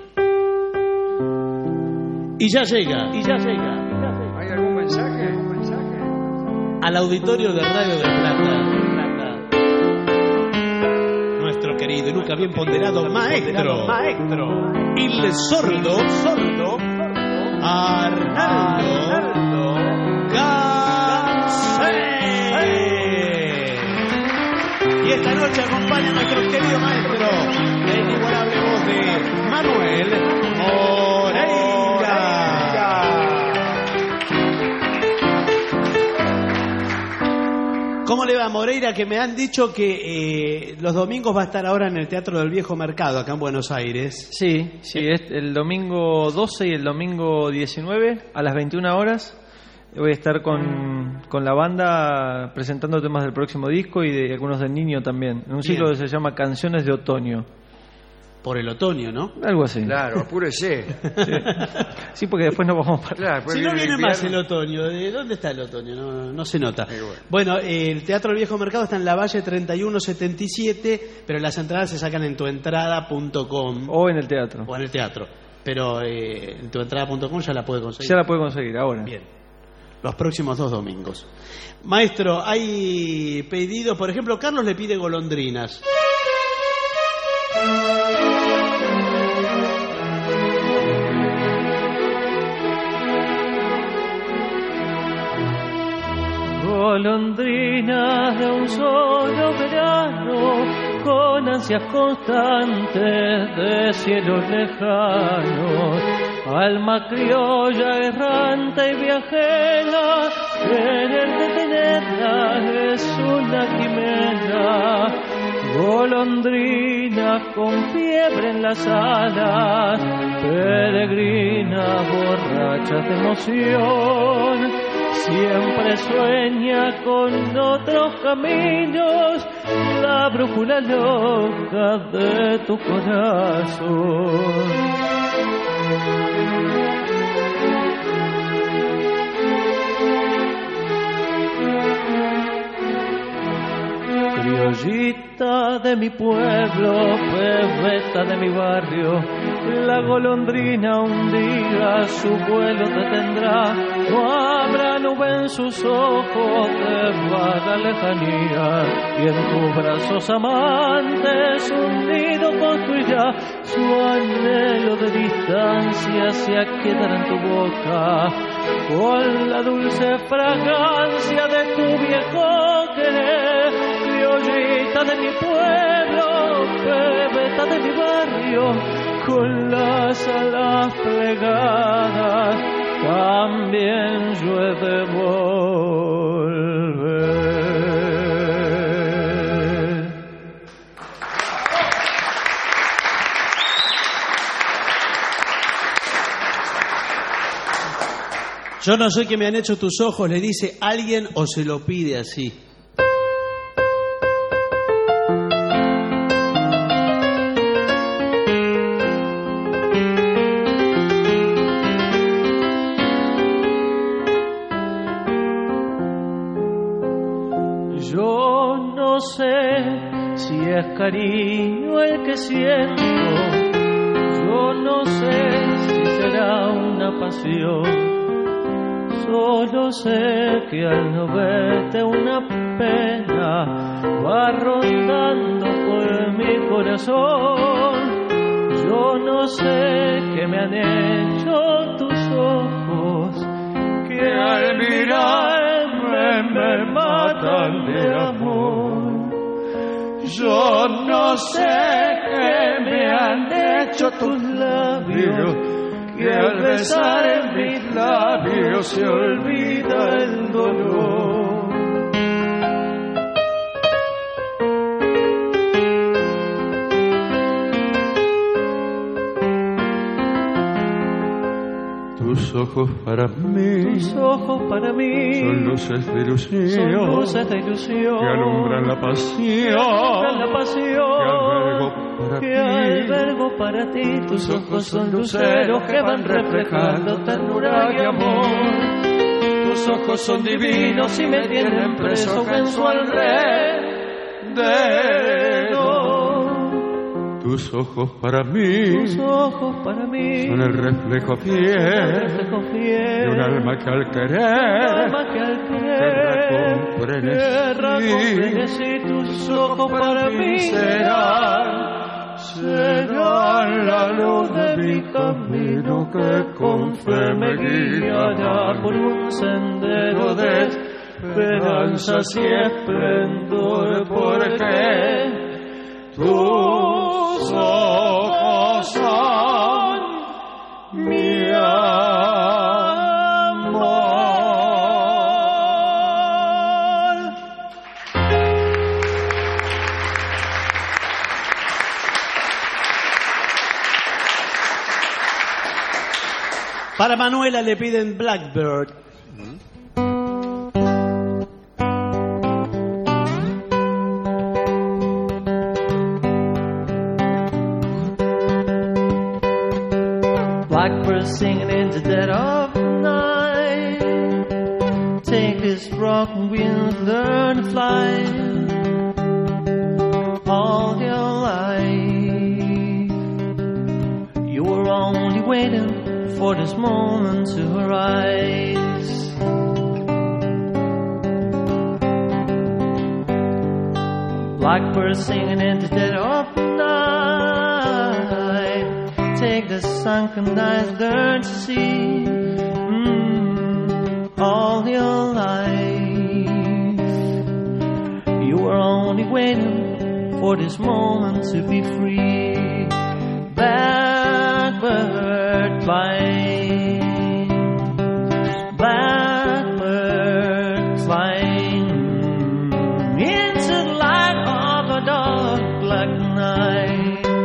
Y ya llega, y ya llega. ¿Hay algún mensaje? ¿Algún mensaje? Al auditorio de Radio del Plata, nuestro querido y nunca bien ponderado maestro, maestro, el sordo, sordo, Arnaldo Gansé. Y esta noche acompaña a nuestro querido maestro, la inigualable voz de Manuel Moreira. ¿Cómo le va, Moreira? Que me han dicho que eh, los domingos va a estar ahora en el Teatro del Viejo Mercado, acá en Buenos Aires. Sí, sí, es el domingo doce y el domingo diecinueve a las veintiuna horas. Voy a estar con, con la banda presentando temas del próximo disco y de algunos del Niño también, en un ciclo que se llama Canciones de Otoño. Por el otoño, ¿no? Algo así. Claro, apúrese. Sí. Sí, porque después nos vamos para... Claro, si no viene más el otoño, ¿de dónde está el otoño? No, no se nota. Bueno, bueno eh, el Teatro del Viejo Mercado está en la Valle treinta y uno setenta y siete, pero las entradas se sacan en tuentrada punto com. O en el teatro. O en el teatro. Pero eh, en tuentrada punto com ya la puede conseguir. Ya la puede conseguir, ahora. Bien. Los próximos dos domingos. Maestro, hay pedidos, por ejemplo, Carlos le pide golondrinas. Golondrinas de un solo verano, con ansias constantes de cielos lejanos, alma criolla errante y viajera, querer detenerla es una quimera. Golondrinas con fiebre en las alas, peregrinas borrachas de emoción, siempre sueña con otros caminos, la brújula loca de tu corazón. Criollita de mi pueblo, pebeta de mi barrio, la golondrina un día su vuelo detendrá. No habrá nube en sus ojos de vaga lejanía, y en tus brazos amantes un nido construirá. Su anhelo de distancia se quedará en tu boca, con la dulce fragancia de tu viejo querer. Criollita de mi pueblo, pebeta de mi barrio, con las alas plegadas también yo he de volver. Yo no sé qué me han hecho tus ojos, le dice alguien o se lo pide así. Yo no sé si es cariño el que siento, yo no sé si será una pasión. Solo sé que al no verte una pena va rondando por mi corazón. Yo no sé qué me han hecho tus ojos, que al mirarme me matan de amor. Yo no sé qué me han hecho tus labios, que al besar en mis labios se olvida el dolor. Tus ojos para mí, tus ojos para mí son luces de ilusión, son luces de ilusión que alumbran la pasión, alumbran la pasión que albergo para ti. Para ti, tus ojos son luceros que van reflejando ternura y amor. Tus ojos son divinos y me tienen preso en su alrededor. Tus ojos para mí, tus ojos para mí son el reflejo fiel, el reflejo fiel de un alma que al querer, alma que al querer tierra con frenesí. Tus ojos para mí serán, serán la luz de mi camino que con fe me guiará por un sendero de esperanzas y esplendor, porque tus ojos son mi amor. Para Manuela le piden Blackbird. Blackbird singing in the dead of night. Take this broken wings, learn to fly. All your life, you were only waiting for this moment to arise. Blackbird singing in the dead of night. Take the sunken eyes, learn to see mm, all your life. You were only waiting for this moment to be free. Blackbird flying, blackbird flying into the light of a dark black night.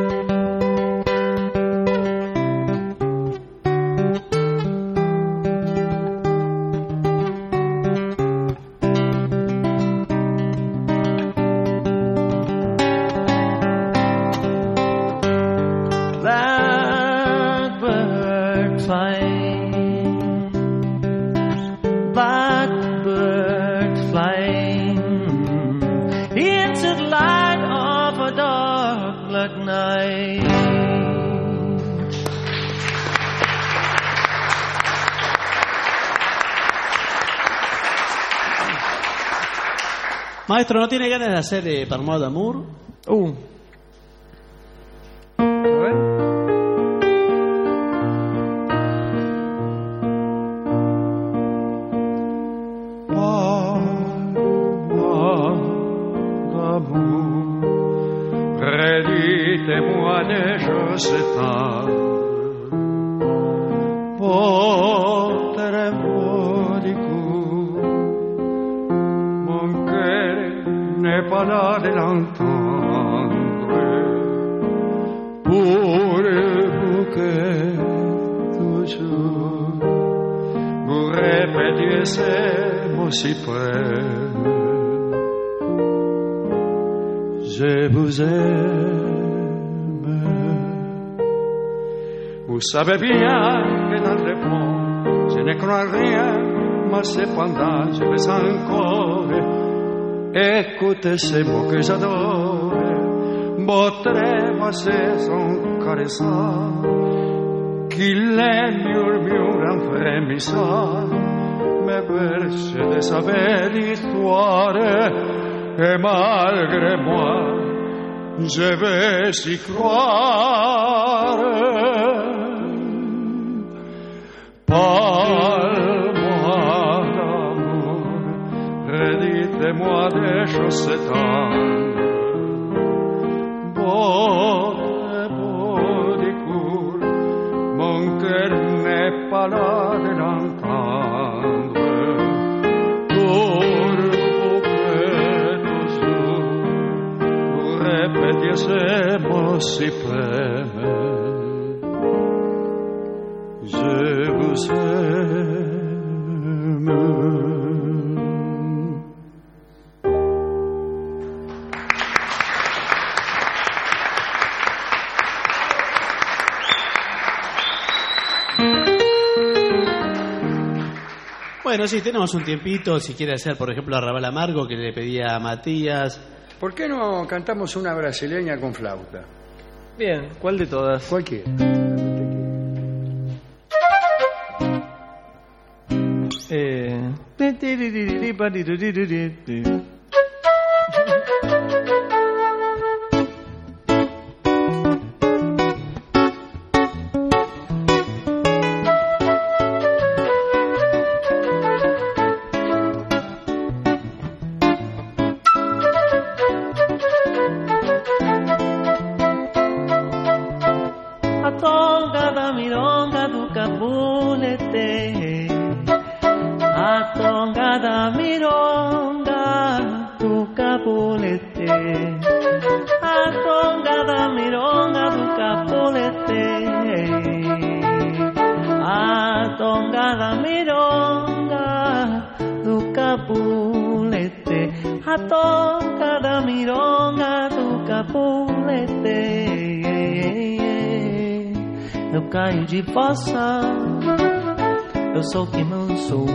Maestro, ¿no tiene ganas de hacer eh, Parmois d'Amour? Uh. A ver. Parmois d'amour, redite moi de je sais pas. Potere modico, mon cœur n'est pas là de l'entendre. Pour vous que toujours vous répétiez ces mots si près. Je vous aime. Vous savez bien que dans le fond, je ne crois rien, mais cependant, je vais encore écouter ces mots que j'adore. Votre voix sont caressants, qu'il les murmure en frémissant, me berce de sa belle histoire. Et malgré moi, je vais y croire. Parle-moi d'amour, redites-moi des choses tendres. Votre beau discours, mon cœur n'est pas là de l'entendre. Répétiez ces mots si près. Je vous aime. Bueno, sí, tenemos un tiempito. Si quiere hacer, por ejemplo, Arrabal Amargo, que le pedía a Matías. ¿Por qué no cantamos una brasileña con flauta? Bien, ¿cuál de todas? Cualquiera. Eh... Caio de fossa, eu sou quem não sou.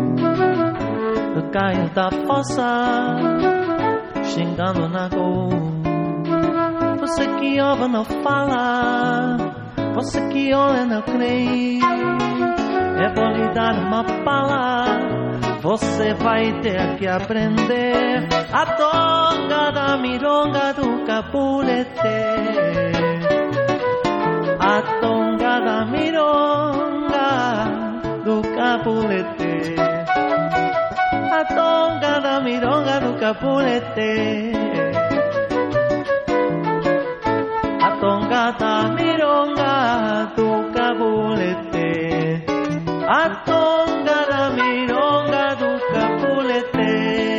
Eu caio da fossa, xingando na cor. Você que ouve não fala, você que olha não crê. É bom lhe dar uma pala, você vai ter que aprender a tonga da mironga do capulete. A tonga da mironga do capulete. A tonga da mironga do capulete. A tonga da mironga do capulete. A tonga da mironga do capulete.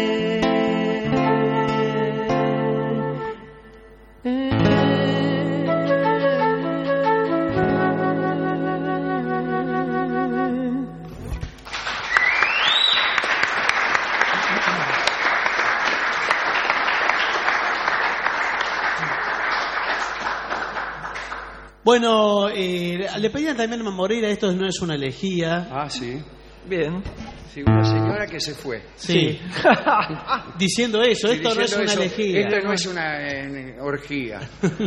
Bueno, eh, le pedían también a Moreira, esto no es una elegía. Ah, sí. Bien. Sí, una señora que se fue. Sí. Diciendo eso, esto no es una eso, elegía. Esto no es una eh, orgía.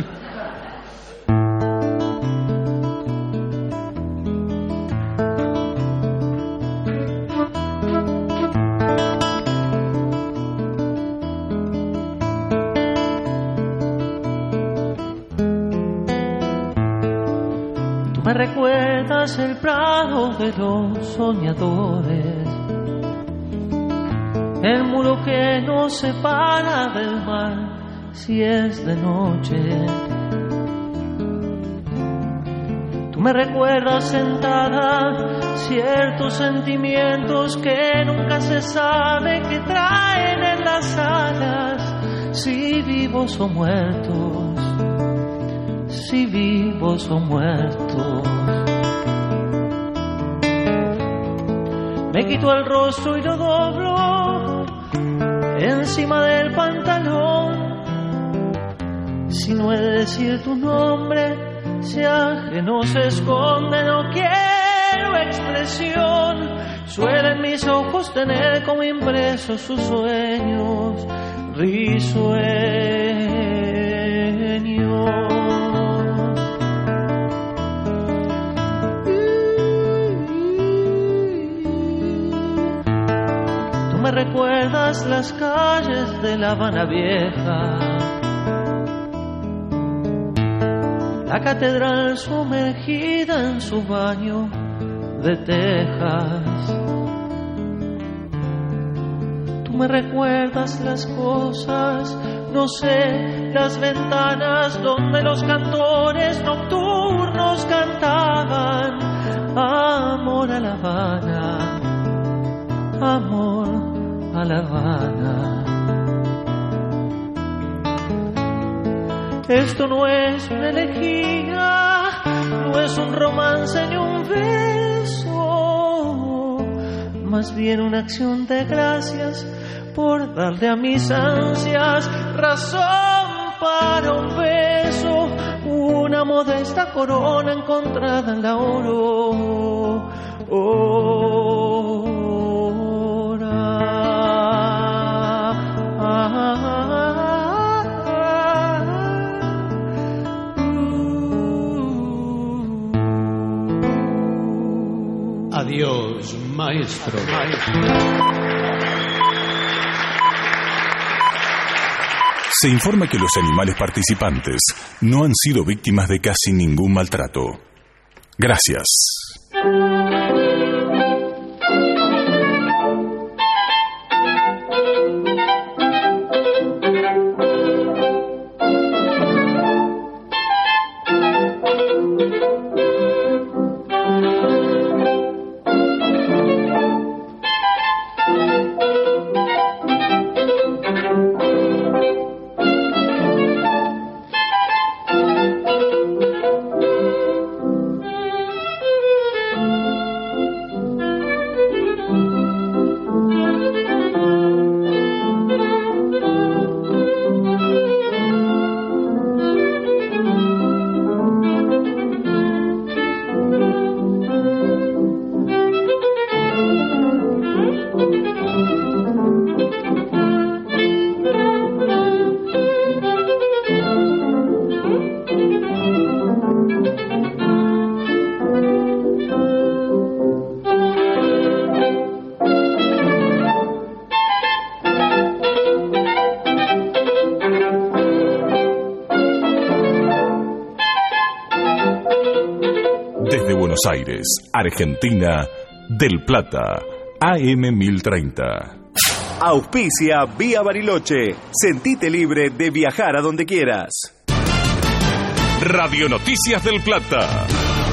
Me recuerdas el prado de los soñadores, el muro que nos separa del mar si es de noche, me recuerdas sentada ciertos sentimientos que nunca se sabe que traen en las alas, si vivos o muertos, si vivos o muertos. Me quito el rostro y lo doblo encima del pantalón. Si no he de decir tu nombre, si ajeno se esconde, no quiero expresión. Suelen mis ojos tener como impresos sus sueños risueños. Tú me recuerdas las calles de La Habana Vieja, la catedral sumergida en su baño de tejas. Tú me recuerdas las cosas, no sé, las ventanas donde los cantores nocturnos cantaban amor a La Habana, amor a La Habana. Esto no es una elegía, no es un romance ni un beso, más bien una acción de gracias por darle a mis ansias razón para un beso, una modesta corona encontrada en la aurora. Adiós, maestro. Se informa que los animales participantes no han sido víctimas de casi ningún maltrato. Gracias. Buenos Aires, Argentina, Del Plata, A M mil treinta. Auspicia Vía Bariloche. Sentite libre de viajar a donde quieras. Radio Noticias del Plata.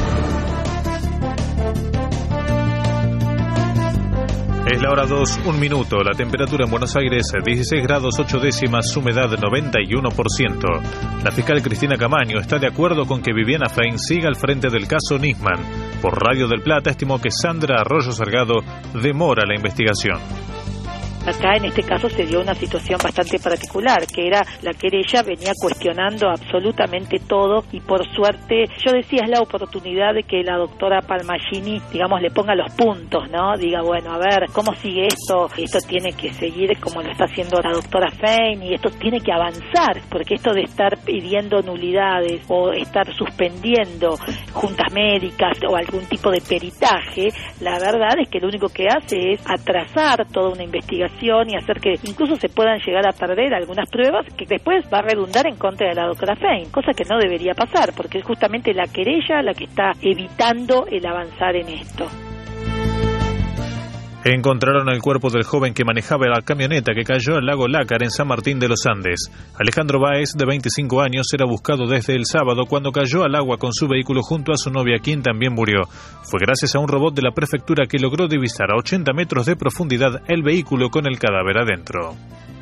Es la hora dos, un minuto. La temperatura en Buenos Aires, dieciséis grados ocho décimas, humedad noventa y uno por ciento. La fiscal Cristina Camaño está de acuerdo con que Viviana Fein siga al frente del caso Nisman. Por Radio del Plata estimó que Sandra Arroyo Salgado demora la investigación. Acá en este caso se dio una situación bastante particular, que era la querella venía cuestionando absolutamente todo y por suerte, yo decía, es la oportunidad de que la doctora Palmagini, digamos, le ponga los puntos, ¿no? Diga, bueno, a ver, ¿cómo sigue esto? Esto tiene que seguir como lo está haciendo la doctora Fein y esto tiene que avanzar, porque esto de estar pidiendo nulidades o estar suspendiendo juntas médicas o algún tipo de peritaje, la verdad es que lo único que hace es atrasar toda una investigación y hacer que incluso se puedan llegar a perder algunas pruebas que después va a redundar en contra de la doctora Fein, cosa que no debería pasar, porque es justamente la querella la que está evitando el avanzar en esto. Encontraron el cuerpo del joven que manejaba la camioneta que cayó al lago Lácar en San Martín de los Andes. Alejandro Báez, de veinticinco años, era buscado desde el sábado cuando cayó al agua con su vehículo junto a su novia, quien también murió. Fue gracias a un robot de la prefectura que logró divisar a ochenta metros de profundidad el vehículo con el cadáver adentro.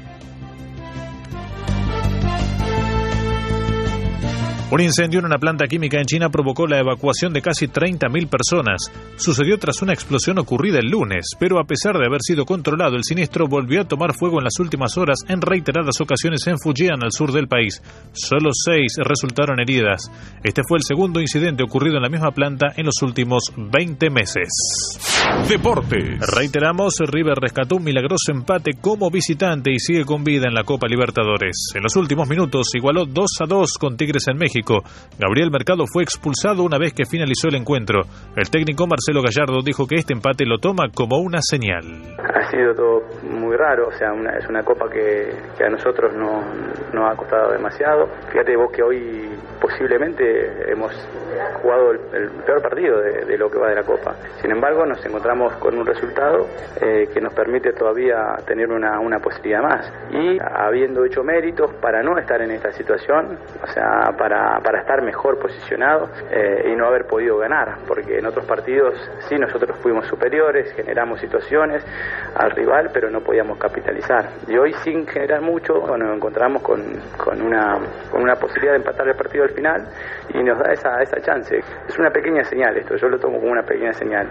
Un incendio en una planta química en China provocó la evacuación de casi treinta mil personas. Sucedió tras una explosión ocurrida el lunes, pero a pesar de haber sido controlado, el siniestro volvió a tomar fuego en las últimas horas en reiteradas ocasiones en Fujian, al sur del país. Solo seis resultaron heridas. Este fue el segundo incidente ocurrido en la misma planta en los últimos veinte meses. Deportes. Reiteramos, River rescató un milagroso empate como visitante y sigue con vida en la Copa Libertadores. En los últimos minutos igualó dos a dos con Tigres en México. Gabriel Mercado fue expulsado una vez que finalizó el encuentro. El técnico Marcelo Gallardo dijo que este empate lo toma como una señal. Ha sido todo muy raro, o sea, una, es una copa que, que a nosotros no nos ha costado demasiado. Fíjate vos que hoy posiblemente hemos jugado el, el peor partido de, de lo que va de la copa. Sin embargo, nos encontramos con un resultado eh, que nos permite todavía tener una, una posibilidad más. Y habiendo hecho méritos para no estar en esta situación, o sea, para para estar mejor posicionado eh, y no haber podido ganar, porque en otros partidos sí nosotros fuimos superiores, generamos situaciones al rival, pero no podíamos capitalizar. Y hoy, sin generar mucho, nos encontramos con, con, una, con una posibilidad de empatar el partido al final y nos da esa, esa chance. Es una pequeña señal esto, yo lo tomo como una pequeña señal.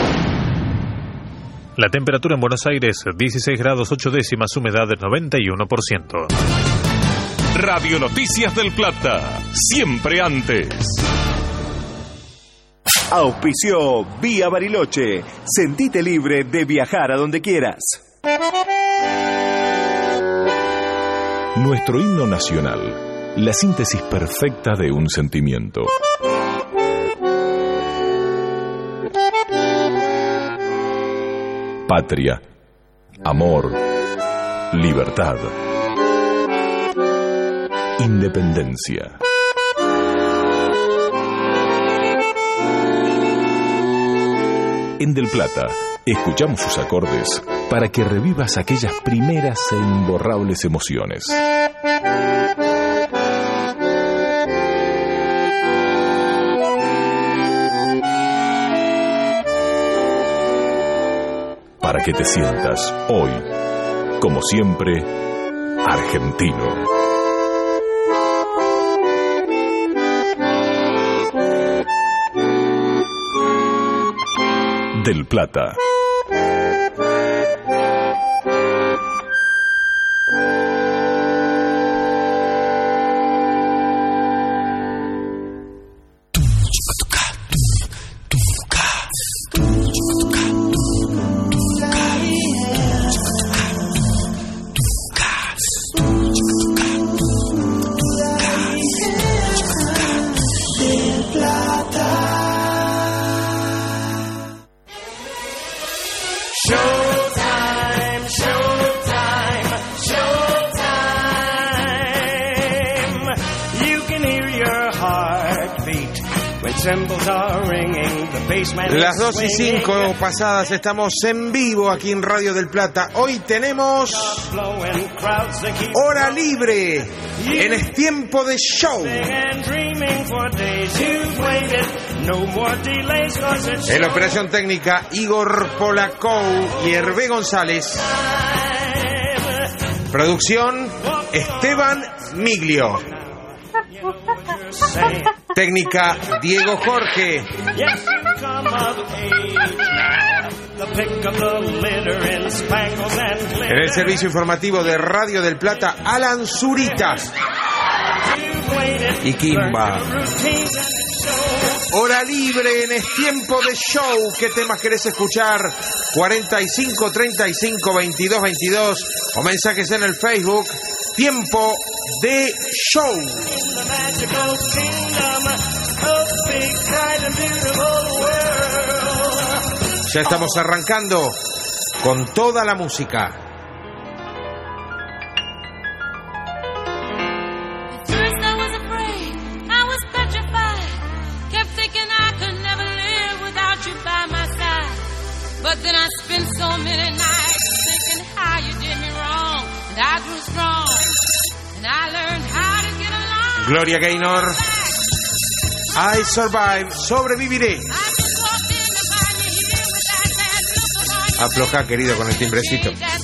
La temperatura en Buenos Aires, dieciséis grados ocho décimas, humedad del noventa y uno por ciento. Radio Noticias del Plata, siempre antes. Auspició Vía Bariloche. Sentite libre de viajar a donde quieras. Nuestro himno nacional, la síntesis perfecta de un sentimiento. Patria, amor, libertad, independencia. En Del Plata, escuchamos sus acordes para que revivas aquellas primeras e imborrables emociones. Para que te sientas hoy, como siempre, argentino. Del Plata. Las dos y cinco pasadas, estamos en vivo aquí en Radio del Plata. Hoy tenemos hora libre en Es Tiempo de Show. En la operación técnica, Igor Polacou y Hervé González. Producción, Esteban Miglio. Técnica, Diego Jorge. En el servicio informativo de Radio del Plata, Alan Zurita y Kimba. Hora libre en Es Tiempo de Show. ¿Qué temas querés escuchar? cuarenta y cinco, treinta y cinco, veintidós, veintidós o mensajes en el Facebook. Tiempo de Show. Ya estamos arrancando con toda la música. But then I spent so many nights thinking how you did me wrong, and I grew strong, and I learned how to get along. Gloria Gaynor. I survive. Sobreviviré. I just walked in to find you here with that bad look upon your Afloja, querido, con el timbrecito. face.